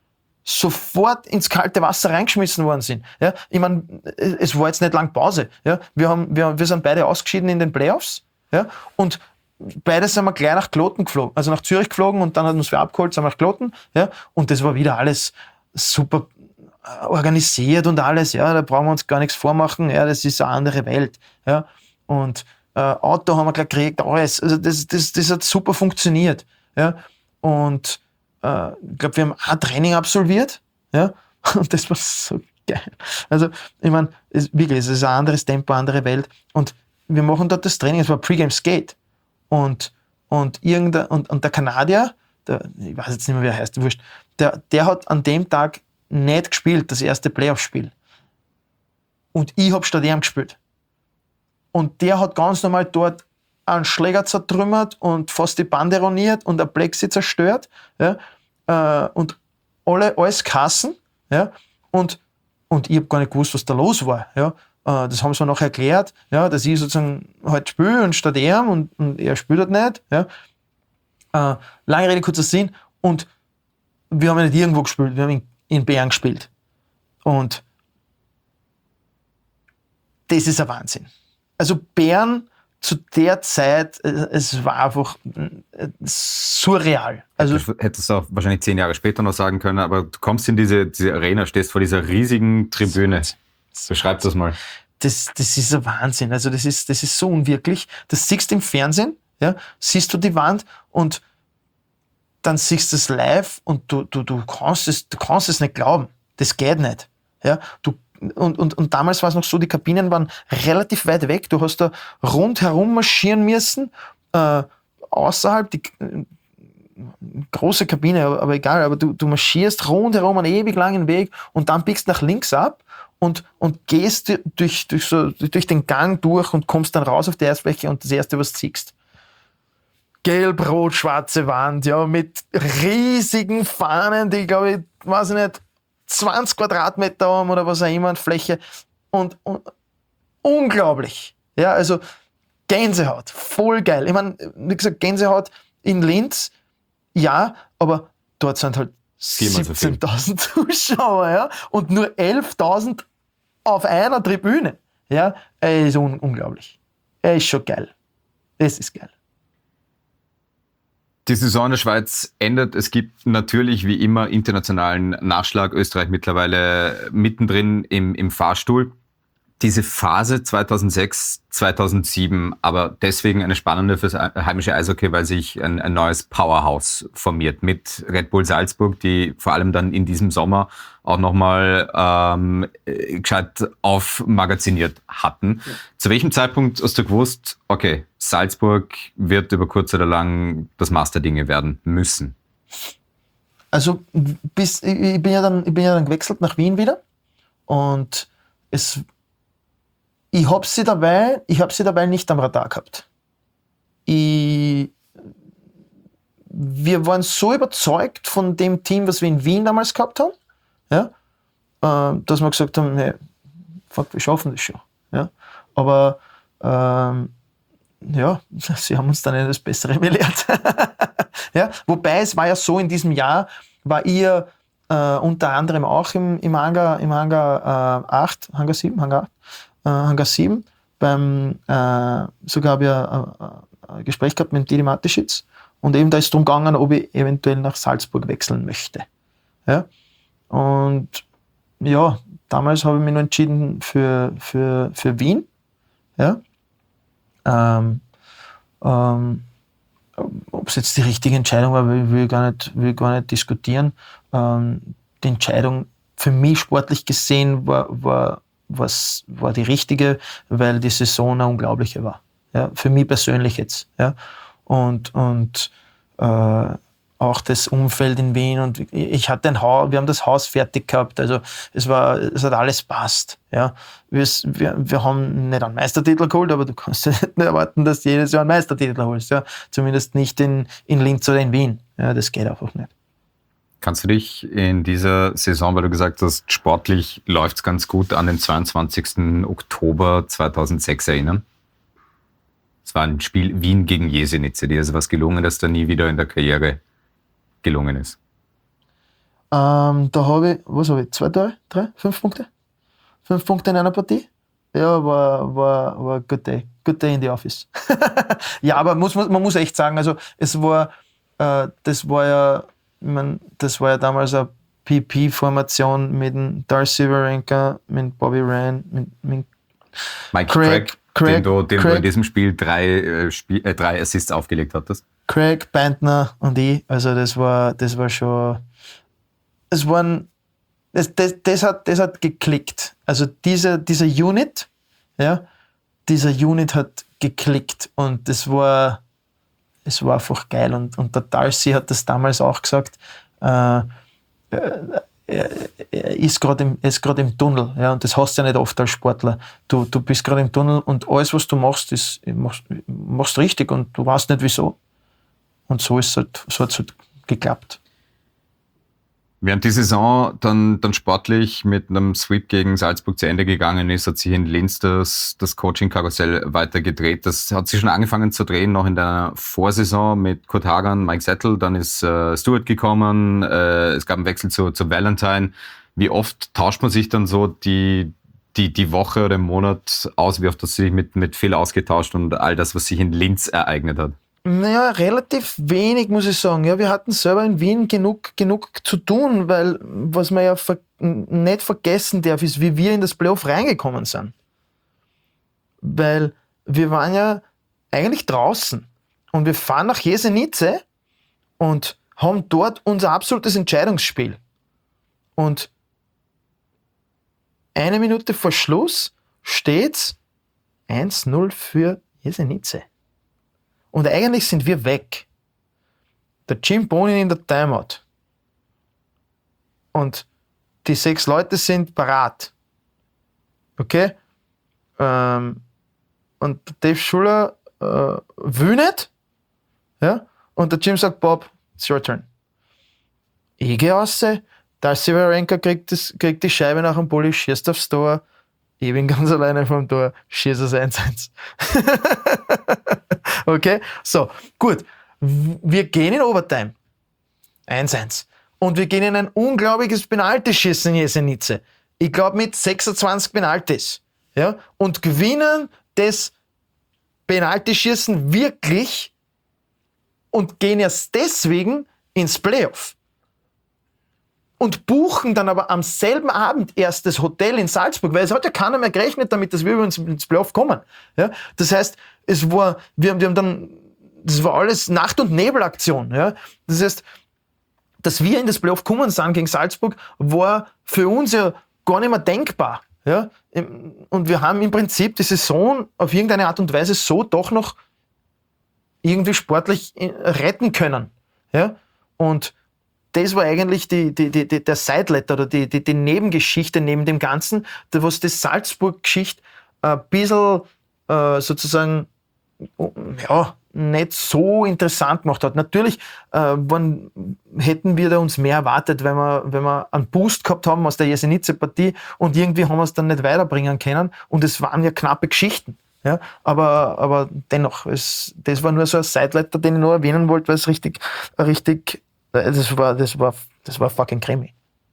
ins kalte Wasser reingeschmissen worden sind. Ja, ich meine, es war jetzt nicht lang Pause. Ja, wir sind beide ausgeschieden in den Playoffs, ja, und beide sind wir gleich nach Kloten geflogen, also nach Zürich geflogen, und dann hat uns wer abgeholt, sind wir nach Kloten, ja, und das war wieder alles super organisiert und alles, ja, da brauchen wir uns gar nichts vormachen, ja, das ist eine andere Welt, ja. Und Auto haben wir gleich gekriegt, alles. Also das hat super funktioniert. Ja. Und ich glaube, wir haben ein Training absolviert. Ja. Und das war so geil. Also, ich meine, es ist ein anderes Tempo, eine andere Welt. Und wir machen dort das Training, es war Pre-Game Skate. Und der Kanadier, ich weiß jetzt nicht mehr, wie er heißt, wurscht, der hat an dem Tag nicht gespielt, das erste Playoff-Spiel. Und ich habe statt ihm gespielt. Und der hat ganz normal dort einen Schläger zertrümmert und fast die Bande roniert und ein Plexi zerstört. Ja, und alles Kassen. Ja, und ich habe gar nicht gewusst, was da los war. Ja, das haben sie mir noch erklärt, ja, dass ich sozusagen halt spiele und statt ihm und er spielt halt nicht. Ja. Lange Rede, kurzer Sinn. Und wir haben ja nicht irgendwo gespielt, wir haben in Bern gespielt. Und das ist ein Wahnsinn. Also Bern zu der Zeit, es war einfach surreal. Also hättest du auch wahrscheinlich 10 Jahre später noch sagen können, aber du kommst in diese Arena, stehst vor dieser riesigen Tribüne. Beschreib das mal. ist ein Wahnsinn. Also das ist so unwirklich. Das siehst du im Fernsehen, ja, siehst du die Wand und dann siehst du es live und du kannst es nicht glauben. Das geht nicht. Ja, und damals war es noch so, die Kabinen waren relativ weit weg. Du hast da rundherum marschieren müssen, außerhalb, die große Kabine, aber egal, aber du marschierst rundherum einen ewig langen Weg und dann biegst nach links ab und gehst durch den Gang durch und kommst dann raus auf die Eisfläche und das Erste, was du siehst. Gelb-rot-schwarze Wand, ja, mit riesigen Fahnen, die, glaube ich, weiß ich nicht, 20 Quadratmeter haben oder was auch immer an Fläche. Und unglaublich. Ja, also Gänsehaut, voll geil. Ich meine, wie gesagt, Gänsehaut in Linz, ja, aber dort sind halt 17.000 Zuschauer, ja, und nur 11.000 auf einer Tribüne. Ja, ist unglaublich. Ist schon geil. Das ist geil. Die Saison in der Schweiz endet. Es gibt natürlich wie immer internationalen Nachschlag. Österreich mittlerweile mittendrin im Fahrstuhl. Diese Phase 2006, 2007, aber deswegen eine spannende fürs heimische Eishockey, weil sich ein neues Powerhouse formiert mit Red Bull Salzburg, die vor allem dann in diesem Sommer auch nochmal gescheit aufmagaziniert hatten. Ja. Zu welchem Zeitpunkt hast du gewusst, okay, Salzburg wird über kurz oder lang das Maß der Dinge werden müssen? Also ich bin ja dann gewechselt nach Wien wieder und ich habe sie dabei nicht am Radar gehabt. Wir waren so überzeugt von dem Team, was wir in Wien damals gehabt haben, ja, dass wir gesagt haben, nee, fuck, wir schaffen das schon. Ja. Aber ja, sie haben uns dann nicht das Bessere belehrt. Ja, wobei es war ja so, in diesem Jahr war ihr unter anderem auch im Hangar 8, Hangar 7, Hangar 7, sogar habe ich ein Gespräch gehabt mit Didi Mateschitz und eben da ist es darum gegangen, ob ich eventuell nach Salzburg wechseln möchte. Ja? Und ja, damals habe ich mich noch entschieden für Wien. Ja? Ob es jetzt die richtige Entscheidung war, will gar nicht diskutieren. Die Entscheidung für mich sportlich gesehen war die richtige, weil die Saison eine unglaubliche war. Ja, für mich persönlich jetzt. Ja. Und auch das Umfeld in Wien und wir haben das Haus fertig gehabt, also es hat alles passt. Ja. Wir haben nicht einen Meistertitel geholt, aber du kannst nicht erwarten, dass du jedes Jahr einen Meistertitel holst. Ja. Zumindest nicht in Linz oder in Wien. Ja, das geht einfach nicht. Kannst du dich in dieser Saison, weil du gesagt hast, sportlich läuft es ganz gut, an den 22. Oktober 2006 erinnern? Es war ein Spiel Wien gegen Jesenice. Dir ist was gelungen, das da nie wieder in der Karriere gelungen ist. Da habe ich, 2 Tore, 3, 5 Punkte? 5 Punkte in einer Partie? Ja, war good day in the office. Ja, aber man muss echt sagen, also das war ja damals eine PP-Formation mit dem Darcy Varenka, mit Bobby Ryan, mit Mike Craig, den du in diesem Spiel 3 Assists aufgelegt hattest. Craig, Bantner und ich, also das war schon, das hat geklickt. Also dieser Unit, ja, hat geklickt und es war einfach geil. Und der Darcy hat das damals auch gesagt, er ist gerade im Tunnel, ja, und das hast du ja nicht oft als Sportler. Du bist gerade im Tunnel und alles, was du machst, machst richtig und du weißt nicht wieso. Und so hat es halt geklappt. Während die Saison dann sportlich mit einem Sweep gegen Salzburg zu Ende gegangen ist, hat sich in Linz das Coaching-Karussell weiter gedreht. Das hat sich schon angefangen zu drehen, noch in der Vorsaison mit Kurt Hagan, Mike Zettel. Dann ist Stuart gekommen, es gab einen Wechsel zu Valentine. Wie oft tauscht man sich dann so die Woche oder im Monat aus? Wie oft hast du dich mit Phil ausgetauscht und all das, was sich in Linz ereignet hat? Naja, relativ wenig, muss ich sagen. Ja, wir hatten selber in Wien genug zu tun, weil was man ja nicht vergessen darf, ist, wie wir in das Playoff reingekommen sind. weil wir waren ja eigentlich draußen und wir fahren nach Jesenice und haben dort unser absolutes Entscheidungsspiel. Und 1 Minute vor Schluss steht's 1-0 für Jesenice. Und eigentlich sind wir weg. Der Jim Bonin in der Timeout. Und die 6 Leute sind parat. Okay? Und Dave Schuller will nicht. Ja? Und der Jim sagt, Bob, it's your turn. Ich gehe raus, Darcy Wawrinka kriegt die Scheibe nach dem Bulli, schießt aufs Tor. Ich bin ganz alleine vom Tor, schießt es 1-1. Okay? So, gut. Wir gehen in Overtime. 1-1. Und wir gehen in ein unglaubliches Penaltyschießen in Jesenice. Ich glaube mit 26 Penaltys. Ja? Und gewinnen das Penaltyschießen wirklich und gehen erst deswegen ins Playoff. Und buchen dann aber am selben Abend erst das Hotel in Salzburg, weil es hat ja keiner mehr gerechnet damit, dass wir ins Playoff kommen. Ja? Das heißt, wir haben dann, das war alles Nacht- und Nebelaktion. Ja? Das heißt, dass wir in das Playoff kommen sind gegen Salzburg, war für uns ja gar nicht mehr denkbar. Ja? Und wir haben im Prinzip die Saison auf irgendeine Art und Weise so doch noch irgendwie sportlich retten können. Ja? Und das war eigentlich der Sideletter oder die Nebengeschichte neben dem Ganzen, was die Salzburg-Geschichte ein bisschen sozusagen nicht so interessant gemacht hat. Natürlich hätten wir da uns mehr erwartet, wenn wir einen Boost gehabt haben aus der Jesenice-Partie und irgendwie haben wir es dann nicht weiterbringen können und es waren ja knappe Geschichten. Ja? Aber dennoch, das war nur so ein Sideletter, den ich noch erwähnen wollte, weil es richtig das war fucking Krimi.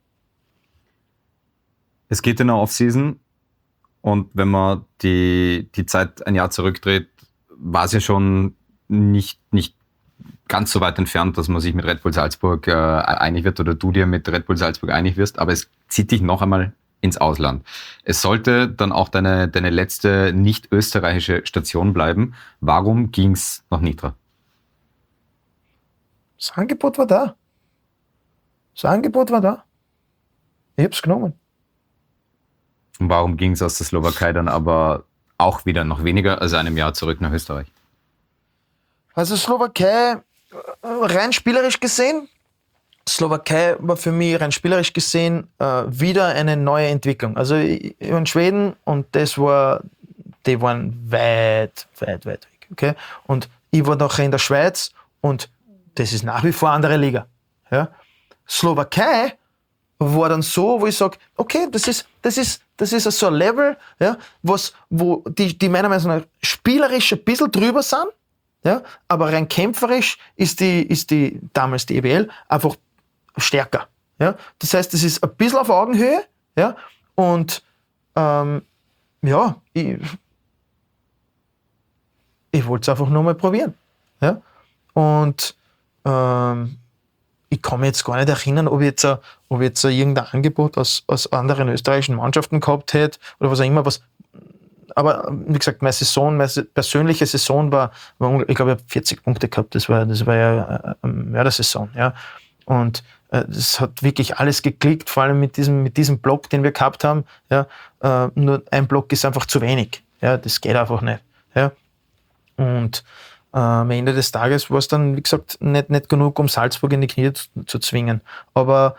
Es geht in der Offseason und wenn man die Zeit ein Jahr zurückdreht, war es ja schon nicht ganz so weit entfernt, dass man sich mit Red Bull Salzburg einig wird oder du dir mit Red Bull Salzburg einig wirst, aber es zieht dich noch einmal ins Ausland. Es sollte dann auch deine letzte nicht österreichische Station bleiben. Warum ging's nach Nitra? Das Angebot war da. Ich hab's genommen. Und warum ging es aus der Slowakei dann aber auch wieder noch weniger als einem Jahr zurück nach Österreich? Also Slowakei, rein spielerisch gesehen, Slowakei war für mich rein spielerisch gesehen wieder eine neue Entwicklung. Also ich war in Schweden und die waren weit weg. Okay? Und ich war nachher in der Schweiz und das ist nach wie vor eine andere Liga. Ja? Slowakei war dann so, wo ich sage, okay, das ist so ein Level, ja, wo die meiner Meinung nach spielerisch ein bisschen drüber sind, ja, aber rein kämpferisch ist die damals die EBL einfach stärker. Ja? Das heißt, es ist ein bisschen auf Augenhöhe, ja, und ich wollte es einfach nur mal probieren. Ja? Und ich kann mich jetzt gar nicht erinnern, ob ich jetzt irgendein Angebot aus anderen österreichischen Mannschaften gehabt hätte oder was auch immer. Aber wie gesagt, meine persönliche Saison war ich glaube, ich habe 40 Punkte gehabt. Das war ja eine Mördersaison. Ja? Und es hat wirklich alles geklickt, vor allem mit diesem Block, den wir gehabt haben. Ja? Nur ein Block ist einfach zu wenig. Ja? Das geht einfach nicht. Ja? Und am Ende des Tages war es dann, wie gesagt, nicht genug, um Salzburg in die Knie zu zwingen. Aber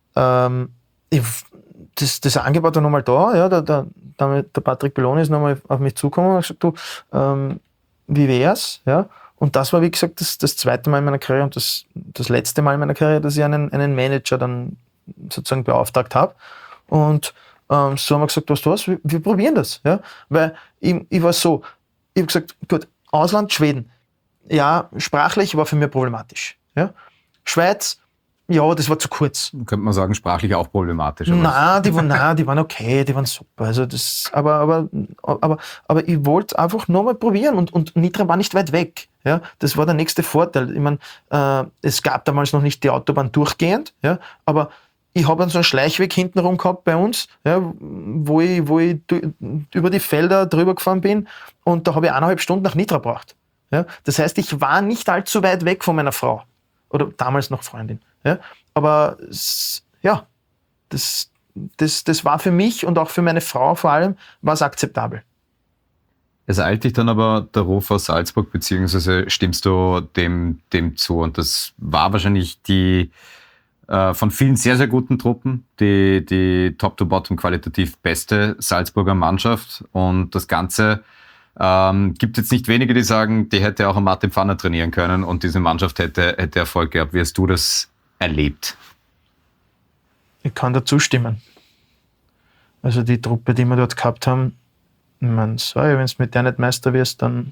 das Angebot war nochmal da. Ja, der Patrick Belloni ist nochmal auf mich zugekommen und hat gesagt, du, wie wär's? Ja? Und das war, wie gesagt, das zweite Mal in meiner Karriere und das letzte Mal in meiner Karriere, dass ich einen Manager dann sozusagen beauftragt habe. Und so haben wir gesagt, weißt du was, wir probieren das. Ja? Weil ich war so, ich habe gesagt, gut, Ausland, Schweden. Ja, sprachlich war für mich problematisch. Ja? Schweiz, ja, das war zu kurz. Könnte man sagen, sprachlich auch problematisch. Nein, die waren okay, die waren super. Also aber ich wollte einfach nur mal probieren und Nitra war nicht weit weg. Ja? Das war der nächste Vorteil. Ich meine, es gab damals noch nicht die Autobahn durchgehend, ja? Aber ich habe so einen Schleichweg hintenrum gehabt bei uns, ja, wo ich über die Felder drüber gefahren bin und da habe ich 1,5 Stunden nach Nitra gebraucht. Ja. Das heißt, ich war nicht allzu weit weg von meiner Frau oder damals noch Freundin. Ja. Aber ja, das war für mich und auch für meine Frau vor allem, war es akzeptabel. Es eilt dich dann aber der Ruf aus Salzburg, beziehungsweise stimmst du dem zu? Und das war wahrscheinlich die von vielen sehr, sehr guten Truppen die Top-to-Bottom qualitativ beste Salzburger Mannschaft. Und das Ganze gibt jetzt nicht wenige, die sagen, die hätte auch ein Martin Pfanner trainieren können und diese Mannschaft hätte Erfolg gehabt. Wie hast du das erlebt? Ich kann dazu stimmen. Also die Truppe, die wir dort gehabt haben, ich meine, sorry, wenn du mit der nicht Meister wirst, dann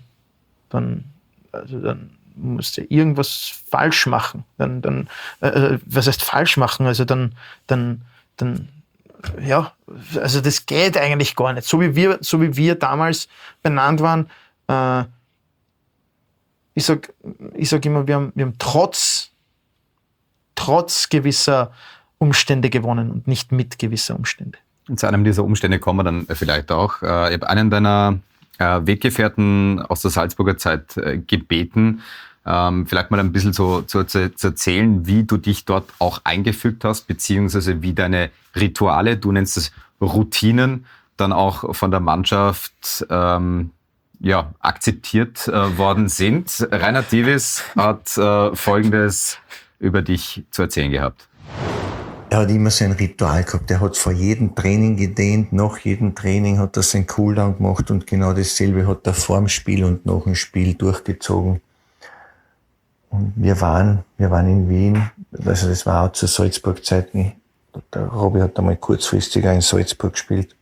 musst du irgendwas falsch machen. Was heißt falsch machen? Also dann, ja, also das geht eigentlich gar nicht. So wie wir damals benannt waren, ich sag immer, wir haben trotz gewisser Umstände gewonnen und nicht mit gewisser Umstände. Und zu einem dieser Umstände kommen wir dann vielleicht auch. Ich habe einen deiner Weggefährten aus der Salzburger Zeit gebeten, vielleicht mal ein bisschen zu erzählen, wie du dich dort auch eingefügt hast, beziehungsweise wie deine Rituale, du nennst es Routinen, dann auch von der Mannschaft akzeptiert worden sind. Reinhard Divis hat Folgendes über dich zu erzählen gehabt. Er hat immer sein Ritual gehabt. Er hat vor jedem Training gedehnt, nach jedem Training hat er seinen Cooldown gemacht und genau dasselbe hat er vor dem Spiel und nach dem Spiel durchgezogen. Und wir waren in Wien, also das war auch zu Salzburg-Zeiten. Der Robby hat einmal kurzfristig auch in Salzburg gespielt.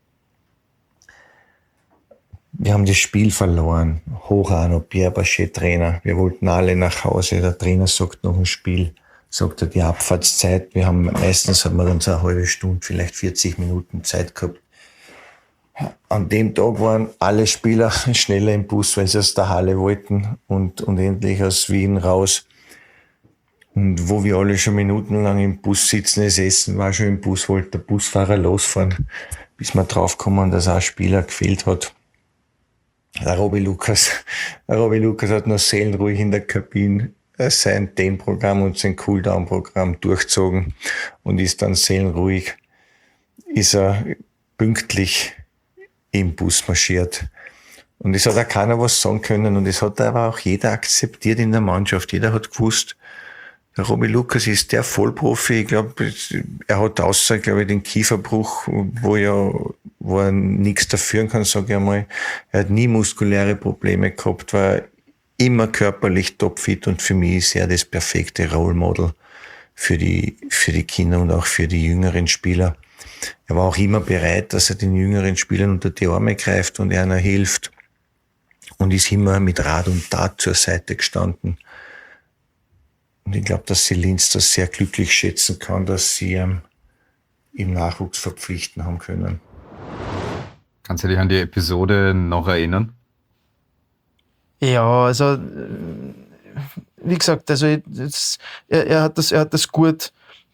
Wir haben das Spiel verloren. Hoch an, Pierre Bachet Trainer. Wir wollten alle nach Hause. Der Trainer sagt nach dem Spiel, sagt er, die Abfahrtszeit, meistens haben wir uns eine halbe Stunde, vielleicht 40 Minuten Zeit gehabt. An dem Tag waren alle Spieler schneller im Bus, weil sie aus der Halle wollten und endlich aus Wien raus. Und wo wir alle schon minutenlang im Bus sitzen, das Essen war schon im Bus, wollte der Busfahrer losfahren, bis wir draufkommen, dass auch ein Spieler gefehlt hat. Der Robby Lukas hat noch seelenruhig in der Kabine sein Dehnprogramm und sein Cooldown-Programm durchzogen und ist dann seelenruhig, ist er pünktlich im Bus marschiert. Und es hat auch keiner was sagen können und es hat aber auch jeder akzeptiert in der Mannschaft. Jeder hat gewusst, der Robby Lukas ist der Vollprofi. Ich glaube, er hat außer, den Kieferbruch, wo er nichts dafür kann, sage ich einmal. Er hat nie muskuläre Probleme gehabt, war immer körperlich topfit und für mich ist er das perfekte Role Model für die Kinder und auch für die jüngeren Spieler. Er war auch immer bereit, dass er den jüngeren Spielern unter die Arme greift und ihnen hilft und ist immer mit Rat und Tat zur Seite gestanden. Und ich glaube, dass sie Linz das sehr glücklich schätzen kann, dass sie im Nachwuchs verpflichten haben können. Kannst du dich an die Episode noch erinnern? Ja, also wie gesagt, also er hat das gut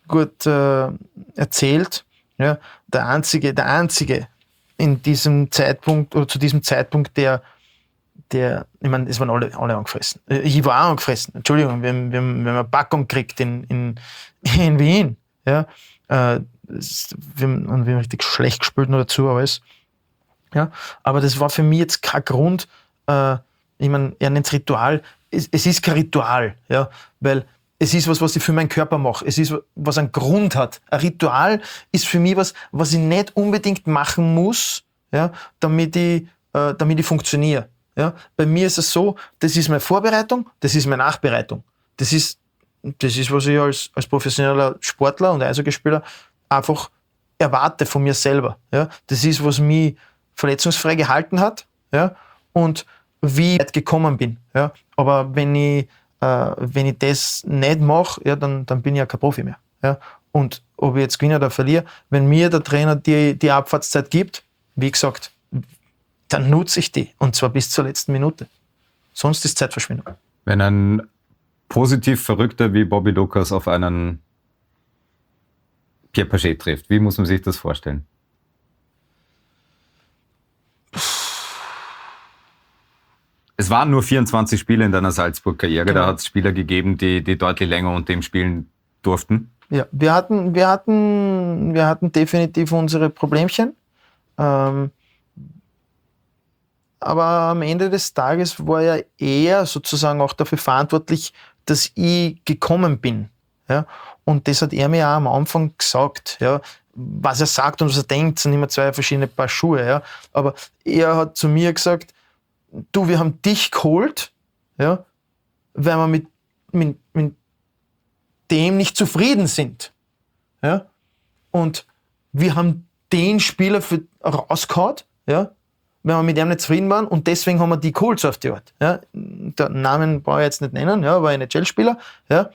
erzählt. Ja, der einzige in diesem Zeitpunkt oder zu diesem Zeitpunkt, der ich meine, es waren alle angefressen. Ich war auch angefressen. Entschuldigung, wir haben eine Packung gekriegt in Wien. Ja, wir haben richtig schlecht gespielt noch dazu alles. Ja, aber das war für mich jetzt kein Grund. Ich meine, er nennt es Ritual. Es ist kein Ritual, ja, weil es ist was ich für meinen Körper mache. Es ist was einen Grund hat. Ein Ritual ist für mich was ich nicht unbedingt machen muss, ja, damit ich funktioniere. Ja. Bei mir ist es so, das ist meine Vorbereitung, das ist meine Nachbereitung. Das ist, was ich als professioneller Sportler und Eishockeyspieler einfach erwarte von mir selber. Ja. Das ist, was mich verletzungsfrei gehalten hat, ja, und wie ich weit gekommen bin. Ja. Aber wenn ich das nicht mache, ja, dann bin ich ja kein Profi mehr. Ja. Und ob ich jetzt gewinne oder verliere, wenn mir der Trainer die Abfahrtszeit gibt, wie gesagt, dann nutze ich die. Und zwar bis zur letzten Minute. Sonst ist Zeitverschwendung. Wenn ein positiv Verrückter wie Bobby Lukas auf einen Pierre Pachet trifft? Wie muss man sich das vorstellen? Es waren nur 24 Spiele in deiner Salzburg-Karriere. Genau. Da hat es Spieler gegeben, die deutlich länger unter ihm spielen durften. Ja, wir hatten definitiv unsere Problemchen. Aber am Ende des Tages war er eher sozusagen auch dafür verantwortlich, dass ich gekommen bin. Ja? Und das hat er mir auch am Anfang gesagt. Ja? Was er sagt und was er denkt, sind immer zwei verschiedene Paar Schuhe. Ja? Aber er hat zu mir gesagt, du, wir haben dich geholt, ja, weil wir mit dem nicht zufrieden sind. Ja? Und wir haben den Spieler rausgehauen, ja, weil wir mit dem nicht zufrieden waren und deswegen haben wir die geholt so auf die Art. Ja? Den Namen brauche ich jetzt nicht nennen, ja, war ein NHL-Spieler. Ja?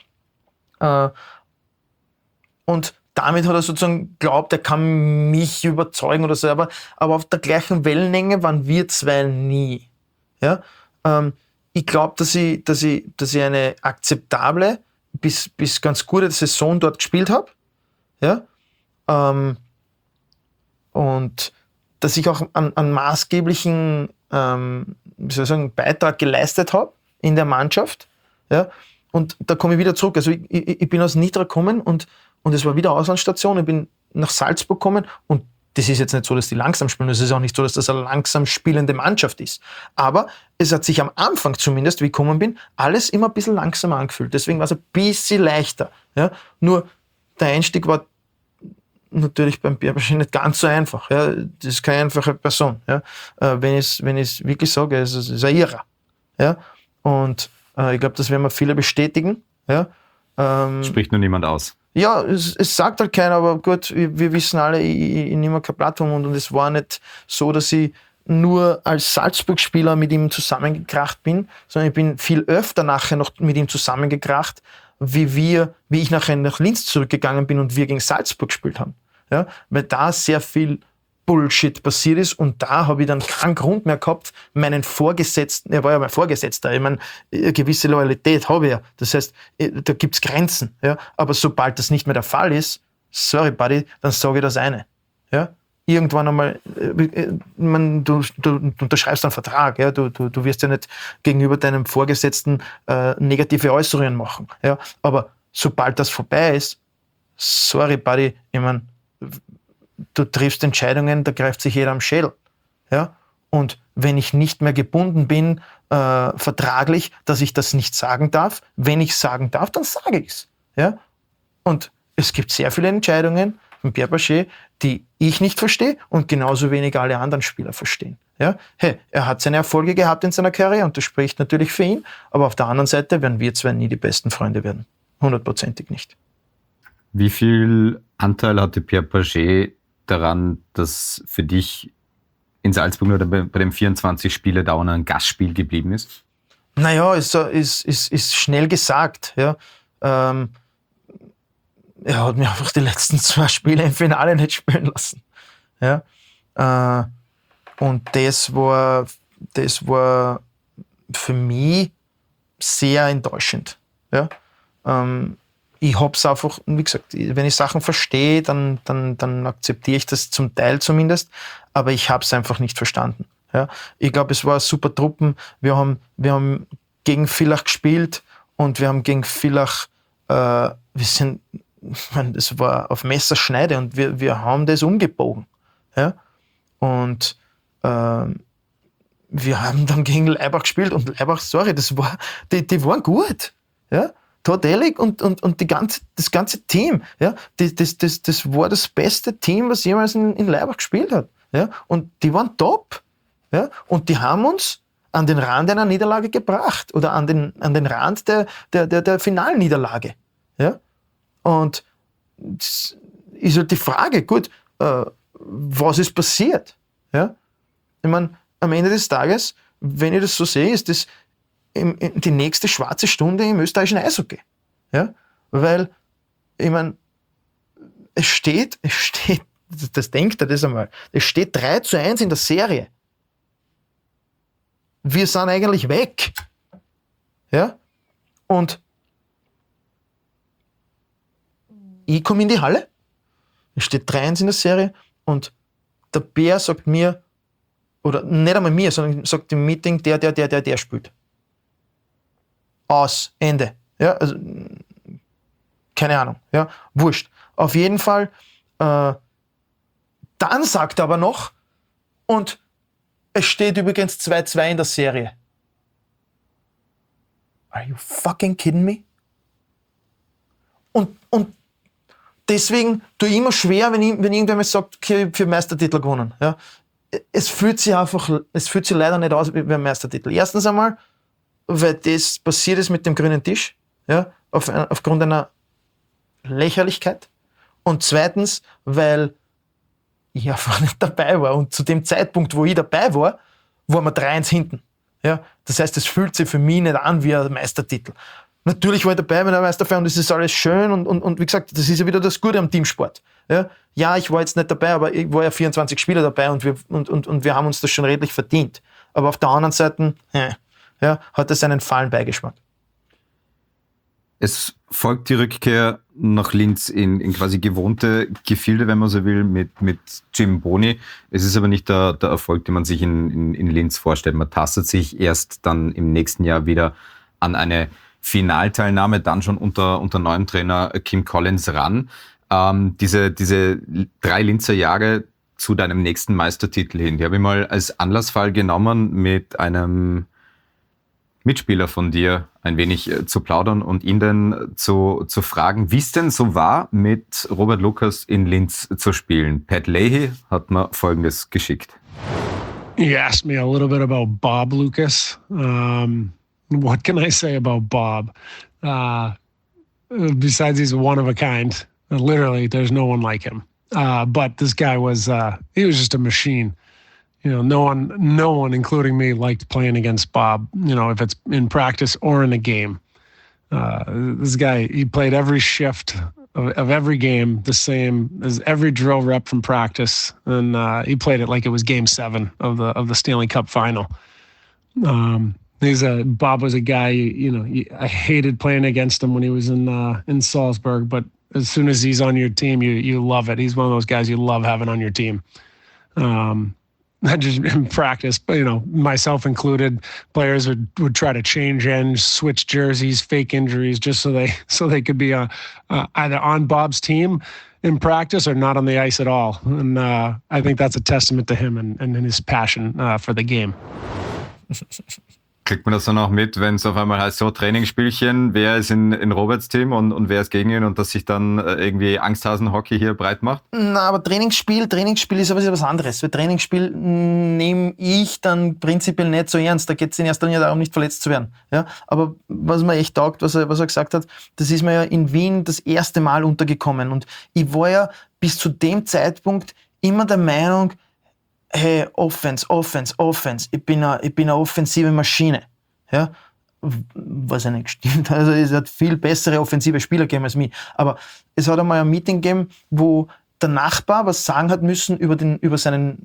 Und damit hat er sozusagen geglaubt, er kann mich überzeugen oder so, aber auf der gleichen Wellenlänge waren wir zwei nie. Ja? Ich glaube, dass ich eine akzeptable bis ganz gute Saison dort gespielt habe. Ja? Und dass ich auch einen maßgeblichen Beitrag geleistet habe in der Mannschaft. Ja? Und da komme ich wieder zurück. Also ich bin aus Nitra gekommen und es war wieder Auslandsstation. Ich bin nach Salzburg gekommen und das ist jetzt nicht so, dass die langsam spielen. Es ist auch nicht so, dass das eine langsam spielende Mannschaft ist. Aber es hat sich am Anfang zumindest, wie ich gekommen bin, alles immer ein bisschen langsamer angefühlt. Deswegen war es ein bisschen leichter. Ja? Nur der Einstieg war natürlich beim Pierre Pachet nicht ganz so einfach. Ja? Das ist keine einfache Person. Ja? Wenn ich es wirklich sage, es ist ein Irrer. Ja? Und ich glaube, das werden wir viele bestätigen. Ja? Spricht nur niemand aus. Ja, es sagt halt keiner, aber gut, wir wissen alle, ich nehme keine Plattform und es war nicht so, dass ich nur als Salzburg-Spieler mit ihm zusammengekracht bin, sondern ich bin viel öfter nachher noch mit ihm zusammengekracht, wie ich nachher nach Linz zurückgegangen bin und wir gegen Salzburg gespielt haben. Ja, weil da sehr viel Bullshit passiert ist und da habe ich dann keinen Grund mehr gehabt, meinen Vorgesetzten, er war ja mein Vorgesetzter, ich meine, eine gewisse Loyalität habe ich ja, das heißt, da gibt's Grenzen, ja, aber sobald das nicht mehr der Fall ist, sorry Buddy, dann sage ich das eine, ja, irgendwann einmal, du unterschreibst einen Vertrag, ja, du wirst ja nicht gegenüber deinem Vorgesetzten negative Äußerungen machen, ja, aber sobald das vorbei ist, sorry Buddy, ich meine, du triffst Entscheidungen, da greift sich jeder am Schädel. Ja? Und wenn ich nicht mehr gebunden bin, vertraglich, dass ich das nicht sagen darf, wenn ich sagen darf, dann sage ich es. Ja? Und es gibt sehr viele Entscheidungen von Pierre Pachet, die ich nicht verstehe und genauso wenig alle anderen Spieler verstehen. Ja? Hey, er hat seine Erfolge gehabt in seiner Karriere und das spricht natürlich für ihn, aber auf der anderen Seite werden wir zwei nie die besten Freunde werden. 100%ig nicht. Wie viel Anteil hatte Pierre Pachet daran, dass für dich in Salzburg nur bei dem 24 Spiele dauernd ein Gastspiel geblieben ist? Naja, ist schnell gesagt. Ja. Er hat mir einfach die letzten 2 Spiele im Finale nicht spielen lassen. Ja. Und das war für mich sehr enttäuschend. Ja. Ich habe es einfach, wie gesagt, wenn ich Sachen verstehe, dann akzeptiere ich das zum Teil zumindest, aber ich habe es einfach nicht verstanden. Ja. Ich glaube, es war eine super Truppen. Wir haben gegen Villach gespielt und wir haben gegen Villach, das war auf Messerschneide und wir haben das umgebogen. Ja. Und wir haben dann gegen Laibach gespielt und Laibach, sorry, die waren gut. Ja. Todd Ellig und das ganze Team, ja, das war das beste Team, was jemals in Laibach gespielt hat. Ja, und die waren top. Ja, und die haben uns an den Rand einer Niederlage gebracht oder an den Rand der Finalniederlage. Ja, und das ist halt die Frage, gut, was ist passiert? Ja, ich meine, am Ende des Tages, wenn ich das so sehe, ist das die nächste schwarze Stunde im österreichischen Eishockey. Ja? Weil, ich meine, es steht, das denkt er das einmal, es steht 3:1 in der Serie. Wir sind eigentlich weg. Ja? Und ich komme in die Halle Es steht 3-1 in der Serie und der Bär sagt mir, oder nicht einmal mir, sondern sagt im Meeting, der spielt. Aus, Ende. Ja, also, keine Ahnung, ja, wurscht. Auf jeden Fall, dann sagt er aber noch, und es steht übrigens 2-2 in der Serie. Are you fucking kidding me? Und deswegen tue ich immer schwer, wenn irgendwer mir sagt, okay, ich habe für Meistertitel gewonnen. Ja? Es fühlt sich leider nicht aus wie ein Meistertitel. Erstens einmal, weil das passiert ist mit dem grünen Tisch, ja, aufgrund einer Lächerlichkeit. Und zweitens, weil ich einfach nicht dabei war. Und zu dem Zeitpunkt, wo ich dabei war, waren wir 3-1 hinten. Ja? Das heißt, es fühlt sich für mich nicht an wie ein Meistertitel. Natürlich war ich dabei bei der Meisterfeier und das ist alles schön und wie gesagt, das ist ja wieder das Gute am Teamsport. Ja, ich war jetzt nicht dabei, aber ich war ja 24 Spieler dabei und wir haben uns das schon redlich verdient. Aber auf der anderen Seite hat es einen fahlen Beigeschmack. Es folgt die Rückkehr nach Linz in quasi gewohnte Gefilde, wenn man so will, mit Jim Boni. Es ist aber nicht der Erfolg, den man sich in Linz vorstellt. Man tastet sich erst dann im nächsten Jahr wieder an eine Finalteilnahme, dann schon unter neuem Trainer Kim Collins ran. Diese 3 Linzer Jahre zu deinem nächsten Meistertitel hin, die habe ich mal als Anlassfall genommen, mit einem Mitspieler von dir ein wenig zu plaudern und ihn dann zu fragen, wie es denn so war, mit Robert Lucas in Linz zu spielen. Pat Leahy hat mir Folgendes geschickt. You asked me a little bit about Bob Lucas. What can I say about Bob? Besides he's one of a kind. Literally, there's no one like him. But this guy was just a machine. You know, no one, including me, liked playing against Bob, you know, if it's in practice or in a game. This guy, he played every shift of every game the same as every drill rep from practice. And he played it like it was game 7 of the Stanley Cup final. Bob was a guy, you know, I hated playing against him when he was in Salzburg, but as soon as he's on your team, you love it. He's one of those guys you love having on your team. Not just in practice, but, you know, myself included, players would try to change ends, switch jerseys, fake injuries, just so they could be either on Bob's team in practice or not on the ice at all. And I think that's a testament to him and his passion for the game. Kriegt man das dann auch mit, wenn es auf einmal heißt, so Trainingsspielchen, wer ist in Roberts Team und wer ist gegen ihn und dass sich dann irgendwie Angsthasen-Hockey hier breit macht? Na, aber Trainingsspiel ist aber was anderes. Weil Trainingsspiel nehme ich dann prinzipiell nicht so ernst. Da geht es in erster Linie darum, nicht verletzt zu werden. Ja? Aber was mir echt taugt, was er gesagt hat, das ist mir ja in Wien das erste Mal untergekommen. Und ich war ja bis zu dem Zeitpunkt immer der Meinung, hey, Offense. Ich bin eine offensive Maschine. Ja? Was ja nicht stimmt. Also es hat viel bessere offensive Spieler gegeben als mich. Aber es hat einmal ein Meeting gegeben, wo der Nachbar was sagen hat müssen über seinen,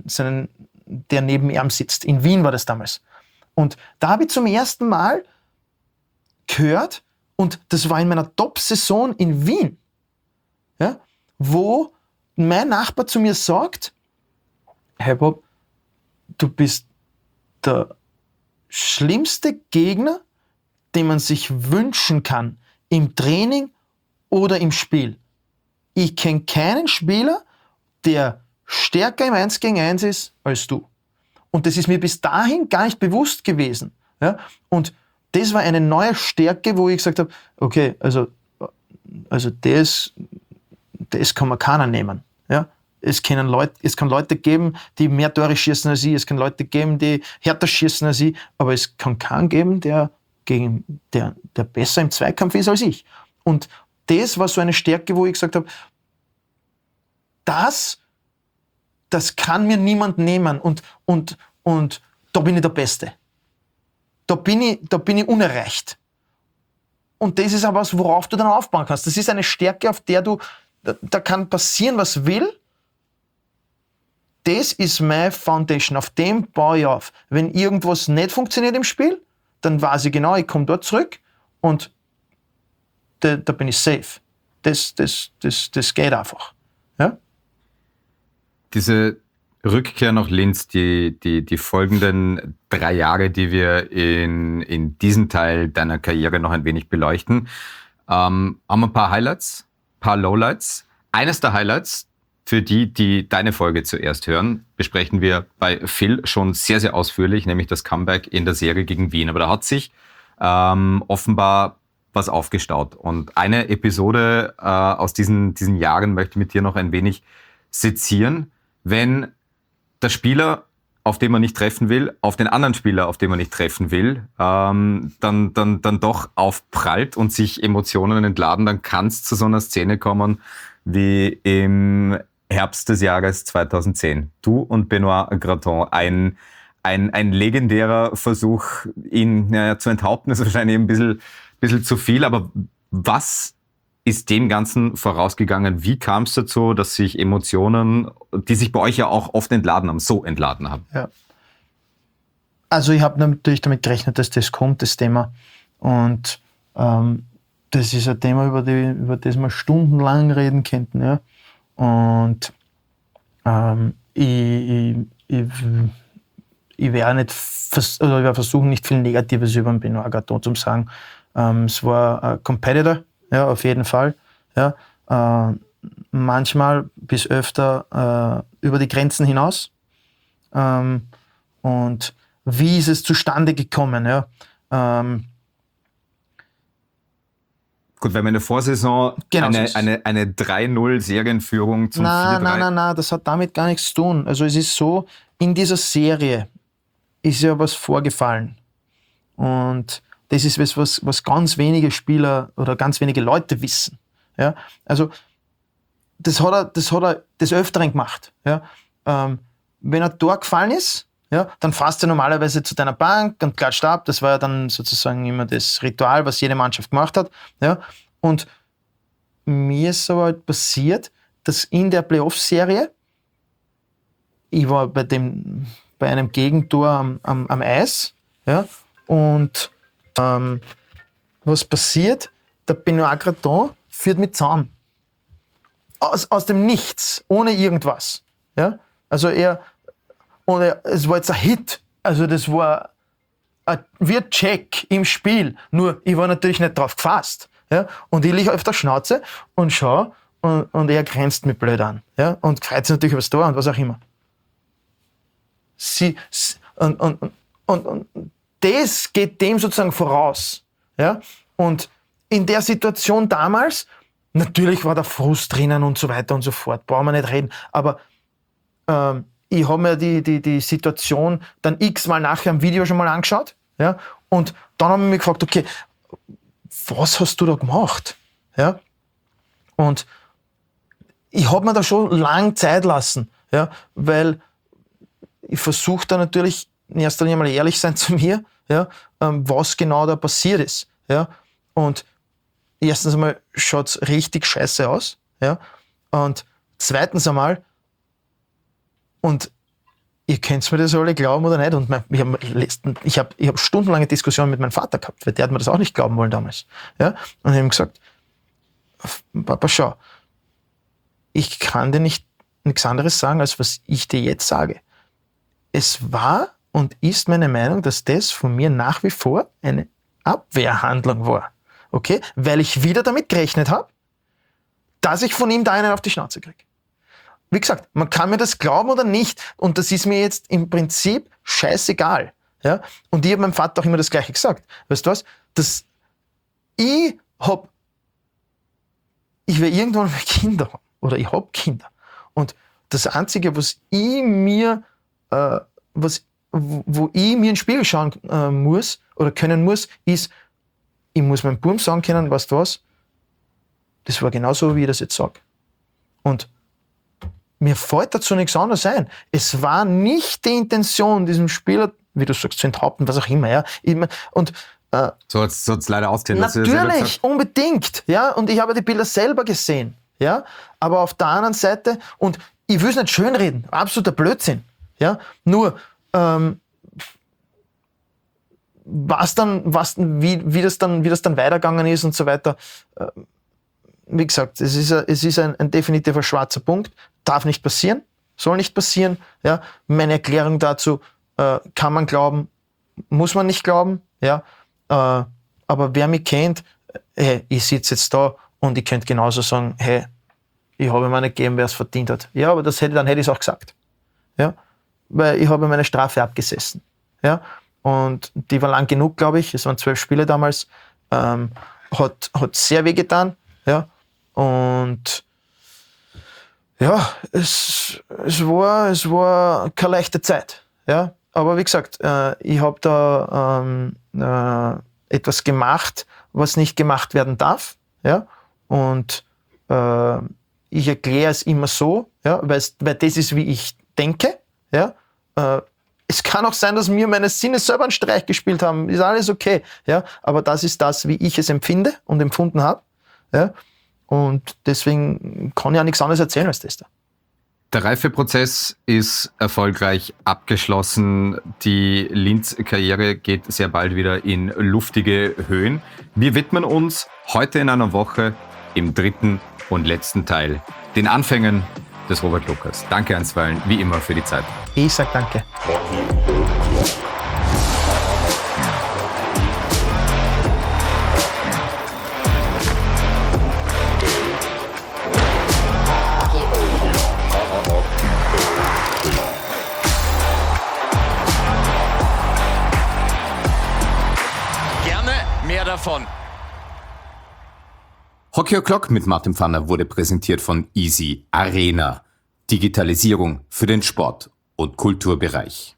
der neben ihm sitzt. In Wien war das damals. Und da habe ich zum ersten Mal gehört, und das war in meiner Top-Saison in Wien, ja, wo mein Nachbar zu mir sagt, hey Bob, du bist der schlimmste Gegner, den man sich wünschen kann, im Training oder im Spiel. Ich kenne keinen Spieler, der stärker im 1 gegen 1 ist als du. Und das ist mir bis dahin gar nicht bewusst gewesen. Ja? Und das war eine neue Stärke, wo ich gesagt habe, okay, also das kann man keiner nehmen. Ja? Es kann Leute geben, die mehr Tore schießen als ich, es kann Leute geben, die härter schießen als ich, aber es kann keinen geben, der besser im Zweikampf ist als ich. Und das war so eine Stärke, wo ich gesagt habe, das kann mir niemand nehmen und da bin ich der Beste. Da bin ich unerreicht. Und das ist aber was, worauf du dann aufbauen kannst. Das ist eine Stärke, auf der da kann passieren, was will. Das ist meine Foundation, auf dem baue ich auf. Wenn irgendwas nicht funktioniert im Spiel, dann weiß ich genau, ich komme dort zurück und da bin ich safe. Das geht einfach. Ja? Diese Rückkehr nach Linz, die folgenden 3 Jahre, die wir in diesem Teil deiner Karriere noch ein wenig beleuchten, haben ein paar Highlights, ein paar Lowlights. Eines der Highlights, für die deine Folge zuerst hören, besprechen wir bei Phil schon sehr, sehr ausführlich, nämlich das Comeback in der Serie gegen Wien. Aber da hat sich offenbar was aufgestaut. Und eine Episode aus diesen Jahren möchte ich mit dir noch ein wenig sezieren. Wenn der Spieler, auf den man nicht treffen will, auf den anderen Spieler, auf den man nicht treffen will, dann doch aufprallt und sich Emotionen entladen, dann kann es zu so einer Szene kommen wie im Herbst des Jahres 2010. Du und Benoit Graton, ein legendärer Versuch, ihn zu enthaupten, ist wahrscheinlich ein bisschen zu viel, aber was ist dem Ganzen vorausgegangen? Wie kam es dazu, dass sich Emotionen, die sich bei euch ja auch oft entladen haben, so entladen haben? Ja. Also ich habe natürlich damit gerechnet, dass das kommt, das Thema. Und das ist ein Thema, über das wir stundenlang reden könnten. Ja? Und ich werde versuchen, nicht viel Negatives über den Benoit Graton zu sagen. Es war ein Competitor, ja, auf jeden Fall. Ja. Manchmal bis öfter über die Grenzen hinaus. Und wie ist es zustande gekommen? Ja? Gut, wenn wir in der Vorsaison Genau eine 3-0 zum 4-3... Nein, das hat damit gar nichts zu tun. Also es ist so, in dieser Serie ist ja was vorgefallen. Und das ist was ganz wenige Spieler oder ganz wenige Leute wissen. Ja? Also das hat er des Öfteren gemacht. Ja? Wenn ein Tor gefallen ist, ja, dann fährst du normalerweise zu deiner Bank und klatscht ab. Das war ja dann sozusagen immer das Ritual, was jede Mannschaft gemacht hat. Ja? Und mir ist aber halt passiert, dass in der Playoff-Serie, ich war bei einem Gegentor am Eis, ja, und was passiert? Der Benoit Graton führt mit Zaun. Aus dem Nichts, ohne irgendwas. Ja? Also es war jetzt ein Hit. Also das war wie ein Check im Spiel. Nur ich war natürlich nicht drauf gefasst. Ja? Und ich liege auf der Schnauze und schaue und er grenzt mich blöd an. Ja? Und freut sich natürlich über das Tor und was auch immer. Und das geht dem sozusagen voraus. Ja? Und in der Situation damals, natürlich war der Frust drinnen und so weiter und so fort, brauchen wir nicht reden, aber ich habe mir die Situation dann x-mal nachher im Video schon mal angeschaut, ja? Und dann haben wir mich gefragt, okay, was hast du da gemacht? Ja? Und ich habe mir da schon lange Zeit lassen, ja? Weil ich versuche da natürlich in erster Linie mal ehrlich sein zu mir, ja, was genau da passiert ist. Ja. Und erstens einmal schaut es richtig scheiße aus. Ja. Und zweitens einmal, und ihr könnt mir das alle glauben oder nicht, und ich hab stundenlange Diskussionen mit meinem Vater gehabt, weil der hat mir das auch nicht glauben wollen damals. Ja. Und ich habe ihm gesagt, Papa, schau, ich kann dir nichts anderes sagen, als was ich dir jetzt sage. Es war und ist meine Meinung, dass das von mir nach wie vor eine Abwehrhandlung war. Okay? Weil ich wieder damit gerechnet habe, dass ich von ihm da einen auf die Schnauze kriege. Wie gesagt, man kann mir das glauben oder nicht, und das ist mir jetzt im Prinzip scheißegal. Ja? Und ich habe meinem Vater auch immer das Gleiche gesagt. Weißt du was? Ich will irgendwann mal Kinder haben. Oder ich habe Kinder. Und das Einzige, was ich mir wo ich mir in den Spiegel schauen muss oder können muss, ist, ich muss meinem Buben sagen können, weißt du was, das war genauso, wie ich das jetzt sage. Und mir fällt dazu nichts anderes ein. Es war nicht die Intention, diesem Spieler, wie du sagst, zu enthaupten, was auch immer. Ja. Und so hat es leider ausgehen. Natürlich, unbedingt. Ja. Und ich habe die Bilder selber gesehen. Ja. Aber auf der anderen Seite, und ich will es nicht schönreden, absoluter Blödsinn. Ja. Nur, wie das dann weitergegangen ist und so weiter, wie gesagt, es ist ein definitiver schwarzer Punkt, darf nicht passieren, soll nicht passieren. Ja. Meine Erklärung dazu, kann man glauben, muss man nicht glauben. Ja. Aber wer mich kennt, hey, ich sitze jetzt da und ich könnte genauso sagen, hey, ich habe mir nicht gegeben, wer es verdient hat. Ja, aber dann hätte ich es auch gesagt. Ja. Weil ich habe meine Strafe abgesessen. Ja. Und die war lang genug, glaube ich. Es waren 12 Spiele damals. Hat sehr weh getan. Ja. Und ja, es war keine leichte Zeit. Ja. Aber wie gesagt, ich habe da etwas gemacht, was nicht gemacht werden darf. Ja. Und ich erkläre es immer so, ja, weil das ist, wie ich denke. Ja. Es kann auch sein, dass mir meine Sinne selber einen Streich gespielt haben. Ist alles okay. Ja. Aber das ist das, wie ich es empfinde und empfunden habe. Ja. Und deswegen kann ich auch nichts anderes erzählen als das da. Der Reifeprozess ist erfolgreich abgeschlossen. Die Linz-Karriere geht sehr bald wieder in luftige Höhen. Wir widmen uns heute in einer Woche im 3. und letzten Teil den Anfängen des Robert Lukas. Danke einstweilen, wie immer, für die Zeit. Ich sag danke. Gerne mehr davon. Hockey O'Clock mit Martin Pfanner wurde präsentiert von Easy Arena. Digitalisierung für den Sport- und Kulturbereich.